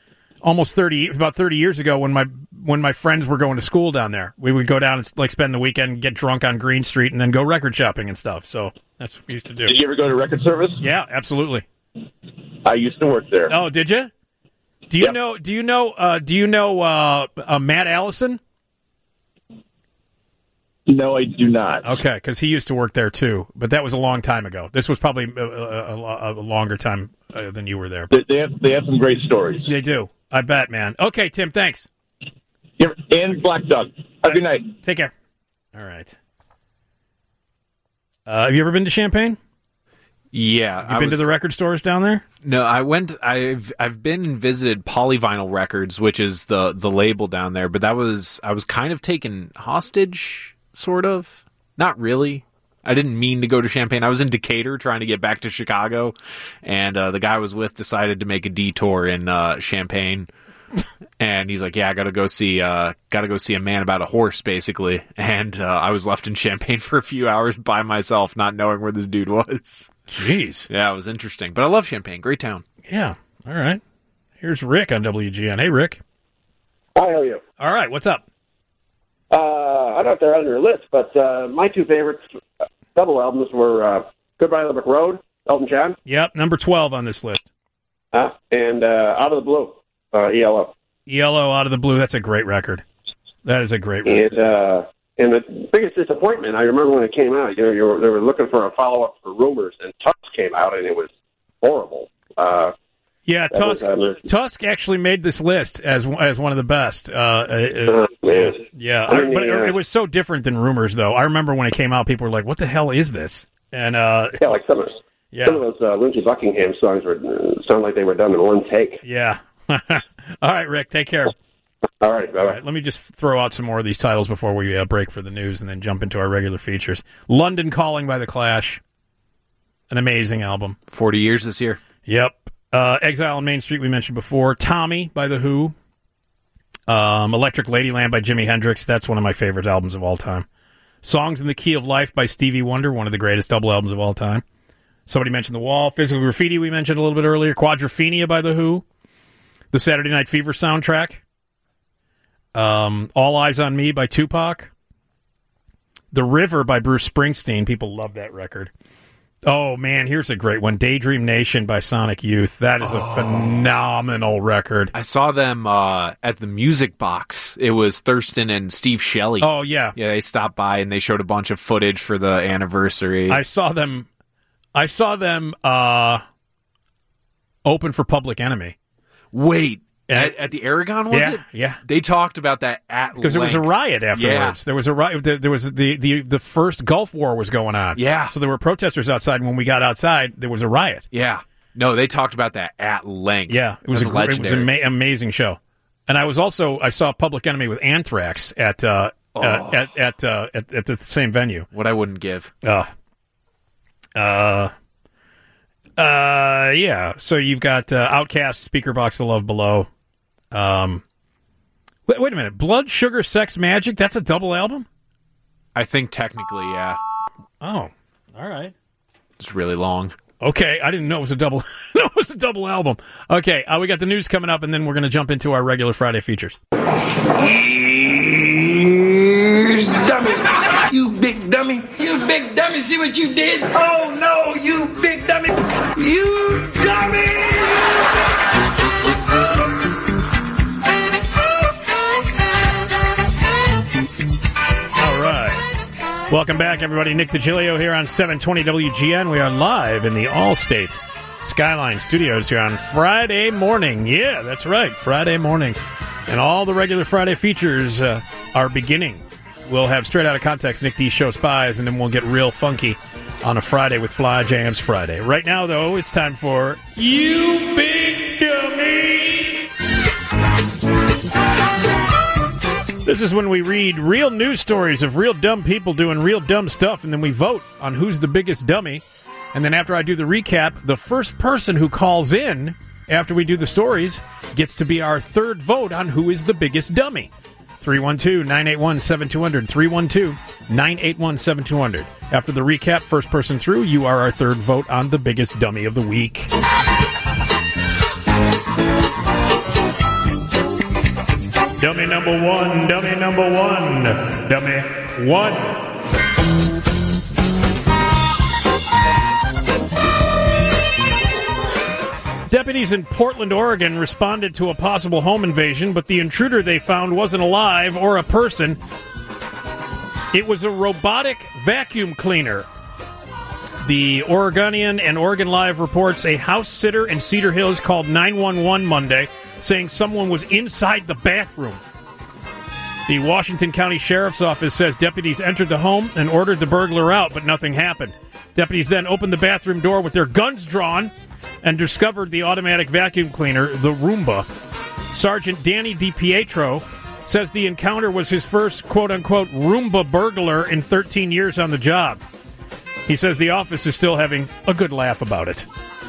30 years ago when my friends were going to school down there. We would go down and spend the weekend, get drunk on Green Street, and then go record shopping and stuff. So that's what we used to do. Did you ever go to Record Service? Yeah, absolutely. I used to work there. Oh, did you? Do you know? Do you know Matt Allison? No, I do not. Okay, because he used to work there too, but that was a long time ago. This was probably a longer time than you were there. They have some great stories. They do. I bet, man. Okay, Tim, thanks. And Black Dog. Have a good night. Take care. All right. Have you ever been to Champaign? Yeah. You been to the record stores down there? No, I went. I've been and visited Polyvinyl Records, which is the label down there. But I was kind of taken hostage, sort of. Not really. I didn't mean to go to Champaign. I was in Decatur trying to get back to Chicago, and the guy I was with decided to make a detour in Champaign. And he's like, "Yeah, I gotta go see a man about a horse, basically." And I was left in Champaign for a few hours by myself, not knowing where this dude was. Jeez. Yeah, it was interesting. But I love Champaign. Great town. Yeah. All right. Here's Rick on WGN. Hey, Rick. Hi, how are you? All right. What's up? I don't know if they're on your list, but my two favorites double albums were Goodbye Limerick Road, Elton John. Yep, number 12 on this list. And Out of the Blue, ELO. ELO, Out of the Blue. That's a great record. That is a great record. And the biggest disappointment, I remember when it came out, they were looking for a follow-up for Rumors, and Tusk came out, and it was horrible. Yeah, Tusk actually made this list as one of the best. Yeah, but it was so different than Rumors, though. I remember when it came out, people were like, "What the hell is this?" And like some of Yeah. Some of those Lindsey Buckingham songs sound like they were done in one take. Yeah. All right, Rick, take care. All right, bye-bye. All right, let me just throw out some more of these titles before we break for the news and then jump into our regular features. London Calling by The Clash. An amazing album. 40 years this year. Yep. Exile on Main Street we mentioned before. Tommy by The Who. Electric Ladyland by Jimi Hendrix. That's one of my favorite albums of all time. Songs in the Key of Life by Stevie Wonder. One of the greatest double albums of all time. Somebody mentioned The Wall. Physical Graffiti we mentioned a little bit earlier. Quadrophenia by The Who. The Saturday Night Fever soundtrack. All Eyes on Me by Tupac. The River by Bruce Springsteen. People love that record. Oh, man, here's a great one. Daydream Nation by Sonic Youth. That is a phenomenal record. I saw them at the Music Box. It was Thurston and Steve Shelley. Oh, yeah. Yeah, they stopped by and they showed a bunch of footage for the anniversary. I saw them open for Public Enemy. Wait. At the Aragon, was it? Yeah. They talked about that at because there was a riot afterwards. Yeah. There was a riot. There was the first Gulf War was going on. Yeah. So there were protesters outside, and when we got outside, there was a riot. Yeah. No, they talked about that at length. Yeah. It was an amazing show. And I saw Public Enemy with Anthrax at the same venue. What I wouldn't give. Yeah. So you've got Outkast, Speakerboxxx of Love Below. Wait a minute. Blood, Sugar, Sex, Magic? That's a double album? I think technically, yeah. Oh, all right. It's really long. Okay, I didn't know it was a double. No, it was a double album. Okay, we got the news coming up, and then we're going to jump into our regular Friday features. Dummy. You big dummy. You big dummy. See what you did? Oh, no, you big dummy. You dummy. All right. Welcome back, everybody. Nick DiGilio here on 720 WGN. We are live in the Allstate Skyline Studios here on Friday morning. Yeah, that's right, Friday morning. And all the regular Friday features are beginning. We'll have Straight Out of Context, Nick D Show Spies, and then we'll get real funky on a Friday with Fly Jams Friday. Right now, though, it's time for You Big Dummy! This is when we read real news stories of real dumb people doing real dumb stuff, and then we vote on who's the biggest dummy. And then after I do the recap, the first person who calls in after we do the stories gets to be our third vote on who is the biggest dummy. 312-981-7200. 312-981-7200. After the recap, first person through, you are our third vote on the biggest dummy of the week. Dummy number one, dummy number one, dummy one. Deputies in Portland, Oregon responded to a possible home invasion, but the intruder they found wasn't alive or a person. It was a robotic vacuum cleaner. The Oregonian and Oregon Live reports a house sitter in Cedar Hills called 911 Monday, saying someone was inside the bathroom. The Washington County Sheriff's Office says deputies entered the home and ordered the burglar out, but nothing happened. Deputies then opened the bathroom door with their guns drawn and discovered the automatic vacuum cleaner, the Roomba. Sergeant Danny DiPietro says the encounter was his first quote-unquote Roomba burglar in 13 years on the job. He says the office is still having a good laugh about it.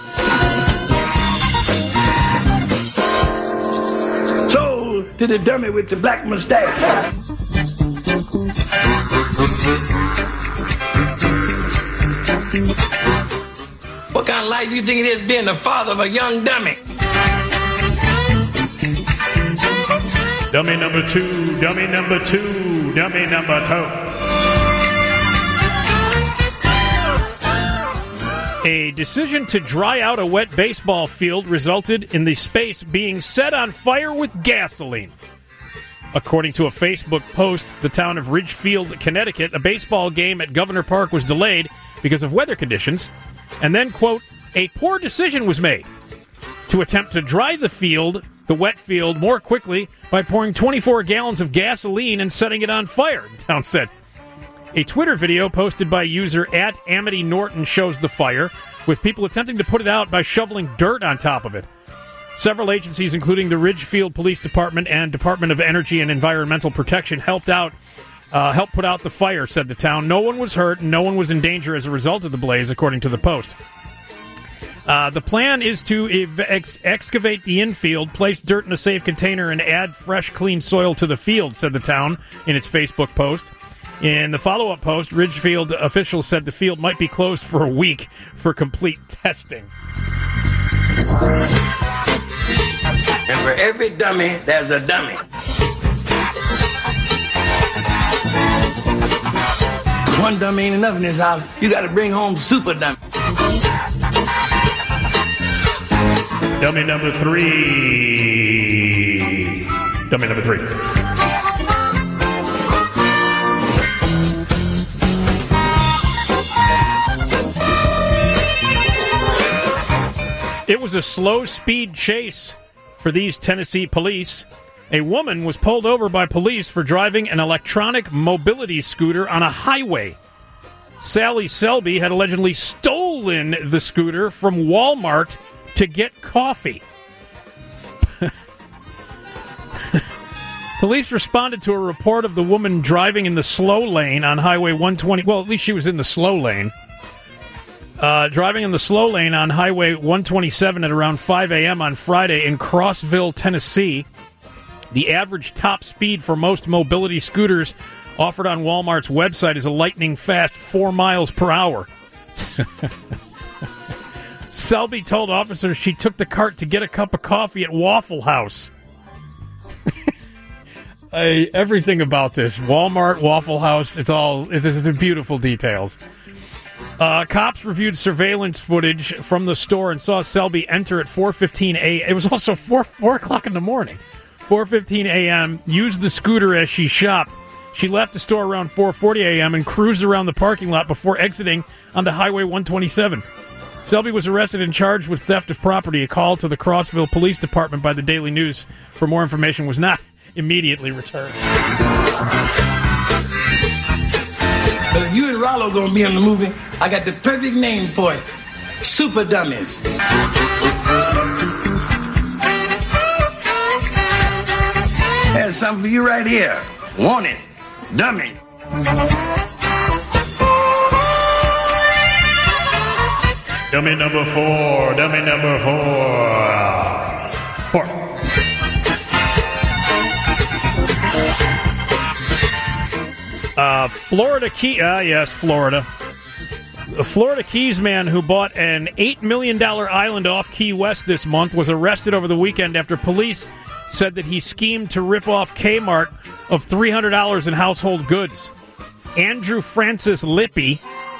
So, to the dummy with the black mustache. What kind of life do you think it is being the father of a young dummy? Dummy number two, dummy number two, dummy number two. A decision to dry out a wet baseball field resulted in the space being set on fire with gasoline. According to a Facebook post, the town of Ridgefield, Connecticut, a baseball game at Governor Park was delayed because of weather conditions. And then, quote, a poor decision was made to attempt to dry the wet field, more quickly by pouring 24 gallons of gasoline and setting it on fire, the town said. A Twitter video posted by user @Amity Norton shows the fire. with people attempting to put it out by shoveling dirt on top of it. Several agencies, including the Ridgefield Police Department and Department of Energy and Environmental Protection, helped put out the fire, said the town. No one was hurt and no one was in danger as a result of the blaze, according to the Post. The plan is to excavate the infield, place dirt in a safe container, and add fresh, clean soil to the field, said the town in its Facebook post. In the follow-up post, Ridgefield officials said the field might be closed for a week for complete testing. And for every dummy, there's a dummy. One dummy ain't enough in this house. You got to bring home super dummy. Dummy number 3. Dummy number 3. It was a slow-speed chase for these Tennessee police. A woman was pulled over by police for driving an electronic mobility scooter on a highway. Sally Selby had allegedly stolen the scooter from Walmart to get coffee. Police responded to a report of the woman driving in the slow lane on Highway 120. Well, at least she was in the slow lane. Driving in the slow lane on Highway 127 at around 5 a.m. on Friday in Crossville, Tennessee. The average top speed for most mobility scooters offered on Walmart's website is a lightning-fast 4 miles per hour. Selby told officers she took the cart to get a cup of coffee at Waffle House. Everything about this, Walmart, Waffle House, it's the beautiful details. Cops reviewed surveillance footage from the store and saw Selby enter at 4:15 a.m. It was also 4 o'clock in the morning. 4:15 a.m., used the scooter as she shopped. She left the store around 4:40 a.m. and cruised around the parking lot before exiting onto Highway 127. Selby was arrested and charged with theft of property. A call to the Crossville Police Department by the Daily News for more information was not immediately returned. But if you and Rollo gonna be in the movie, I got the perfect name for it. Super Dummies. There's something for you right here. Want it? Dummies. Dummy number 4. Dummy number 4. 4. Florida Key. Yes, Florida. A Florida Keys man who bought an $8 million island off Key West this month was arrested over the weekend after police said that he schemed to rip off Kmart of $300 in household goods. Andrew Francis Lippy,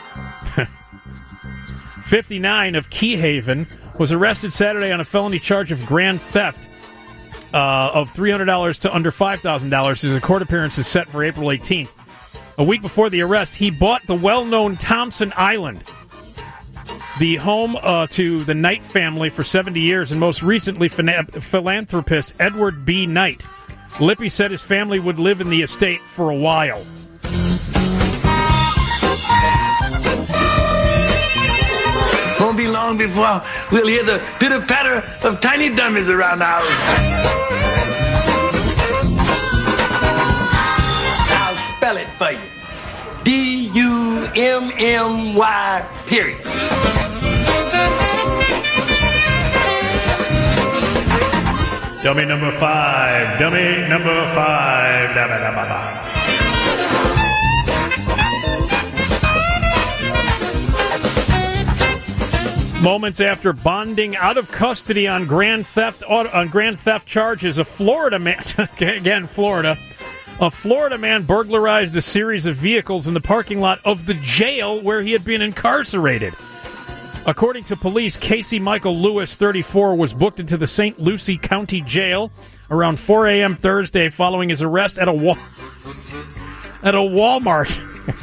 59, of Key Haven, was arrested Saturday on a felony charge of grand theft of $300 to under $5,000. His court appearance is set for April 18th. A week before the arrest, he bought the well-known Thompson Island, the home to the Knight family for 70 years, and most recently philanthropist Edward B. Knight. Lippy said his family would live in the estate for a while. Won't be long before we'll hear the pitter-patter of tiny dummies around the house. I'll spell it for you. D-U-M-M-Y, period. Dummy number 5. Dummy number 5. Dummy number 5. Moments after bonding out of custody on grand theft charges, a Florida man, again Florida, a Florida man burglarized a series of vehicles in the parking lot of the jail where he had been incarcerated. According to police, Casey Michael Lewis, 34, was booked into the St. Lucie County Jail around 4 a.m. Thursday following his arrest at a Walmart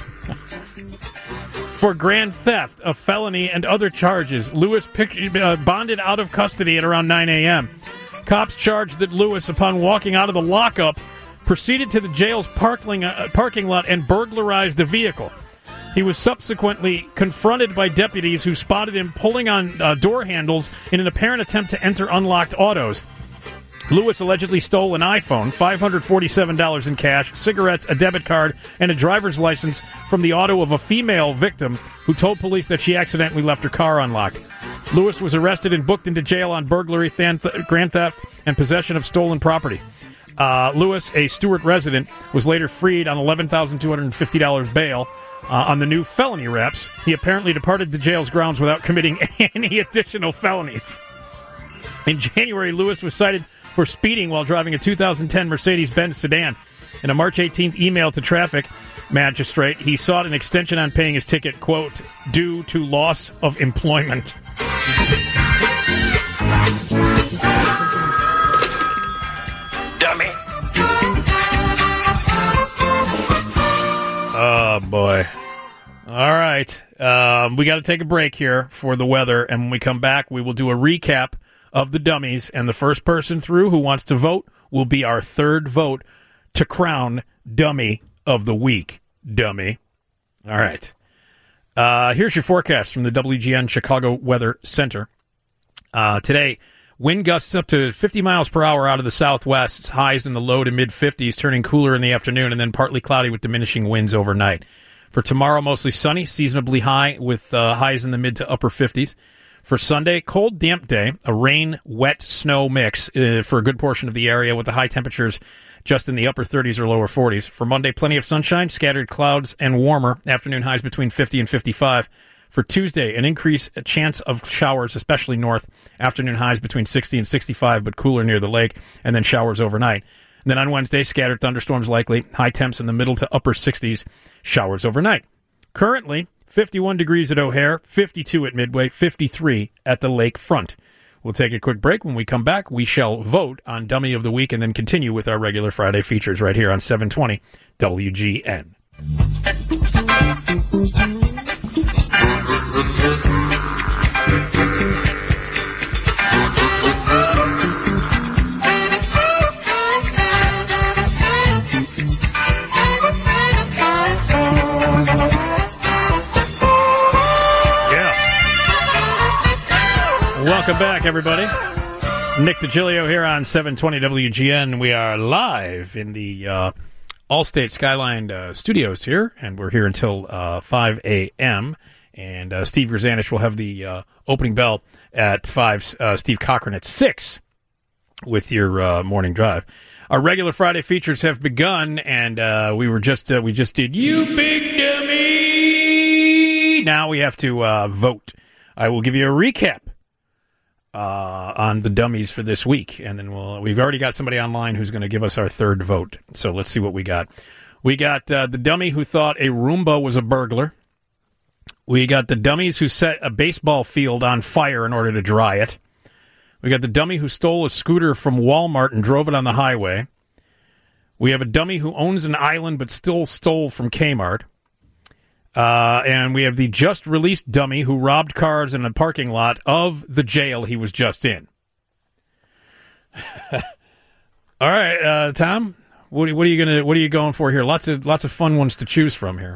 for grand theft, a felony, and other charges. Lewis bonded out of custody at around 9 a.m. Cops charged that Lewis, upon walking out of the lockup, proceeded to the jail's parking lot and burglarized the vehicle. He was subsequently confronted by deputies who spotted him pulling on door handles in an apparent attempt to enter unlocked autos. Lewis allegedly stole an iPhone, $547 in cash, cigarettes, a debit card, and a driver's license from the auto of a female victim who told police that she accidentally left her car unlocked. Lewis was arrested and booked into jail on burglary, grand theft, and possession of stolen property. Lewis, a Stewart resident, was later freed on $11,250 bail on the new felony raps. He apparently departed the jail's grounds without committing any additional felonies. In January, Lewis was cited for speeding while driving a 2010 Mercedes-Benz sedan. In a March 18th email to traffic magistrate, he sought an extension on paying his ticket, quote, due to loss of employment. Dummy. Oh, boy. All right. We got to take a break here for the weather, and when we come back, we will do a recap of the dummies, and the first person through who wants to vote will be our third vote to crown Dummy of the Week. Dummy. All right. Here's your forecast from the WGN Chicago Weather Center. Today, wind gusts up to 50 miles per hour out of the southwest, highs in the low to mid-50s, turning cooler in the afternoon, and then partly cloudy with diminishing winds overnight. For tomorrow, mostly sunny, seasonably high, with highs in the mid to upper 50s. For Sunday, cold, damp day, a rain, wet, snow mix for a good portion of the area with the high temperatures just in the upper 30s or lower 40s. For Monday, plenty of sunshine, scattered clouds, and warmer. Afternoon highs between 50 and 55. For Tuesday, an a chance of showers, especially north. Afternoon highs between 60 and 65, but cooler near the lake, and then showers overnight. And then on Wednesday, scattered thunderstorms likely, high temps in the middle to upper 60s, showers overnight. Currently, 51 degrees at O'Hare, 52 at Midway, 53 at the lake front. We'll take a quick break. When we come back, we shall vote on Dummy of the Week and then continue with our regular Friday features right here on 720 WGN. Welcome back, everybody. Nick DiGilio here on 720 WGN. We are live in the Allstate Skyline studios here, and we're here until 5 a.m. And Steve Grzanich will have the opening bell at 5, Steve Cochran at 6 with your morning drive. Our regular Friday features have begun, and we just did You Big Dummy. Now we have to vote. I will give you a recap on the dummies for this week, and then we've already got somebody online who's going to give us our third vote. So let's see what we got. We got the dummy who thought a Roomba was a burglar. We got the dummies who set a baseball field on fire in order to dry it. We got the dummy who stole a scooter from Walmart and drove it on the highway. We have a dummy who owns an island but still stole from Kmart. And we have the just-released dummy who robbed cars in a parking lot of the jail he was just in. All right, Tom, what are you going for here? Lots of fun ones to choose from here.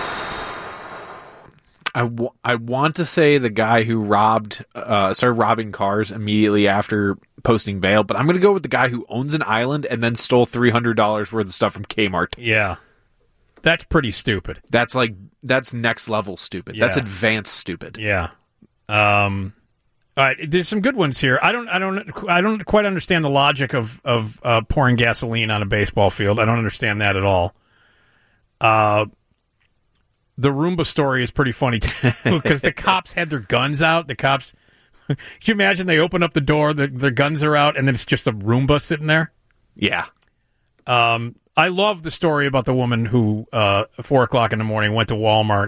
I want to say the guy who started robbing cars immediately after posting bail, but I'm going to go with the guy who owns an island and then stole $300 worth of stuff from Kmart. Yeah. That's pretty stupid. That's next level stupid. Yeah. That's advanced stupid. Yeah. All right. There's some good ones here. I don't quite understand the logic of pouring gasoline on a baseball field. I don't understand that at all. The Roomba story is pretty funny too because the cops had their guns out. The cops. Can you imagine they open up the door, their guns are out, and then it's just a Roomba sitting there? Yeah. I love the story about the woman who, 4 o'clock in the morning, went to Walmart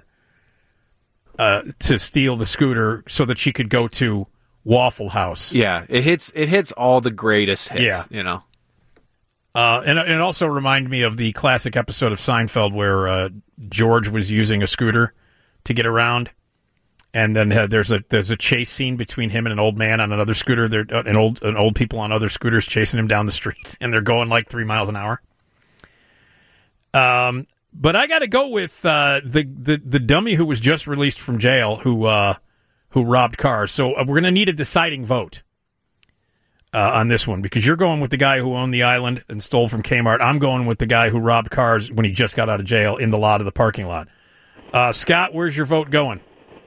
to steal the scooter so that she could go to Waffle House. Yeah, it hits all the greatest hits. Yeah. You know. And it also reminded me of the classic episode of Seinfeld where George was using a scooter to get around, and then there's a chase scene between him and an old man on another scooter. They're an old people on other scooters chasing him down the street, and they're going like 3 miles an hour. But I got to go with the dummy who was just released from jail who robbed cars. So we're going to need a deciding vote on this one because you're going with the guy who owned the island and stole from Kmart. I'm going with the guy who robbed cars when he just got out of jail in the lot of the parking lot. Scott, where's your vote going?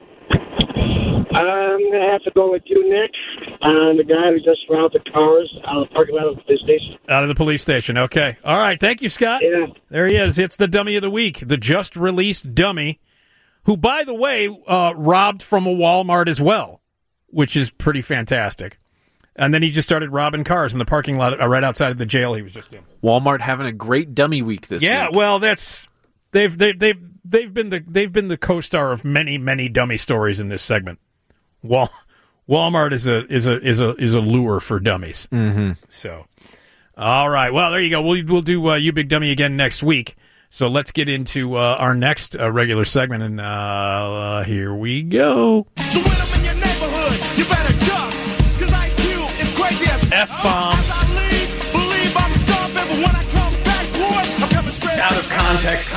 I'm going to have to go with you, Nick, on the guy who just robbed the cars out of the parking lot of the police station. Out of the police station, okay. All right, thank you, Scott. Yeah. There he is. It's the dummy of the week, the just-released dummy, who, by the way, robbed from a Walmart as well, which is pretty fantastic. And then he just started robbing cars in the parking lot right outside of the jail he was just in. Walmart having a great dummy week this week. Yeah, well, that's they've been the co-star of many dummy stories in this segment. Walmart is a lure for dummies. Mm-hmm. So, all right. Well, there you go. We'll do You Big Dummy again next week. So let's get into our next regular segment, and here we go. So when I'm in your neighborhood, you better duck, 'cause Ice Cube is crazy as F-bomb. As I leave, believe I'm stomping, but when I come back, boy, I'm coming straight Out of context.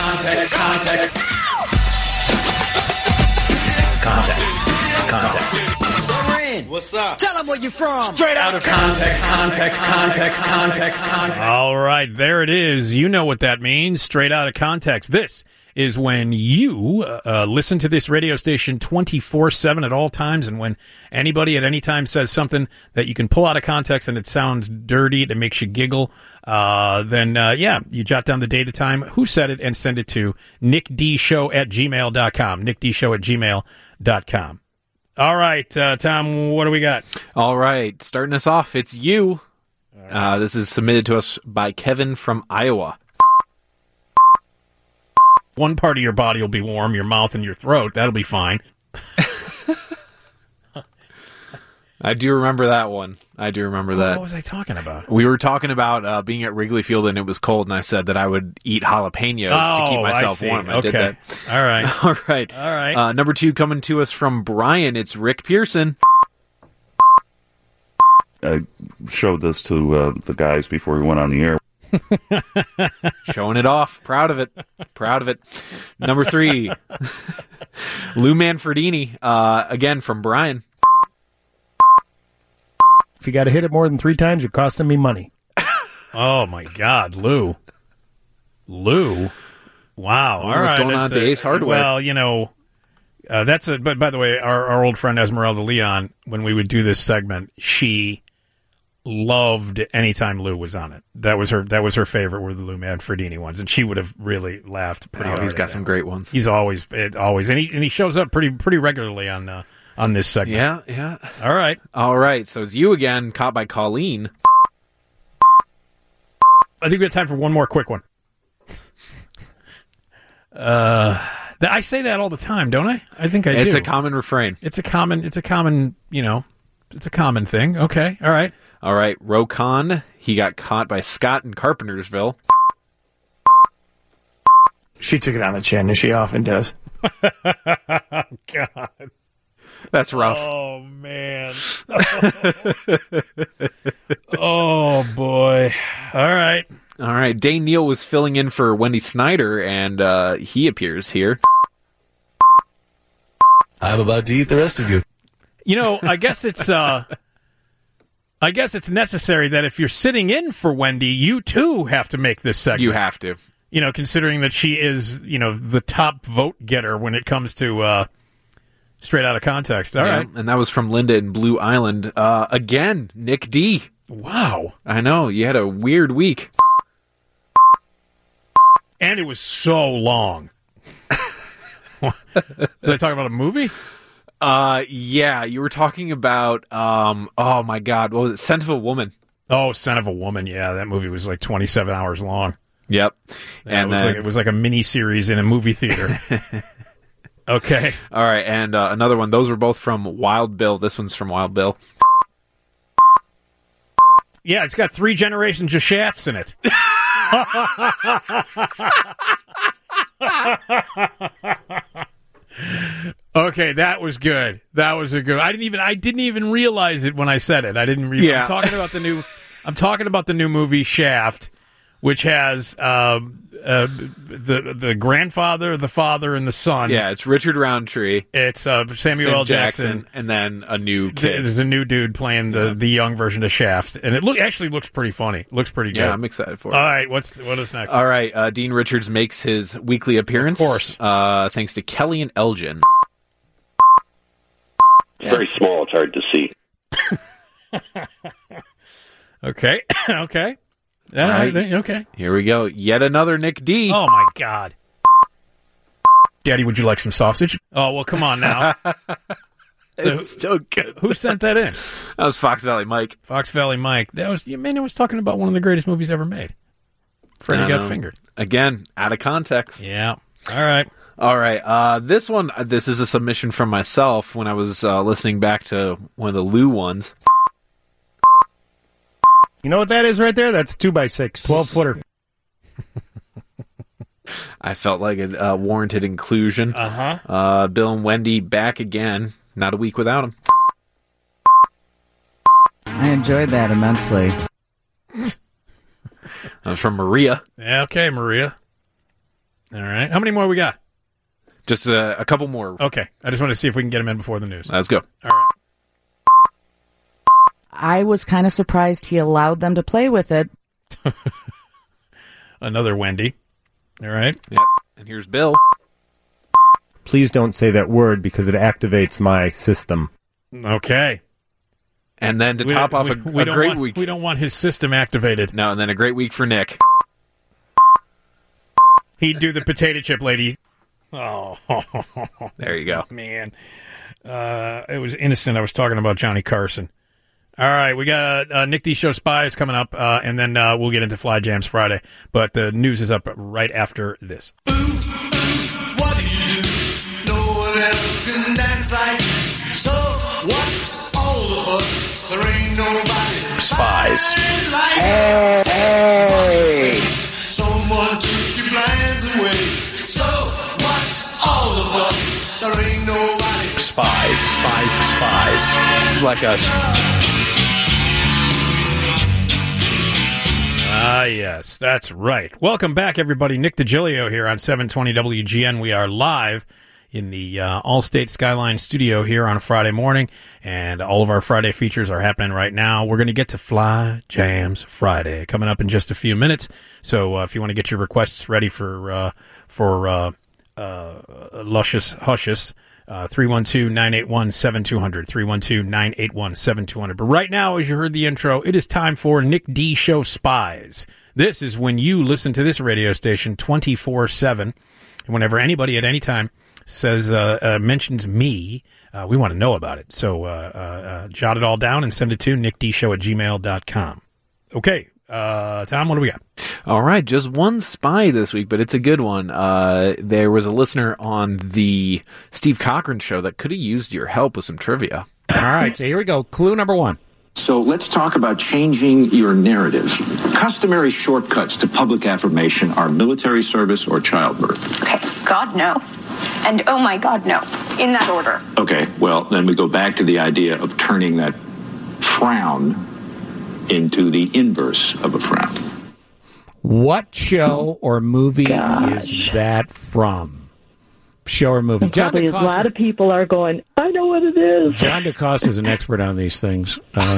What's up? Tell them where you from. Straight out of context. All right, there it is. You know what that means. Straight out of context. This is when you listen to this radio station 24/7 at all times, and when anybody at any time says something that you can pull out of context and it sounds dirty, it makes you giggle, then you jot down the day, the time, who said it, and send it to nickdshow@gmail.com. nickdshow@gmail.com. All right, Tom, what do we got? All right, starting us off, it's you. This is submitted to us by Kevin from Iowa. One part of your body will be warm, your mouth and your throat. That'll be fine. I do remember that one. What was I talking about? We were talking about being at Wrigley Field and it was cold, and I said that I would eat jalapenos to keep myself warm. I did that. All right. All right. Number 2 coming to us from Brian. It's Rick Pearson. I showed this to the guys before we went on the air. Showing it off. Proud of it. Number 3, Lou Manfredini, again from Brian. If you got to hit it more than 3 times, you're costing me money. Oh, my God, Lou. Wow. All right. What's going on to Ace Hardware? Well, that's it. But by the way, our old friend Esmeralda Leon, when we would do this segment, she loved anytime Lou was on it. That was her favorite, were the Lou Manfredini ones, and she would have really laughed pretty hard. He's got some great ones. He's always, and he shows up pretty regularly on this segment. Yeah. All right. So it's you again, caught by Colleen. I think we have time for one more quick one. I say that all the time, don't I? I think I do. It's a common refrain. It's a common, it's a common thing. Okay. All right. Rokon, he got caught by Scott in Carpentersville. She took it on the chin, as she often does. God. That's rough. Oh, man. Oh, boy. All right. Dane Neal was filling in for Wendy Snyder, and he appears here. I'm about to eat the rest of you. I guess it's necessary that if you're sitting in for Wendy, you too have to make this segment. You have to. Considering that she is, the top vote getter when it comes to straight out of context. All right. And that was from Linda in Blue Island. Again, Nick D. Wow. I know. You had a weird week. And it was so long. Did I talk about a movie? Yeah, you were talking about, oh my God, what was it? Scent of a Woman. Oh, Scent of a Woman. Yeah, that movie was like 27 hours long. Yep. And it was like a mini series in a movie theater. Okay. All right, and another one. Those were both from Wild Bill. This one's from Wild Bill. Yeah, it's got 3 generations of Shafts in it. Okay, that was good. That was a good. I didn't even realize it when I said it. I didn't realize. Yeah. I'm talking about the new movie Shaft, which has the grandfather, the father, and the son. Yeah, it's Richard Roundtree. It's Samuel L. Jackson, and then a new kid. There's a new dude playing the young version of Shaft, and it actually looks pretty funny. Looks pretty good. Yeah, I'm excited for it. All right, what is next? All right, Dean Richards makes his weekly appearance. Of course. Thanks to Kelly and Elgin. It's very small. It's hard to see. Okay. Okay. All right. Okay. Here we go. Yet another Nick D. Oh, my God. Daddy, would you like some sausage? Oh, well, come on now. It's so good. Who sent that in? That was Fox Valley Mike. Fox Valley Mike. That was, man, it was talking about one of the greatest movies ever made. Freddy Got Fingered. Again, out of context. Yeah. All right. This is a submission from myself when I was listening back to one of the Lou ones. You know what that is right there? That's 2x6, 12-footer. I felt like it warranted inclusion. Uh-huh. Bill and Wendy back again. Not a week without him. I enjoyed that immensely. From Maria. Yeah, okay, Maria. All right. How many more we got? Just a couple more. Okay. I just want to see if we can get them in before the news. Let's go. All right. I was kind of surprised he allowed them to play with it. Another Wendy. All right. Yep. And here's Bill. Please don't say that word because it activates my system. Okay. And then to top off a great week. We don't want his system activated. No, and then a great week for Nick. He'd do the potato chip lady. Oh. There you go. Man. It was innocent. I was talking about Johnny Carson. All right, we got Nick D Show Spies coming up, and then we'll get into Fly Jams Friday. But the news is up right after this. What do you do? No one else can dance like. So what's all of us? There ain't nobody Spies. like Hey. Someone took your plans away. So what's all of us? There ain't nobody Spies. Like us. Ah, yes, that's right. Welcome back, everybody. Nick DiGilio here on 720 WGN. We are live in the Allstate Skyline studio here on a Friday morning, and all of our Friday features are happening right now. We're going to get to Fly Jams Friday coming up in just a few minutes. So if you want to get your requests ready for Luscious Hushes, 312-981-7200, 312-981-7200. But right now, as you heard the intro, it is time for Nick D Show Spies. This is when you listen to this radio station 24/7. And whenever anybody at any time says, mentions me, we want to know about it. So jot it all down and send it to nickdshow@gmail.com. Okay. Tom, what do we got? All right, just one spy this week, but it's a good one. There was a listener on the Steve Cochran show that could have used your help with some trivia. All right, so here we go. Clue number one. So let's talk about changing your narrative. Customary shortcuts to public affirmation are military service or childbirth. Okay, God, no. And oh my God, no. In that order. Okay, well, then we go back to the idea of turning that frown into the inverse of a frown. What show or movie is that from? Show or movie? John Probably a DeCosta, lot of people are going, I know what it is. John DeCosta is an expert on these things.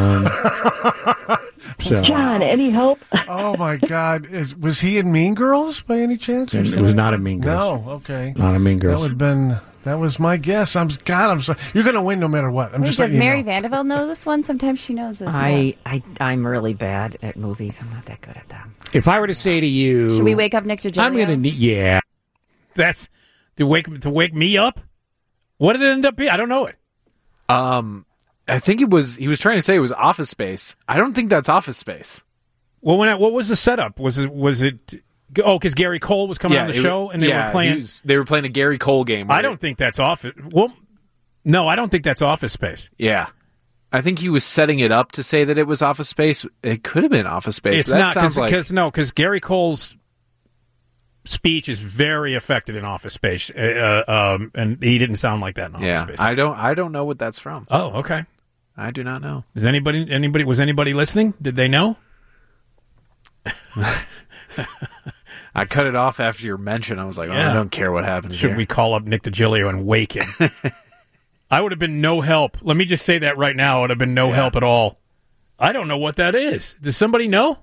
So John, any help? Oh, my God. Was he in Mean Girls by any chance? it was not a Mean Girls. No, okay. Not a Mean Girls. That was my guess. I'm sorry. You're going to win no matter what. Does Mary Vanderbilt know this one? Sometimes she knows this one. I'm really bad at movies. I'm not that good at them. If I were to say to you... Should we wake up Nick DiGilio? I'm going to need... Yeah. That's... To wake me up? What did it end up being? I don't know it. I think he was trying to say it was Office Space. I don't think that's Office Space. Well, what was the setup? Was it? Oh, because Gary Cole was coming on the show, and they were playing. They were playing a Gary Cole game. I don't think that's Office. Well, no, I don't think that's Office Space. Yeah, I think he was setting it up to say that it was Office Space. It could have been Office Space. It's not because Gary Cole's speech is very effective in Office Space, and he didn't sound like that in Office Space. I don't know what that's from. Oh, okay. I do not know. Was anybody listening? Did they know? I cut it off after your mention. I was like, Yeah. I don't care what happens Should here. we call up Nick DiGilio and wake him? I would have been no help. Let me just say that right now. I would have been no help at all. I don't know what that is. Does somebody know?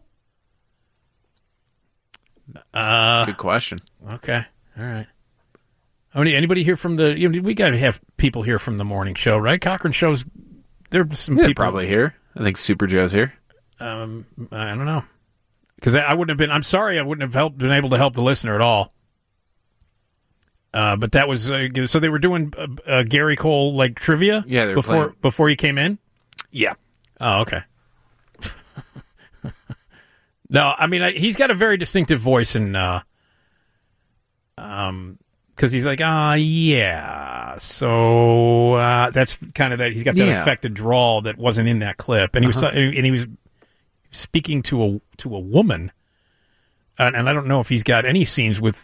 Good question. Okay. All right. Anybody here from the... we got to have people here from the morning show, right? Cochran shows... There's some Yeah, people... probably here. I think Super Joe's here. I don't know. Because I wouldn't have been... I'm sorry I wouldn't have been able to help the listener at all. But that was... so they were doing Gary Cole, like, trivia? Yeah, they were before you came in? Yeah. Oh, okay. No, I mean, he's got a very distinctive voice, and because he's like, yeah. So that's kind of that. He's got that affected drawl that wasn't in that clip, and he was speaking to a woman, and I don't know if he's got any scenes with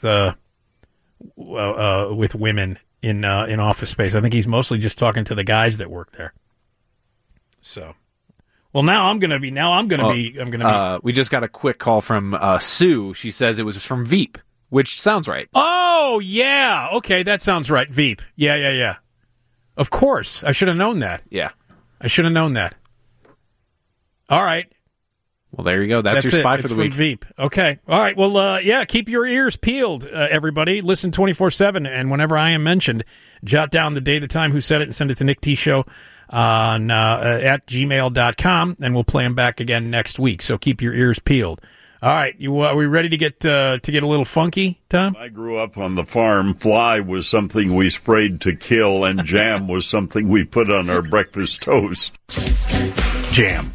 women in Office Space. I think he's mostly just talking to the guys that work there. So. Well, now I'm gonna be. We just got a quick call from Sue. She says it was from Veep, which sounds right. Oh yeah, okay, that sounds right. Veep. Yeah. Of course, I should have known that. Yeah, I should have known that. All right. Well, there you go. That's your spy for the week. Veep. Okay. All right. Well, keep your ears peeled, everybody. Listen 24/7, and whenever I am mentioned, jot down the day, the time, who said it, and send it to Nick T. Show on at gmail.com, and we'll play them back again next week. So keep your ears peeled. All right, are we ready to get a little funky, Tom? I grew up on the farm. Fly was something we sprayed to kill, and jam was something we put on our breakfast toast. Jam.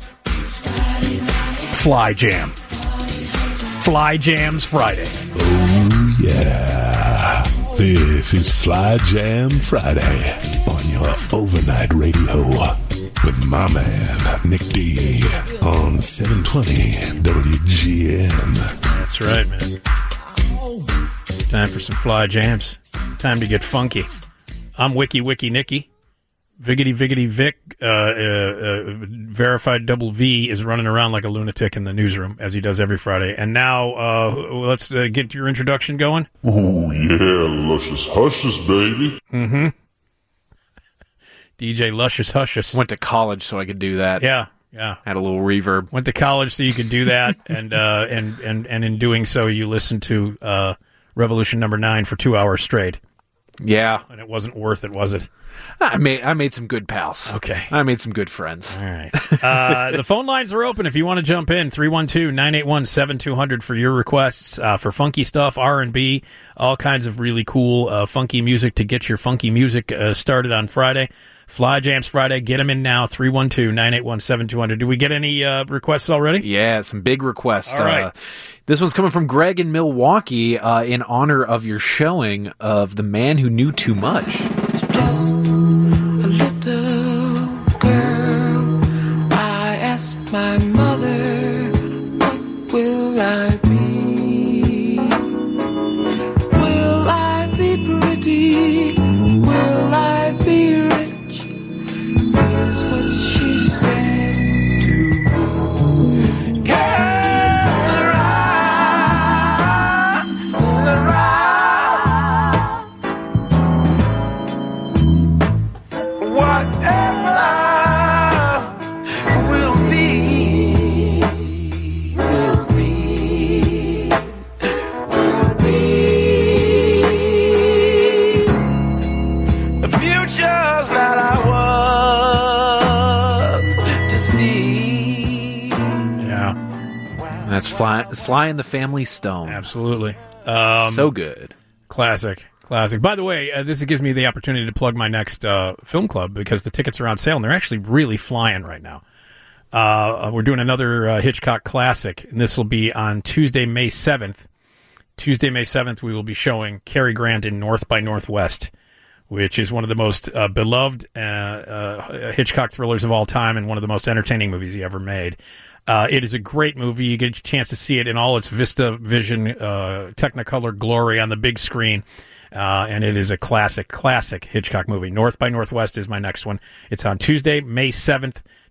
Fly jam. Fly Jams Friday. Oh, yeah. This is Fly Jam Friday on your overnight radio with my man, Nick D, on 720 WGN. That's right, man. Time for some Fly Jams. Time to get funky. I'm Wiki Nicky. Viggity Vic, verified double V, is running around like a lunatic in the newsroom, as he does every Friday. And now, let's get your introduction going. Oh, yeah, Luscious Hushes, baby. Mm-hmm. DJ Luscious Hushes. Went to college so I could do that. Yeah. Had a little reverb. Went to college so you could do that, and in doing so, you listened to Revolution number 9 for 2 hours straight. Yeah. And it wasn't worth it, was it? I made some good pals. Okay. I made some good friends. All right. The phone lines are open if you want to jump in. 312-981-7200 for your requests for funky stuff, R&B, all kinds of really cool funky music to get your funky music started on Friday. Fly Jams Friday. Get them in now. 312-981-7200. Do we get any requests already? Yeah, some big requests. All right. This one's coming from Greg in Milwaukee in honor of your showing of The Man Who Knew Too Much. Just a little girl, I asked my mother, what will I be? Will I be pretty? Will I be rich? Here's what she said to me. Sarah. Whatever will be. The futures that I was to see. Yeah. That's Sly and the Family Stone. Absolutely. So good. Classic. By the way, this gives me the opportunity to plug my next film club because the tickets are on sale, and they're actually really flying right now. We're doing another Hitchcock classic, and this will be on Tuesday, May 7th. Tuesday, May 7th, we will be showing Cary Grant in North by Northwest, which is one of the most beloved Hitchcock thrillers of all time and one of the most entertaining movies he ever made. It is a great movie. You get a chance to see it in all its Vista Vision Technicolor glory on the big screen. And it is a classic Hitchcock movie. North by Northwest is my next one. It's on Tuesday, May 7th,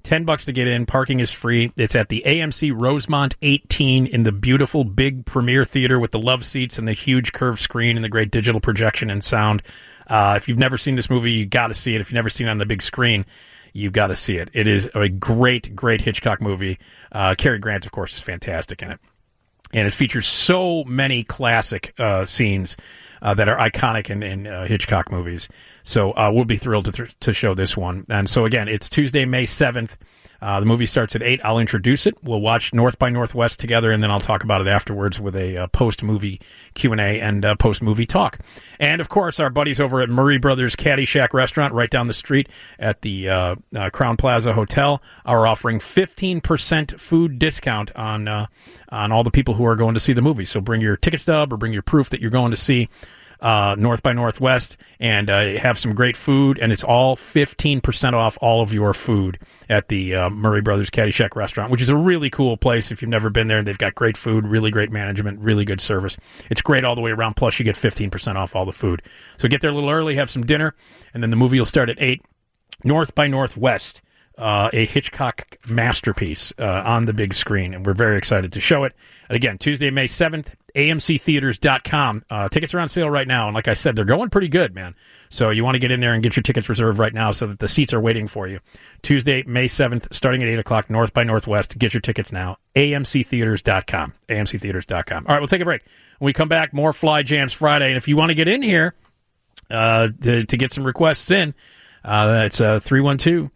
$10 to get in. Parking is free. It's at the AMC Rosemont 18 in the beautiful big premiere theater with the love seats and the huge curved screen and the great digital projection and sound. If you've never seen this movie, you got to see it. If you've never seen it on the big screen, you've got to see it. It is a great, great Hitchcock movie. Cary Grant, of course, is fantastic in it. And it features so many classic scenes that are iconic in Hitchcock movies. So we'll be thrilled to show this one. And so, again, it's Tuesday, May 7th. The movie starts at 8. I'll introduce it. We'll watch North by Northwest together, and then I'll talk about it afterwards with a post-movie Q&A and post-movie talk. And, of course, our buddies over at Murray Brothers Caddyshack Restaurant right down the street at the Crown Plaza Hotel are offering 15% food discount on all the people who are going to see the movie. So bring your ticket stub or bring your proof that you're going to see North by Northwest and have some great food, and it's all 15% off all of your food at the Murray Brothers Caddyshack Restaurant, which is a really cool place if you've never been there. They've got great food, really great management, really good service. It's great all the way around, plus you get 15% off all the food. So get there a little early, have some dinner, and then the movie will start at 8. North by Northwest, a Hitchcock masterpiece on the big screen, and we're very excited to show it. And again, Tuesday, May 7th, AMCtheaters.com. Tickets are on sale right now, and like I said, they're going pretty good, man. So you want to get in there and get your tickets reserved right now so that the seats are waiting for you. Tuesday, May 7th, starting at 8 o'clock, North by Northwest. Get your tickets now. AMCtheaters.com. AMCtheaters.com. All right, we'll take a break. When we come back, more Fly Jams Friday, and if you want to get in here to get some requests in, it's 312-981-7200,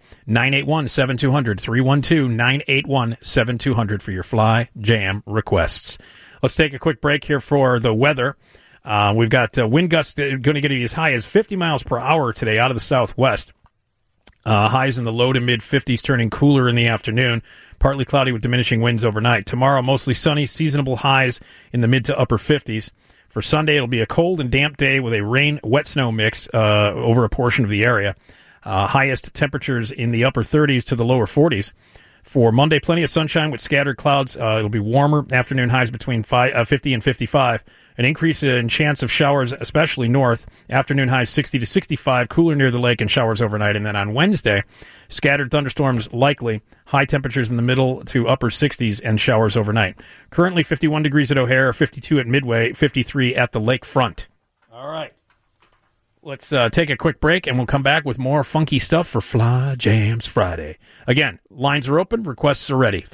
312-981-7200 for your Fly Jam requests. Let's take a quick break here for the weather. We've got wind gusts going to get as high as 50 miles per hour today out of the southwest. Highs in the low to mid-50s, turning cooler in the afternoon. Partly cloudy with diminishing winds overnight. Tomorrow, mostly sunny, seasonable highs in the mid to upper 50s. For Sunday, it'll be a cold and damp day with a rain-wet snow mix over a portion of the area. Highest temperatures in the upper 30s to the lower 40s. For Monday, plenty of sunshine with scattered clouds. It'll be warmer. Afternoon highs between 50 and 55. An increase in chance of showers, especially north. Afternoon highs 60 to 65. Cooler near the lake and showers overnight. And then on Wednesday, scattered thunderstorms likely. High temperatures in the middle to upper 60s and showers overnight. Currently 51 degrees at O'Hare, 52 at Midway, 53 at the lakefront. All right. Let's take a quick break, and we'll come back with more funky stuff for Fly Jams Friday. Again, lines are open. Requests are ready.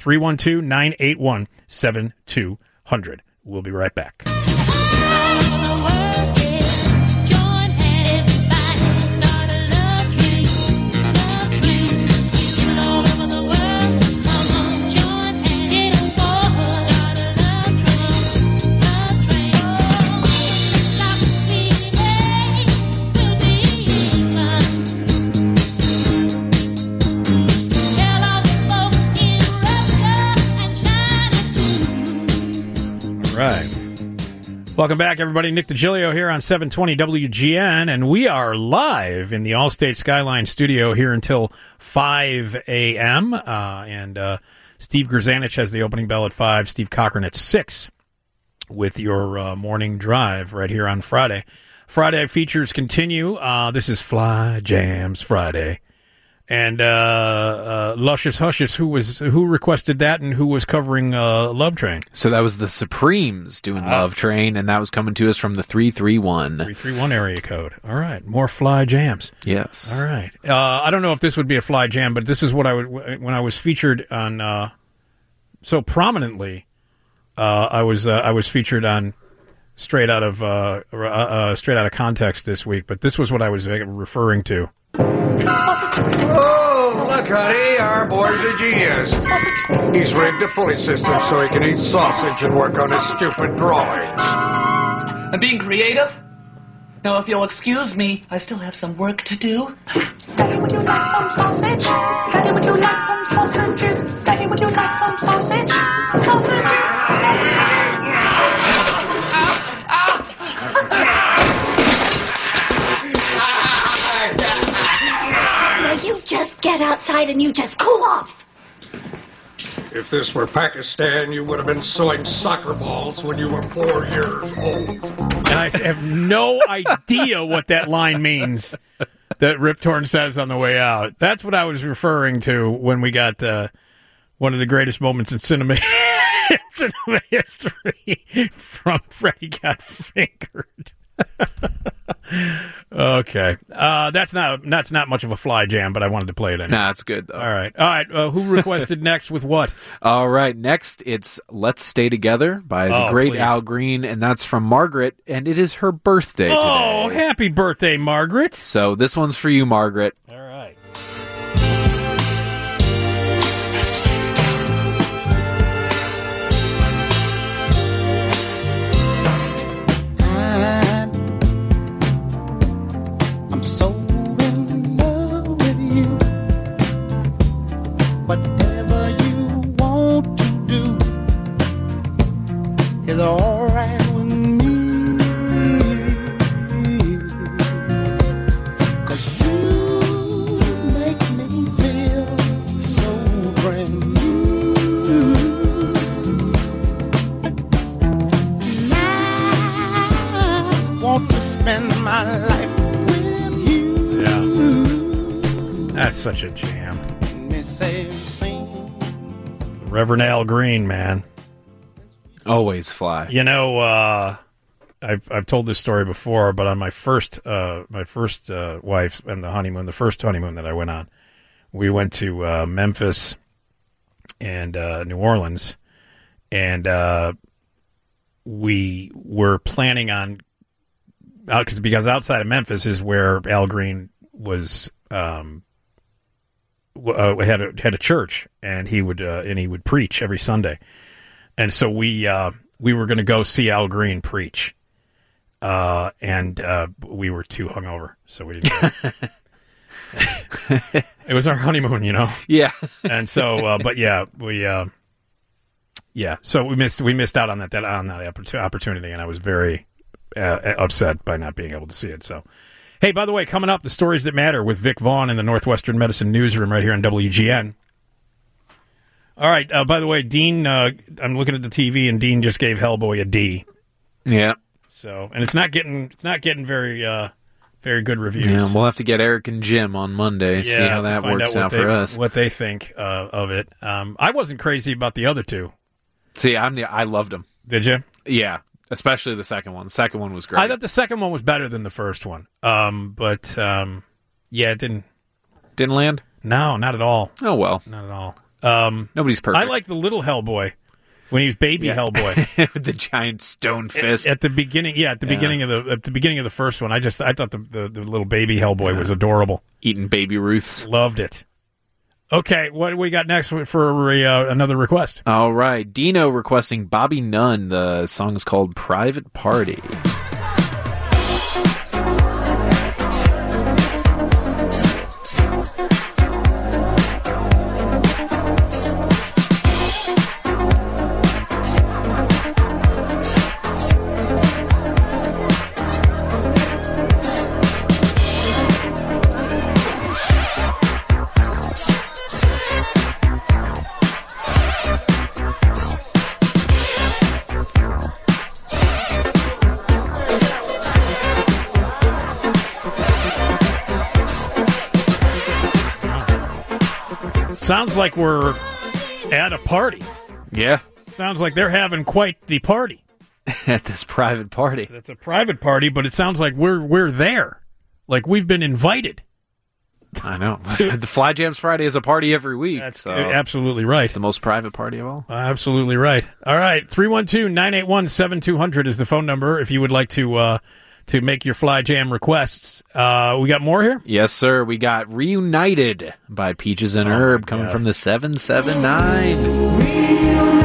312-981-7200. We'll be right back. Right. Welcome back, everybody. Nick DiGilio here on 720 WGN, and we are live in the Allstate Skyline studio here until 5 a.m. And Steve Grzanich has the opening bell at 5, Steve Cochran at 6 with your morning drive right here on Friday. Friday features continue. This is Fly Jams Friday. And Luscious Hushes, who requested that and who was covering Love Train? So that was the Supremes doing Love Train, and that was coming to us from the 331. 331 area code. All right. More Fly Jams. Yes. All right. I don't know if this would be a Fly Jam, but this is what I would, when I was featured on so prominently, I was featured on straight out of context this week, but this was what I was referring to. Oh, look, honey, our boy's a genius. He's rigged a pulley system so he can eat sausage and work on his stupid drawings. I'm being creative? Now, if you'll excuse me, I still have some work to do. Daddy, would you like some sausage? Daddy, would you like some sausages? Daddy, would you like some sausage? Sausages, sausages. You just get outside and you just cool off. If this were Pakistan, you would have been sewing soccer balls when you were 4 years old. And I have no idea what that line means. that Rip Torn says on the way out. That's what I was referring to when we got one of the greatest moments in cinema history from Freddie Got Fingered. Okay. That's not much of a fly jam, but I wanted to play it anyway. Nah, it's good, though. All right. Who requested next with what? All right. Next, it's Let's Stay Together by the great please. Al Green, and that's from Margaret, and it is her birthday today. Oh, happy birthday, Margaret. So this one's for you, Margaret. All right. I'm so in love with you. Whatever you want to do is all right with me. 'Cause you make me feel so brand new. And I want to spend my life. That's such a jam. Reverend Al Green, man. Always fly. You know, I've told this story before, but on my first wife and the first honeymoon that I went on, we went to Memphis and New Orleans, and we were planning on because outside of Memphis is where Al Green was. Had a church, and he would preach every Sunday, and so we were going to go see Al Green preach, and we were too hungover, so we didn't go. It was our honeymoon, you know. Yeah, and so, but yeah, so we missed out on that opportunity, and I was very upset by not being able to see it. So. Hey, by the way, coming up, the stories that matter with Vic Vaughn in the Northwestern Medicine Newsroom right here on WGN. All right, by the way, Dean, I'm looking at the TV, and Dean just gave Hellboy a D. Yeah. So, and it's not getting very very good reviews. Yeah, we'll have to get Eric and Jim on Monday, see how that works out for us. What they think of it. I wasn't crazy about the other two. See, I loved them. Did you? Yeah. Especially the second one. The second one was great. I thought the second one was better than the first one. But it didn't land? No, not at all. Oh, well. Not at all. Nobody's perfect. I like the little Hellboy when he was baby Hellboy with the giant stone fist at the beginning. Yeah, at the beginning of the first one. I thought the little baby Hellboy was adorable. Eating baby Ruths. Loved it. Okay, what do we got next for another request? All right, Dino requesting Bobby Nunn. The song is called Private Party. Sounds like we're at a party. Yeah. Sounds like they're having quite the party. At this private party. It's a private party, but it sounds like we're there. Like we've been invited. I know. The Fly Jams Friday is a party every week. That's absolutely right. It's the most private party of all. Absolutely right. All right. 312-981-7200 is the phone number if you would like to make your Fly Jam requests. We got more here? Yes, sir. We got Reunited by Peaches and Herb coming from the 779.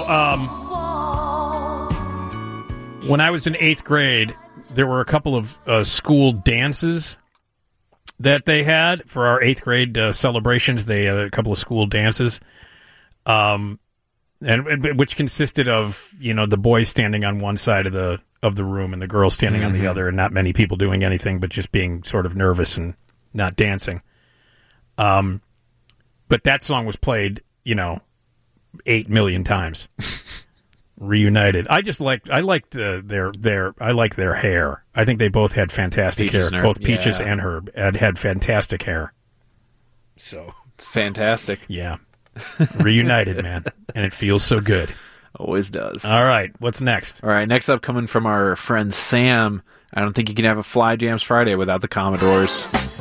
when I was in 8th grade, there were a couple of school dances that they had for our 8th grade celebrations. They had a couple of school dances, and which consisted of, you know, the boys standing on one side of the room and the girls standing on the other, and not many people doing anything but just being sort of nervous and not dancing. But that song was played, you know, 8 million times. Reunited. I liked their hair. I think they both had fantastic Peaches hair. and Herb. Both Peaches Yeah. and Herb had fantastic hair. So fantastic. Yeah. Reunited, man. And it feels so good. Always does. All right. What's next? All right. Next up, coming from our friend Sam. I don't think you can have a Fly Jams Friday without the Commodores.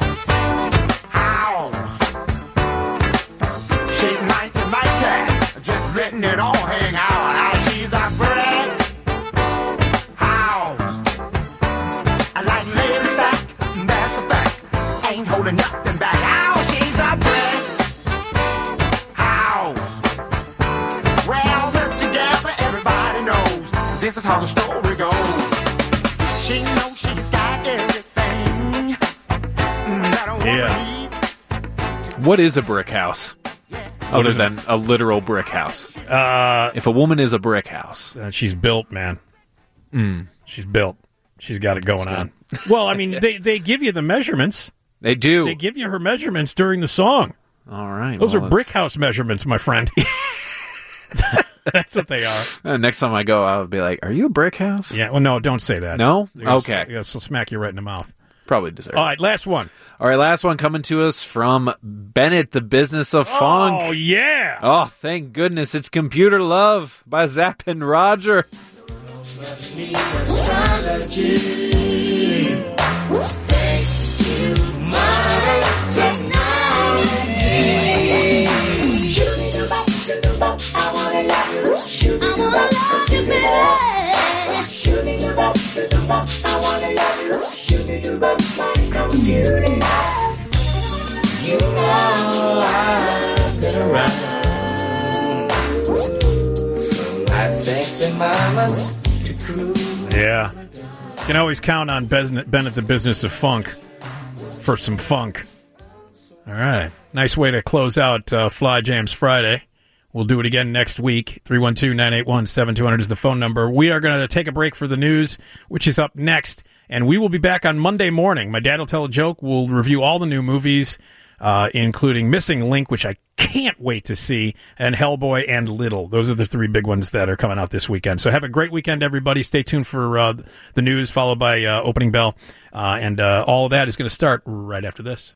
She's mighty, mighty, just letting it all hang out. Oh, she's a brick house. I like lady stack, that's a fact. Ain't holding nothing back. Oh, she's a brick house. Well, put together, everybody knows this is how the story goes. She knows she's got everything that a woman needs. What is a brick house? Other than a literal brick house. If a woman is a brick house. She's built, man. She's built. She's got it going on. Well, I mean, they give you the measurements. They do. They give you her measurements during the song. All right. Those are brick house measurements, my friend. That's what they are. Next time I go, I'll be like, are you a brick house? Yeah, well, no, don't say that. No? They'll Okay. They'll smack you right in the mouth. Probably deserve it. All right, last one. All right, last one coming to us from Bennett, the Business of Funk. Oh, yeah. Oh, thank goodness. It's Computer Love by Zapp and Roger. You know I've been around from hot sexy mamas to cruise. Yeah. You can always count on Bennett, the Business of Funk, for some funk. All right. Nice way to close out Fly Jams Friday. We'll do it again next week. 312-981-7200 is the phone number. We are going to take a break for the news, which is up next. And we will be back on Monday morning. My dad will tell a joke. We'll review all the new movies, including Missing Link, which I can't wait to see, and Hellboy and Little. Those are the three big ones that are coming out this weekend. So have a great weekend, everybody. Stay tuned for the news, followed by Opening Bell. And all of that is going to start right after this.